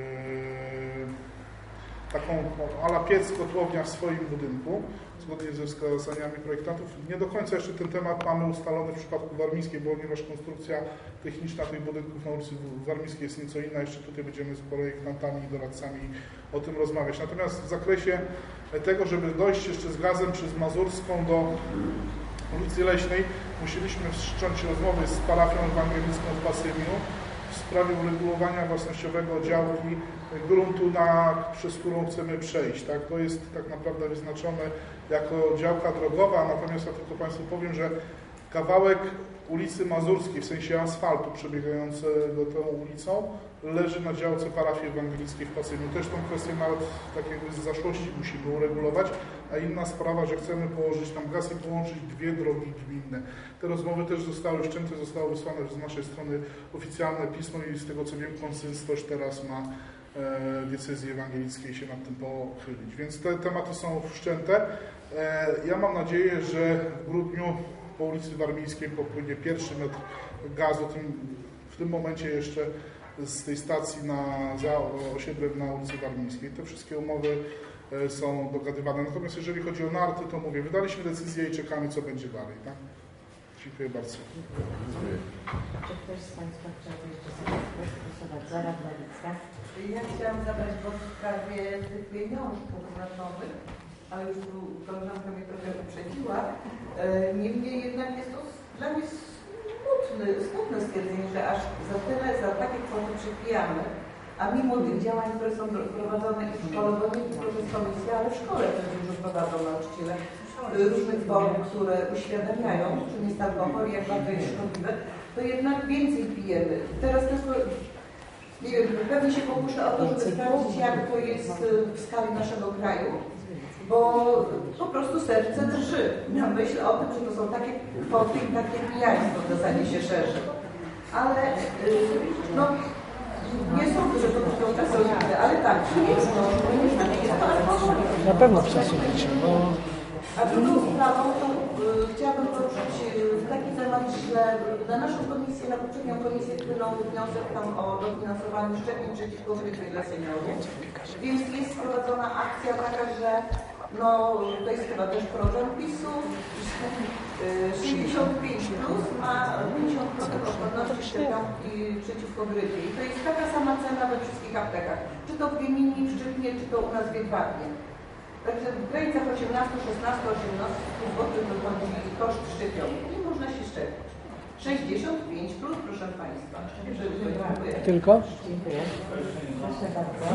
taką ala piec kotłownia w swoim budynku, zgodnie ze wskazaniami projektantów. Nie do końca jeszcze ten temat mamy ustalony w przypadku Warmińskiej, ponieważ konstrukcja techniczna tych budynków na ulicy Warmińskiej jest nieco inna. Jeszcze tutaj będziemy z projektantami i doradcami o tym rozmawiać. Natomiast w zakresie tego, żeby dojść jeszcze z gazem przez Mazurską do ulicy Leśnej, musieliśmy wszcząć rozmowy z parafią ewangelicką w Pasymiu w sprawie uregulowania własnościowego działki gruntu, przez którą chcemy przejść. Tak? To jest tak naprawdę wyznaczone jako działka drogowa, natomiast ja tylko Państwu powiem, że kawałek ulicy Mazurskiej, w sensie asfaltu przebiegającego tą ulicą, leży na działce parafii ewangelickiej w Pasymiu. Też tą kwestię nawet tak jakby z zaszłości musimy uregulować, a inna sprawa, że chcemy położyć tam gaz i połączyć 2 drogi gminne. Te rozmowy też zostały wszczęte, zostało wysłane z naszej strony oficjalne pismo i z tego co wiem konsystorz teraz ma diecezji ewangelickiej się nad tym pochylić. Więc te tematy są wszczęte. Ja mam nadzieję, że w grudniu po ulicy Warmińskiej popłynie pierwszy metr gazu, w tym momencie jeszcze z tej stacji za osiedlem na ulicy Warmińskiej. Te wszystkie umowy są dogadywane. Natomiast jeżeli chodzi o narty, to mówię, wydaliśmy decyzję i czekamy, co będzie dalej. Tak? Dziękuję bardzo. Czy ktoś z Państwa chciałby jeszcze głosować za Radna Licka? Ja chciałam zabrać głos w sprawie tych pieniążków nowych, ale już tu koleżanka mnie trochę uprzedziła. Niemniej jednak jest to dla mnie smutne stwierdzenie, że aż za takie kwoty przepijamy, a mimo tych działań, które są prowadzone i w szkole, bo nie tylko przez komisję, ale w szkole przecież już prowadzą nauczyciele różnych form, które uświadamiają, czym jest alkohol i jak bardzo jest szkodliwe, to jednak więcej pijemy. Teraz też nie wiem, pewnie się pokuszę o to, żeby sprawdzić, jak to jest w skali naszego kraju, bo po prostu serce drży na myśl o tym, że to są takie kwoty i takie pijaństwo w zasadzie się szerzy. Ale no, nie sądzę, że to są czasowite, ale tak, jest to, jest to alkohol. Na pewno przesuwicie, bo... A drugą sprawą to chciałabym poruszyć taki temat, że na naszą komisję, na poprzednią komisję wpłynął wniosek tam o dofinansowaniu szczepień przeciwko grypie dla seniorów. Więc jest prowadzona akcja taka, że No to jest chyba też program PiS-u. 65 plus ma 50% odporności szczepionki przeciwko grypie. I to jest taka sama cena we wszystkich aptekach. Czy to w Gminie, w Szczytnie, czy to u nas w Jedwabnie. Także w granicach 18, 16, 18 zł wychodzi koszt szczepionki i można się szczepić. 65 plus, proszę Państwa. Dziękuję. Tylko? Dziękuję. Proszę bardzo.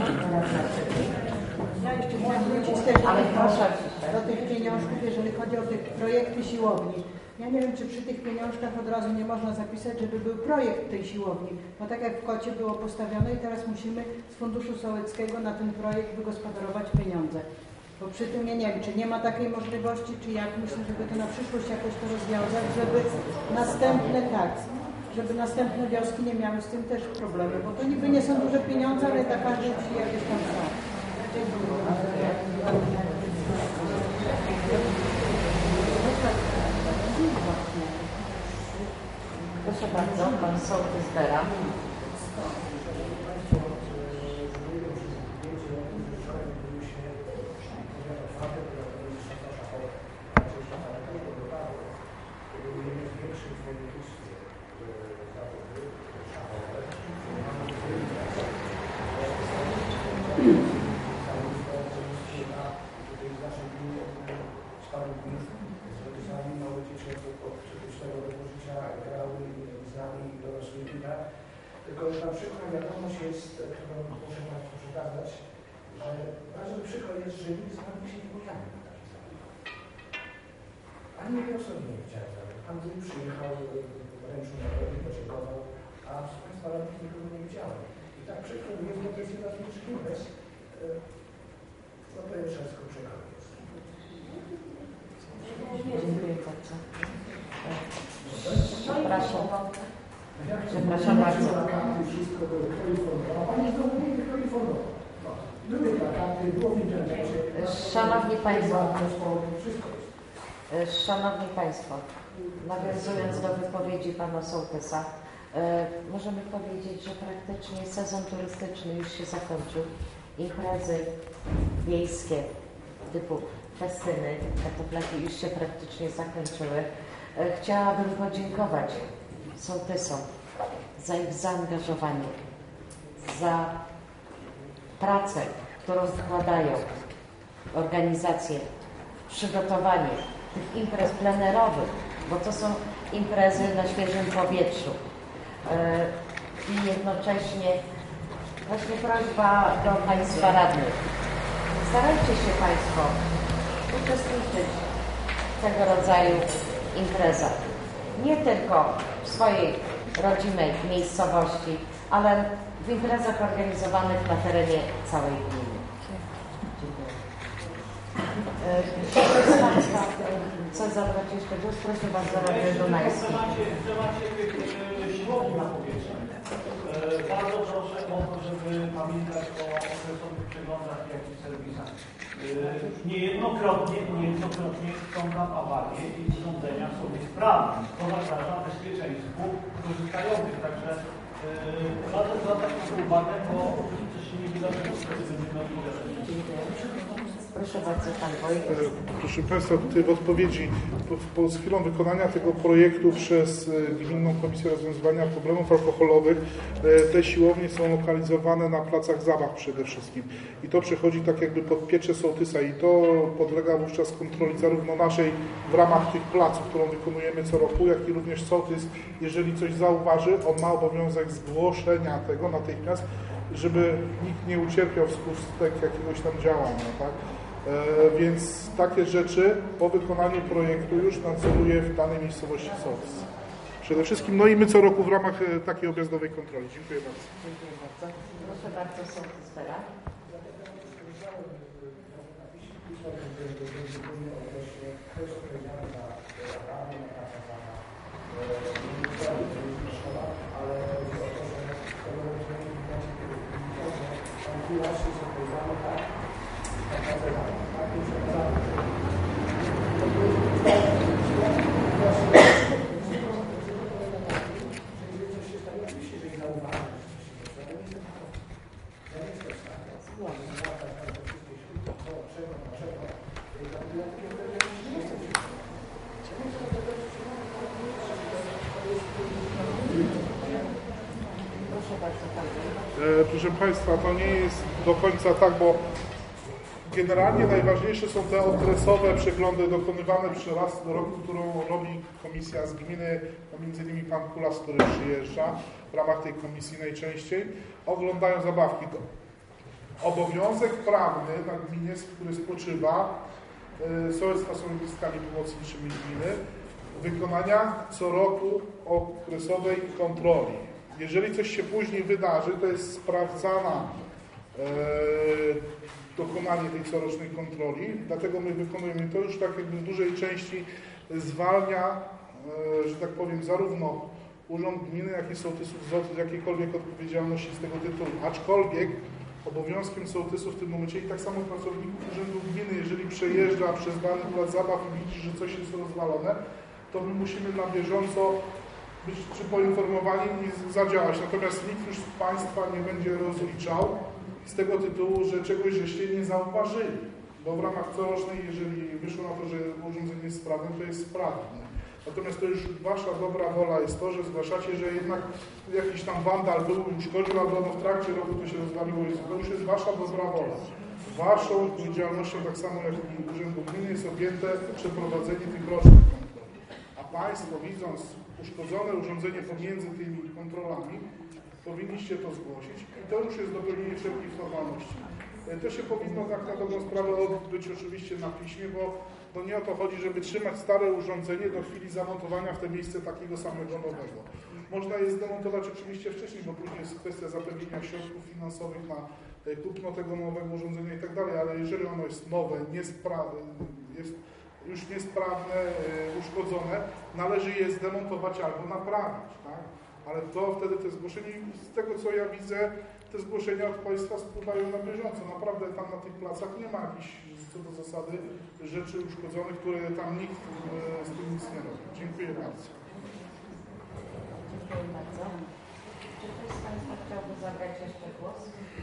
Ja jeszcze chciałam wrócić też do tych pieniążków, jeżeli chodzi o te projekty siłowni. Ja nie wiem, czy przy tych pieniążkach od razu nie można zapisać, żeby był projekt tej siłowni. Bo tak jak w kocie było postawione i teraz musimy z Funduszu Sołeckiego na ten projekt wygospodarować pieniądze. Bo przy tym ja nie wiem, czy nie ma takiej możliwości, czy jak. Myślę, żeby to na przyszłość jakoś to rozwiązać, żeby następne wioski nie miały z tym też problemy. Bo to niby nie są duże pieniądze, ale dla każdej wsi jakieś tam są. Proszę bardzo, pan sołtys Bera. Tylko ta przykra wiadomość jest, którą muszę Państwu przekazać, że bardzo przykro jest, że nikt z Wami się nie pojawił na takiej sali. Ani jednej osoby nie chciałem zabrać. Pan Gdyń przyjechał ręczny narodowy, podziękował, a z Państwa radnych nikogo nie widziałem. I tak przykro jest, bo to jest jedna z mniejszych imprez. No to jest wszystko przykro jest. Dziękuję bardzo. Przepraszam. Przepraszam bardzo. Wszystko było poinformowane. Pani znowu nie poinformował. Były plakaty, było w internecie. Szanowni Państwo, nawiązując do wypowiedzi Pana sołtysa, możemy powiedzieć, że praktycznie sezon turystyczny już się zakończył. Imprezy wiejskie typu festyny, kartoflaki już się praktycznie zakończyły. Chciałabym podziękować sołtysom za ich zaangażowanie, za pracę, którą wkładają organizacje w przygotowanie tych imprez plenerowych, bo to są imprezy na świeżym powietrzu. I jednocześnie właśnie prośba do Państwa radnych. Starajcie się Państwo uczestniczyć w tego rodzaju imprezach. Nie tylko w swojej rodzimej miejscowości, ale w imprezach organizowanych na terenie całej gminy. Dziękuję. Co zabrać jeszcze głos? Proszę bardzo, radny Dunajski. W temacie siłowni na powietrzu. Bardzo proszę o to, żeby pamiętać o okresowych przeglądach i jakichś serwisach. Niejednokrotnie są tam awarie i urządzenia są niesprawne. To zagraża bezpieczeństwu korzystających. Także bardzo zwracać na to uwagę, bo coś się nie wydarzyło, wtedy będziemy odpowiadać. Proszę bardzo, Pan Wojtek. Proszę Państwa, tutaj w odpowiedzi z chwilą wykonania tego projektu przez Gminną Komisję Rozwiązywania Problemów Alkoholowych te siłownie są lokalizowane na placach zabaw przede wszystkim. I to przechodzi tak jakby pod pieczę sołtysa i to podlega wówczas kontroli zarówno naszej w ramach tych placów, którą wykonujemy co roku, jak i również sołtys, jeżeli coś zauważy, on ma obowiązek zgłoszenia tego natychmiast, żeby nikt nie ucierpiał wskutek jakiegoś tam działania, tak? Więc takie rzeczy po wykonaniu projektu już nadzoruje w danej miejscowości sołtys. Przede wszystkim, no i my co roku w ramach takiej objazdowej kontroli. Dziękuję bardzo. Dziękuję bardzo. Proszę bardzo, sołtys Bera. Proszę Państwa, to nie jest do końca tak, bo generalnie najważniejsze są te okresowe przeglądy dokonywane przy raz do roku, którą robi komisja z gminy, między innymi pan Kulas, który przyjeżdża w ramach tej komisji najczęściej, oglądają zabawki. Obowiązek prawny na gminie, który spoczywa, sołectwa są jednostkami pomocniczymi gminy, wykonania co roku okresowej kontroli. Jeżeli coś się później wydarzy, to jest sprawdzana dokonanie tej corocznej kontroli, dlatego my wykonujemy to już tak jakby w dużej części zwalnia, że tak powiem, zarówno urząd gminy, jak i sołtysów z jakiejkolwiek odpowiedzialności z tego tytułu. Aczkolwiek obowiązkiem sołtysów w tym momencie i tak samo pracowników urzędu gminy, jeżeli przejeżdża przez dany plac zabaw i widzi, że coś jest rozwalone, to my musimy na bieżąco być czy poinformowani i zadziałać. Natomiast nikt już z Państwa nie będzie rozliczał z tego tytułu, że czegoś żeście nie zauważyli. Bo w ramach corocznej, jeżeli wyszło na to, że urządzenie jest sprawne, to jest sprawne. Natomiast to już Wasza dobra wola jest to, że zgłaszacie, że jednak jakiś tam wandal był, uszkodził, albo w trakcie roku to się rozwaliło. To już jest Wasza dobra wola. Waszą odpowiedzialnością, tak samo jak i Urzędu Gminy, jest objęte przeprowadzenie tych rocznych kontroli. A Państwo, widząc uszkodzone urządzenie pomiędzy tymi kontrolami, powinniście to zgłosić i to już jest dopełnienie wszelkich formalności. To się powinno tak na dobrą sprawę odbyć oczywiście na piśmie, bo to nie o to chodzi, żeby trzymać stare urządzenie do chwili zamontowania w te miejsce takiego samego nowego. Można je zdemontować oczywiście wcześniej, bo później jest kwestia zapewnienia środków finansowych na kupno tego nowego urządzenia i tak dalej, ale jeżeli ono jest nowe, jest już niesprawne, uszkodzone, należy je zdemontować albo naprawić, tak? Ale to wtedy te zgłoszenia, z tego co ja widzę, te zgłoszenia od Państwa spływają na bieżąco. Naprawdę tam na tych placach nie ma jakichś, co do zasady, rzeczy uszkodzonych, które tam nikt z tym nic nie robi. Dziękuję bardzo. Dziękuję bardzo. Czy ktoś z Państwa chciałby zabrać jeszcze głos?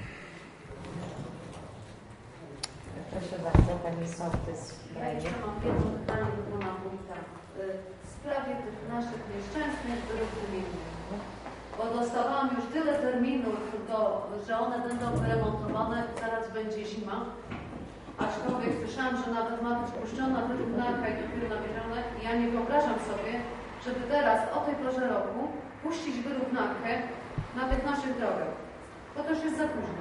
Proszę bardzo, Pani Sołtys. Ja jeszcze mam jedno pytanie do Pana Wójta. W sprawie tych naszych nieszczęsnych dróg gminnych. Bo dostałam już tyle terminów, że one będą wyremontowane, zaraz będzie zima. Aczkolwiek słyszałam, że nawet ma być puszczona wyrównanka i dopiero nabierane. Ja nie wyobrażam sobie, żeby teraz o tej porze roku puścić wyrównankę na tych naszych drogach. Bo to już jest za późno.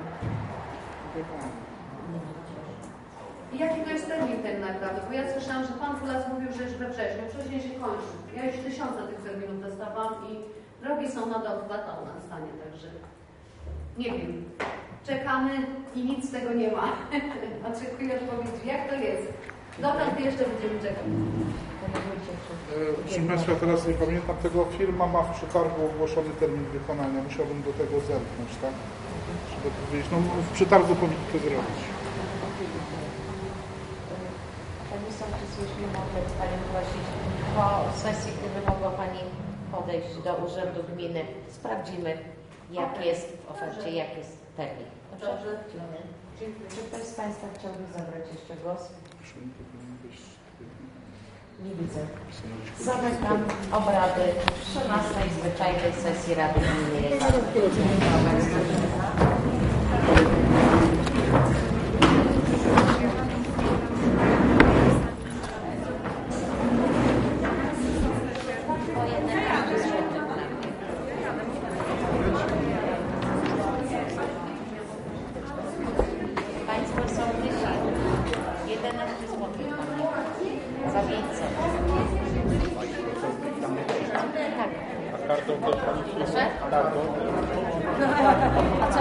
I jaki to jest termin ten naprawdę? Bo ja słyszałam, że Pan Kulas mówił, że już we wrześniu, wcześniej się kończy. Ja już 1000 tych terminów dostałam i drogi są nadal w batalnym stanie, także nie wiem. Czekamy i nic z tego nie ma. Oczekuję odpowiedzi. Jak to jest? Dotąd jeszcze będziemy czekać. Proszę Państwa, teraz nie pamiętam tego. Firma ma w przetargu ogłoszony termin wykonania. Musiałbym do tego zerknąć, tak? Żeby powiedzieć, no w przetargu powinni to zrobić. Pani Sołtys, jeśli mogę Panią prosić, po sesji, gdyby mogła Pani podejść do Urzędu Gminy, sprawdzimy, jak jest w ofercie, jak jest termin. Dobrze. Czy ktoś z Państwa chciałby zabrać jeszcze głos? Nie widzę. Zamykam obrady 13. zwyczajnej sesji Rady Gminy Państwo są wyżej. 11 zł. Za 500. Tak. A kartą to Pani Proszę? kartą? A co